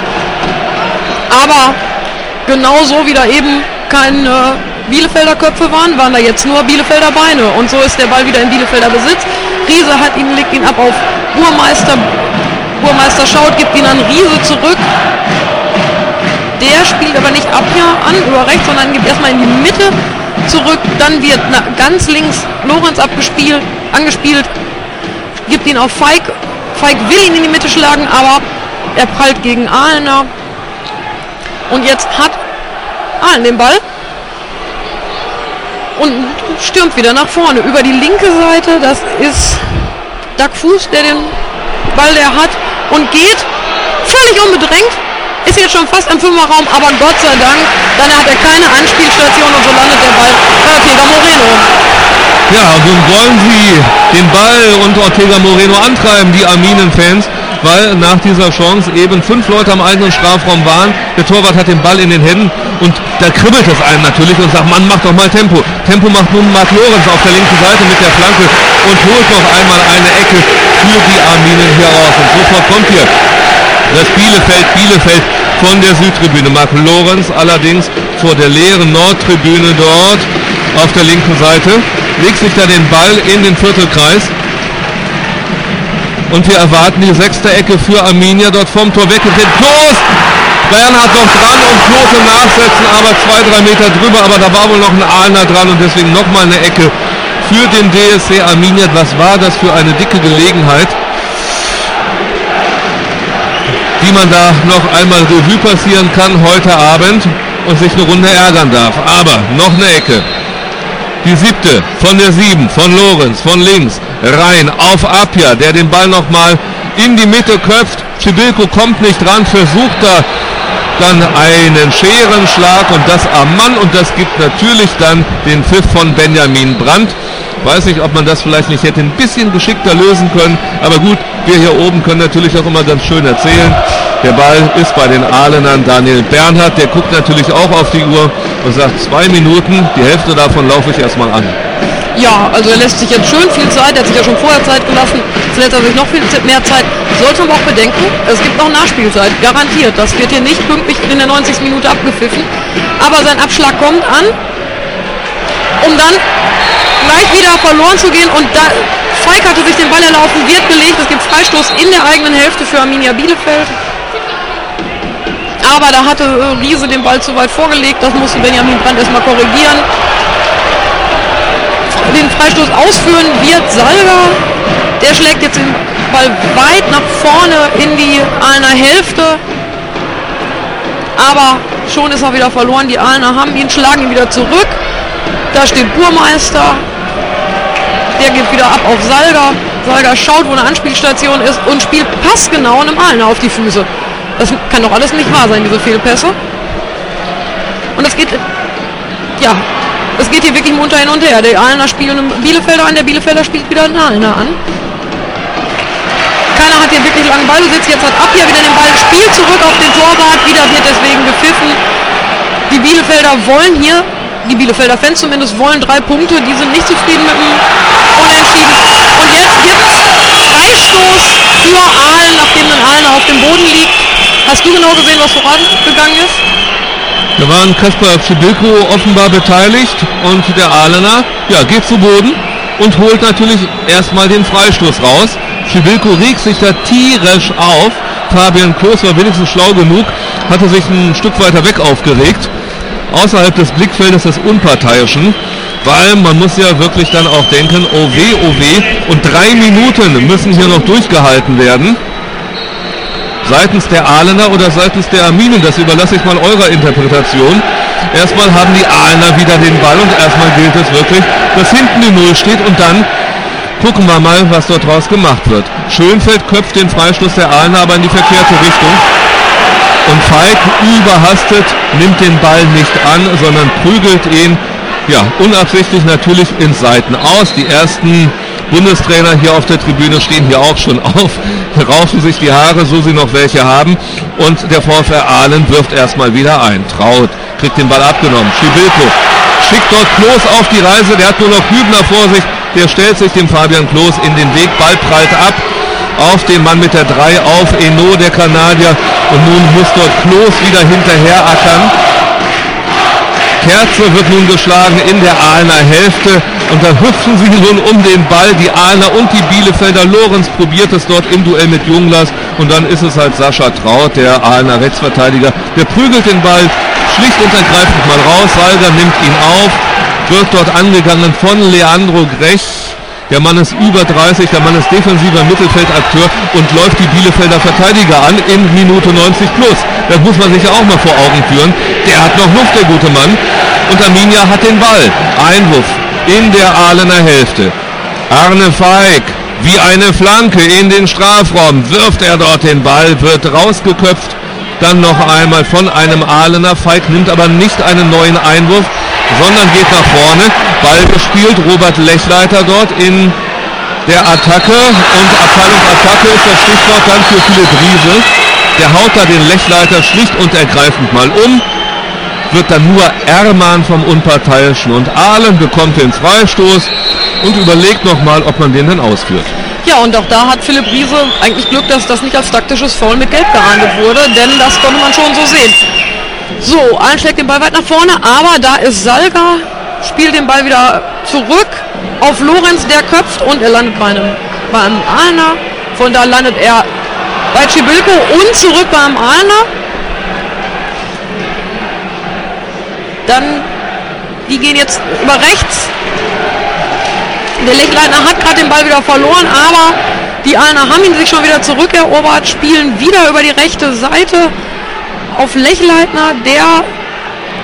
aber genauso wie da eben keine Bielefelder Köpfe waren da jetzt nur Bielefelder Beine und so ist der Ball wieder in Bielefelder Besitz. Riese legt ihn ab auf Burmeister schaut, gibt ihn an Riese zurück. Der spielt aber nicht Abwehr an über rechts, sondern gibt erstmal in die Mitte zurück. Dann wird ganz links Lorenz angespielt, gibt ihn auf Feig. Feig will ihn in die Mitte schlagen, aber er prallt gegen Aalener. Und jetzt hat Aalen den Ball und stürmt wieder nach vorne über die linke Seite. Das ist Dagfuß, der den Ball hat und geht völlig unbedrängt, ist jetzt schon fast am Fünferraum, aber Gott sei Dank, dann hat er keine Anspielstation und so landet der Ball bei Ortega Moreno. Ja, nun wollen sie den Ball und Ortega Moreno antreiben, die Arminen-Fans, weil nach dieser Chance eben 5 Leute am eigenen Strafraum waren. Der Torwart hat den Ball in den Händen und da kribbelt es einem natürlich und sagt, Mann, mach doch mal Tempo. Tempo macht nun Marc Lorenz auf der linken Seite mit der Flanke und holt noch einmal eine Ecke für die Arminen hier raus. Und sofort kommt hier das Bielefeld von der Südtribüne. Marc Lorenz allerdings vor der leeren Nordtribüne dort auf der linken Seite, legt sich da den Ball in den Viertelkreis. Und wir erwarten die 6. Ecke für Arminia, dort vom Tor weggedreht. Klos! Bernhard noch dran und Klos im Nachsetzen, aber 2-3 Meter drüber. Aber da war wohl noch ein Aalener dran und deswegen nochmal eine Ecke für den DSC Arminia. Was war das für eine dicke Gelegenheit, die man da noch einmal Revue passieren kann heute Abend. und sich eine Runde ärgern darf. Aber noch eine Ecke. Die 7. von der 7, von Lorenz, von links, rein auf Apia, der den Ball nochmal in die Mitte köpft. Przybyłko kommt nicht dran, versucht da dann einen Scherenschlag und das am Mann, und das gibt natürlich dann den Pfiff von Benjamin Brandt. Weiß nicht, ob man das vielleicht nicht hätte ein bisschen geschickter lösen können, aber gut, wir hier oben können natürlich auch immer ganz schön erzählen. Der Ball ist bei den Ahlenern. Daniel Bernhard, der guckt natürlich auch auf die Uhr und sagt, 2 Minuten, die Hälfte davon laufe ich erstmal an. Ja, also er lässt sich jetzt schön viel Zeit, er hat sich ja schon vorher Zeit gelassen, jetzt lässt er sich noch viel mehr Zeit. Sollte man auch bedenken, es gibt noch Nachspielzeit, garantiert. Das wird hier nicht pünktlich in der 90. Minute abgepfiffen, aber sein Abschlag kommt an, um dann gleich wieder verloren zu gehen, und da Feig hatte sich den Ball erlaufen, wird gelegt, es gibt Freistoß in der eigenen Hälfte für Arminia Bielefeld. Aber da hatte Riese den Ball zu weit vorgelegt, das musste Benjamin Brandt erstmal korrigieren. Den Freistoß ausführen wird Salga, der schlägt jetzt den Ball weit nach vorne in die Ahlener Hälfte, aber schon ist er wieder verloren. Die Ahlener haben ihn, schlagen ihn wieder zurück, da steht Burmeister, der geht wieder ab auf Salga. Salga schaut, wo eine Anspielstation ist und spielt passgenau einem Ahlener auf die Füße. Das kann doch alles nicht wahr sein, diese Fehlpässe. Und es geht, ja, es geht hier wirklich munter hin und her. Der Ahlener spielt einen Bielefelder an, der Bielefelder spielt wieder einen Ahlener an. Keiner hat hier wirklich langen Ballbesitz. Jetzt hat Apia wieder den Ball, spielt zurück auf den Torwart, wieder wird deswegen gepfiffen. Die Bielefelder wollen hier, die Bielefelder Fans zumindest, wollen 3 Punkte. Die sind nicht zufrieden mit dem Unentschieden. Und jetzt gibt es Freistoß für Ahlen, nachdem ein Ahlener auf dem Boden liegt. Hast du genau gesehen, was vorangegangen ist? Da waren Kaspar Przybyłko offenbar beteiligt und der Ahlener, ja, geht zu Boden und holt natürlich erstmal den Freistoß raus. Przybyłko regt sich da tierisch auf. Fabian Klos war wenigstens schlau genug, hatte sich ein Stück weiter weg aufgeregt, außerhalb des Blickfeldes des Unparteiischen, weil man muss ja wirklich dann auch denken, oh weh, und 3 Minuten müssen hier noch durchgehalten werden. Seitens der Ahlener oder seitens der Arminen, das überlasse ich mal eurer Interpretation. Erstmal haben die Ahlener wieder den Ball und erstmal gilt es wirklich, dass hinten die 0 steht, und dann gucken wir mal, was dort draus gemacht wird. Schönfeld köpft den Freistoß der Ahlener aber in die verkehrte Richtung. Und Feig, überhastet, nimmt den Ball nicht an, sondern prügelt ihn, ja, unabsichtlich natürlich ins Seiten aus. Die ersten Bundestrainer hier auf der Tribüne stehen hier auch schon auf, raufen sich die Haare, so sie noch welche haben, und der VfR Ahlen wirft erstmal wieder ein. Traut, kriegt den Ball abgenommen. Przybyłko schickt dort Klos auf die Reise, der hat nur noch Hübner vor sich, der stellt sich dem Fabian Klos in den Weg, Ball prallt ab auf den Mann mit der 3, auf Eno, der Kanadier, und nun muss dort Klos wieder hinterher ackern. Kerze wird nun geschlagen in der Ahlener Hälfte, und dann hüpfen sie nun um den Ball, die Ahlener und die Bielefelder. Lorenz probiert es dort im Duell mit Junglas, und dann ist es halt Sascha Traut, der Ahlener Rechtsverteidiger, der prügelt den Ball schlicht und ergreifend mal raus. Salga nimmt ihn auf, wird dort angegangen von Leandro Grech. Der Mann ist über 30, der Mann ist defensiver Mittelfeldakteur und läuft die Bielefelder Verteidiger an in Minute 90 plus. Das muss man sich ja auch mal vor Augen führen. Der hat noch Luft, der gute Mann. Und Arminia hat den Ball. Einwurf in der Ahlener Hälfte. Arne Feig, wie eine Flanke in den Strafraum, wirft er dort den Ball, wird rausgeköpft. Dann noch einmal von einem Ahlener. Feig nimmt aber nicht einen neuen Einwurf, sondern geht nach vorne. Ball gespielt, Robert Lechleiter dort in der Attacke, und Abteilung Attacke ist das Stichwort dann für Philipp Riese. Der haut da den Lechleiter schlicht und ergreifend mal um, wird dann nur Erman vom Unparteiischen, und Ahlen bekommt den Freistoß und überlegt nochmal, ob man den dann ausführt. Ja, und auch da hat Philipp Riese eigentlich Glück, dass das nicht als taktisches Foul mit Gelb geahndet wurde, denn das konnte man schon so sehen. So, Ahlen schlägt den Ball weit nach vorne, aber da ist Salga, spielt den Ball wieder zurück auf Lorenz, der köpft, und er landet bei einem Ahlener. Von da landet er bei Przybyłko und zurück beim Ahlener. Dann, die gehen jetzt über rechts. Der Lechleitner hat gerade den Ball wieder verloren, aber die Ahlener haben ihn sich schon wieder zurückerobert, spielen wieder über die rechte Seite auf Lechleitner, der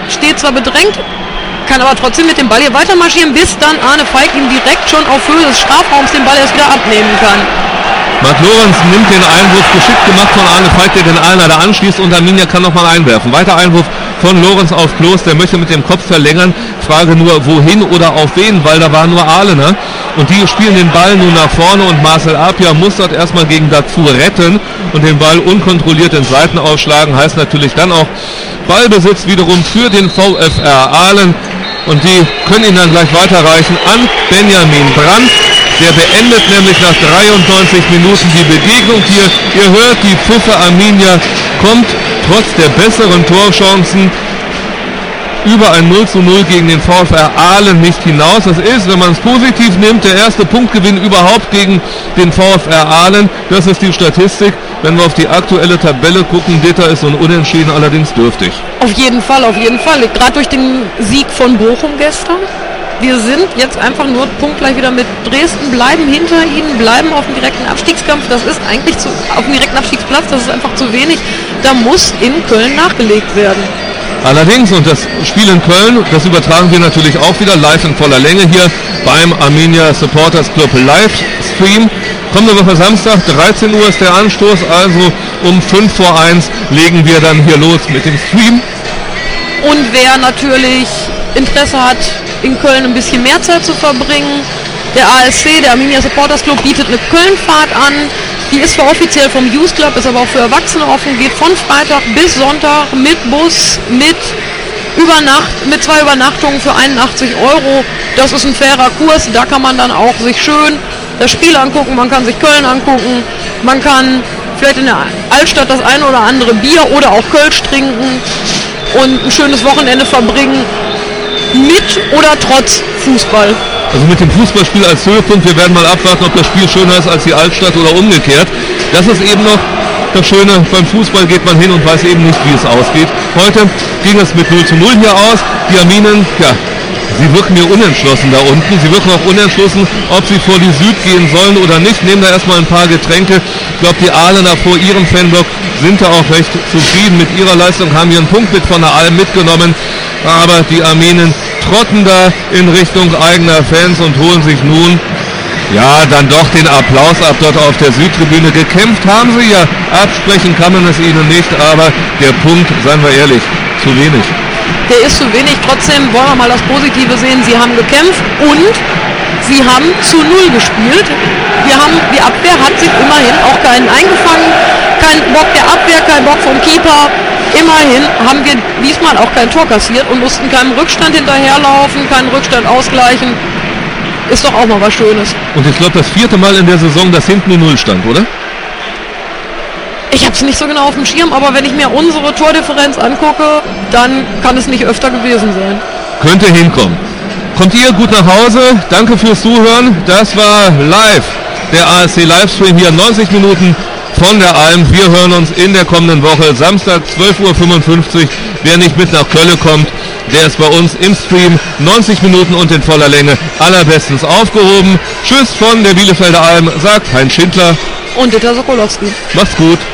steht zwar bedrängt, kann aber trotzdem mit dem Ball hier weiter marschieren, bis dann Arne Feig ihm direkt schon auf Höhe des Strafraums den Ball erst wieder abnehmen kann. Marc Lorenz nimmt den Einwurf, geschickt gemacht von Arne Feig, der den Einer da anschließt, und Arminia kann nochmal einwerfen. Weiter Einwurf von Lorenz auf Klos, der möchte mit dem Kopf verlängern. Frage nur, wohin oder auf wen, weil da war nur Ahlener. Und die spielen den Ball nun nach vorne und Marcel Apia muss dort erstmal gegen Dazu retten und den Ball unkontrolliert in Seiten ausschlagen. Heißt natürlich dann auch Ballbesitz wiederum für den VfR Aalen. Und die können ihn dann gleich weiterreichen an Benjamin Brandt. Der beendet nämlich nach 93 Minuten die Begegnung hier. Ihr hört, die Pfiffe. Arminia kommt trotz der besseren Torchancen über ein 0:0 gegen den VfR Aalen nicht hinaus. Das ist, wenn man es positiv nimmt, der erste Punktgewinn überhaupt gegen den VfR Aalen. Das ist die Statistik. Wenn wir auf die aktuelle Tabelle gucken, Ditter ist so ein Unentschieden allerdings dürftig. Auf jeden Fall, auf jeden Fall. Gerade durch den Sieg von Bochum gestern. Wir sind jetzt einfach nur punktgleich wieder mit Dresden, bleiben hinter ihnen, bleiben auf dem direkten Abstiegskampf. Das ist eigentlich auf dem direkten Abstiegsplatz, das ist einfach zu wenig. Da muss in Köln nachgelegt werden. Allerdings, und das Spiel in Köln, das übertragen wir natürlich auch wieder live in voller Länge hier beim Arminia Supporters Club Livestream. Kommende Woche Samstag, 13 Uhr ist der Anstoß, also um 5:45 legen wir dann hier los mit dem Stream. Und wer natürlich Interesse hat, in Köln ein bisschen mehr Zeit zu verbringen, der ASC, der Arminia Supporters Club, bietet eine Kölnfahrt an. Die ist zwar offiziell vom Youth Club, ist aber auch für Erwachsene offen, geht von Freitag bis Sonntag mit Bus, mit 2 Übernachtungen für 81 €. Das ist ein fairer Kurs, da kann man dann auch sich schön das Spiel angucken, man kann sich Köln angucken, man kann vielleicht in der Altstadt das eine oder andere Bier oder auch Kölsch trinken und ein schönes Wochenende verbringen, mit oder trotz Fußball. Also mit dem Fußballspiel als Höhepunkt, wir werden mal abwarten, ob das Spiel schöner ist als die Altstadt oder umgekehrt. Das ist eben noch das Schöne, beim Fußball geht man hin und weiß eben nicht, wie es ausgeht. Heute ging es mit 0:0 hier aus. Die Arminen, ja, sie wirken mir unentschlossen da unten. Sie wirken auch unentschlossen, ob sie vor die Süd gehen sollen oder nicht. Nehmen da erstmal ein paar Getränke. Ich glaube, die Aalener vor ihrem Fanblock sind da auch recht zufrieden mit ihrer Leistung, haben ihren Punkt mit von der Alm mitgenommen. Aber die Arminen trotten da in Richtung eigener Fans und holen sich nun, ja, dann doch den Applaus ab dort auf der Südtribüne. Gekämpft haben sie ja, absprechen kann man es ihnen nicht, aber der Punkt, seien wir ehrlich, zu wenig. Der ist zu wenig, trotzdem wollen wir mal das Positive sehen. Sie haben gekämpft und sie haben zu 0 gespielt. Die Abwehr hat sich immerhin auch keinen eingefangen, kein Bock der Abwehr, kein Bock vom Keeper. Immerhin haben wir diesmal auch kein Tor kassiert und mussten keinem Rückstand hinterherlaufen, keinen Rückstand ausgleichen. Ist doch auch mal was Schönes. Und ich glaube, das 4. Mal in der Saison, dass hinten eine 0 stand, oder? Ich habe es nicht so genau auf dem Schirm, aber wenn ich mir unsere Tordifferenz angucke, dann kann es nicht öfter gewesen sein. Könnte hinkommen. Kommt ihr gut nach Hause? Danke fürs Zuhören. Das war live, der ASC Livestream hier, 90 Minuten von der Alm. Wir hören uns in der kommenden Woche, Samstag 12:55 Uhr. Wer nicht mit nach Köln kommt, der ist bei uns im Stream 90 Minuten und in voller Länge allerbestens aufgehoben. Tschüss von der Bielefelder Alm, sagt Heinz Schindler und Ditter Sokolowski. Macht's gut.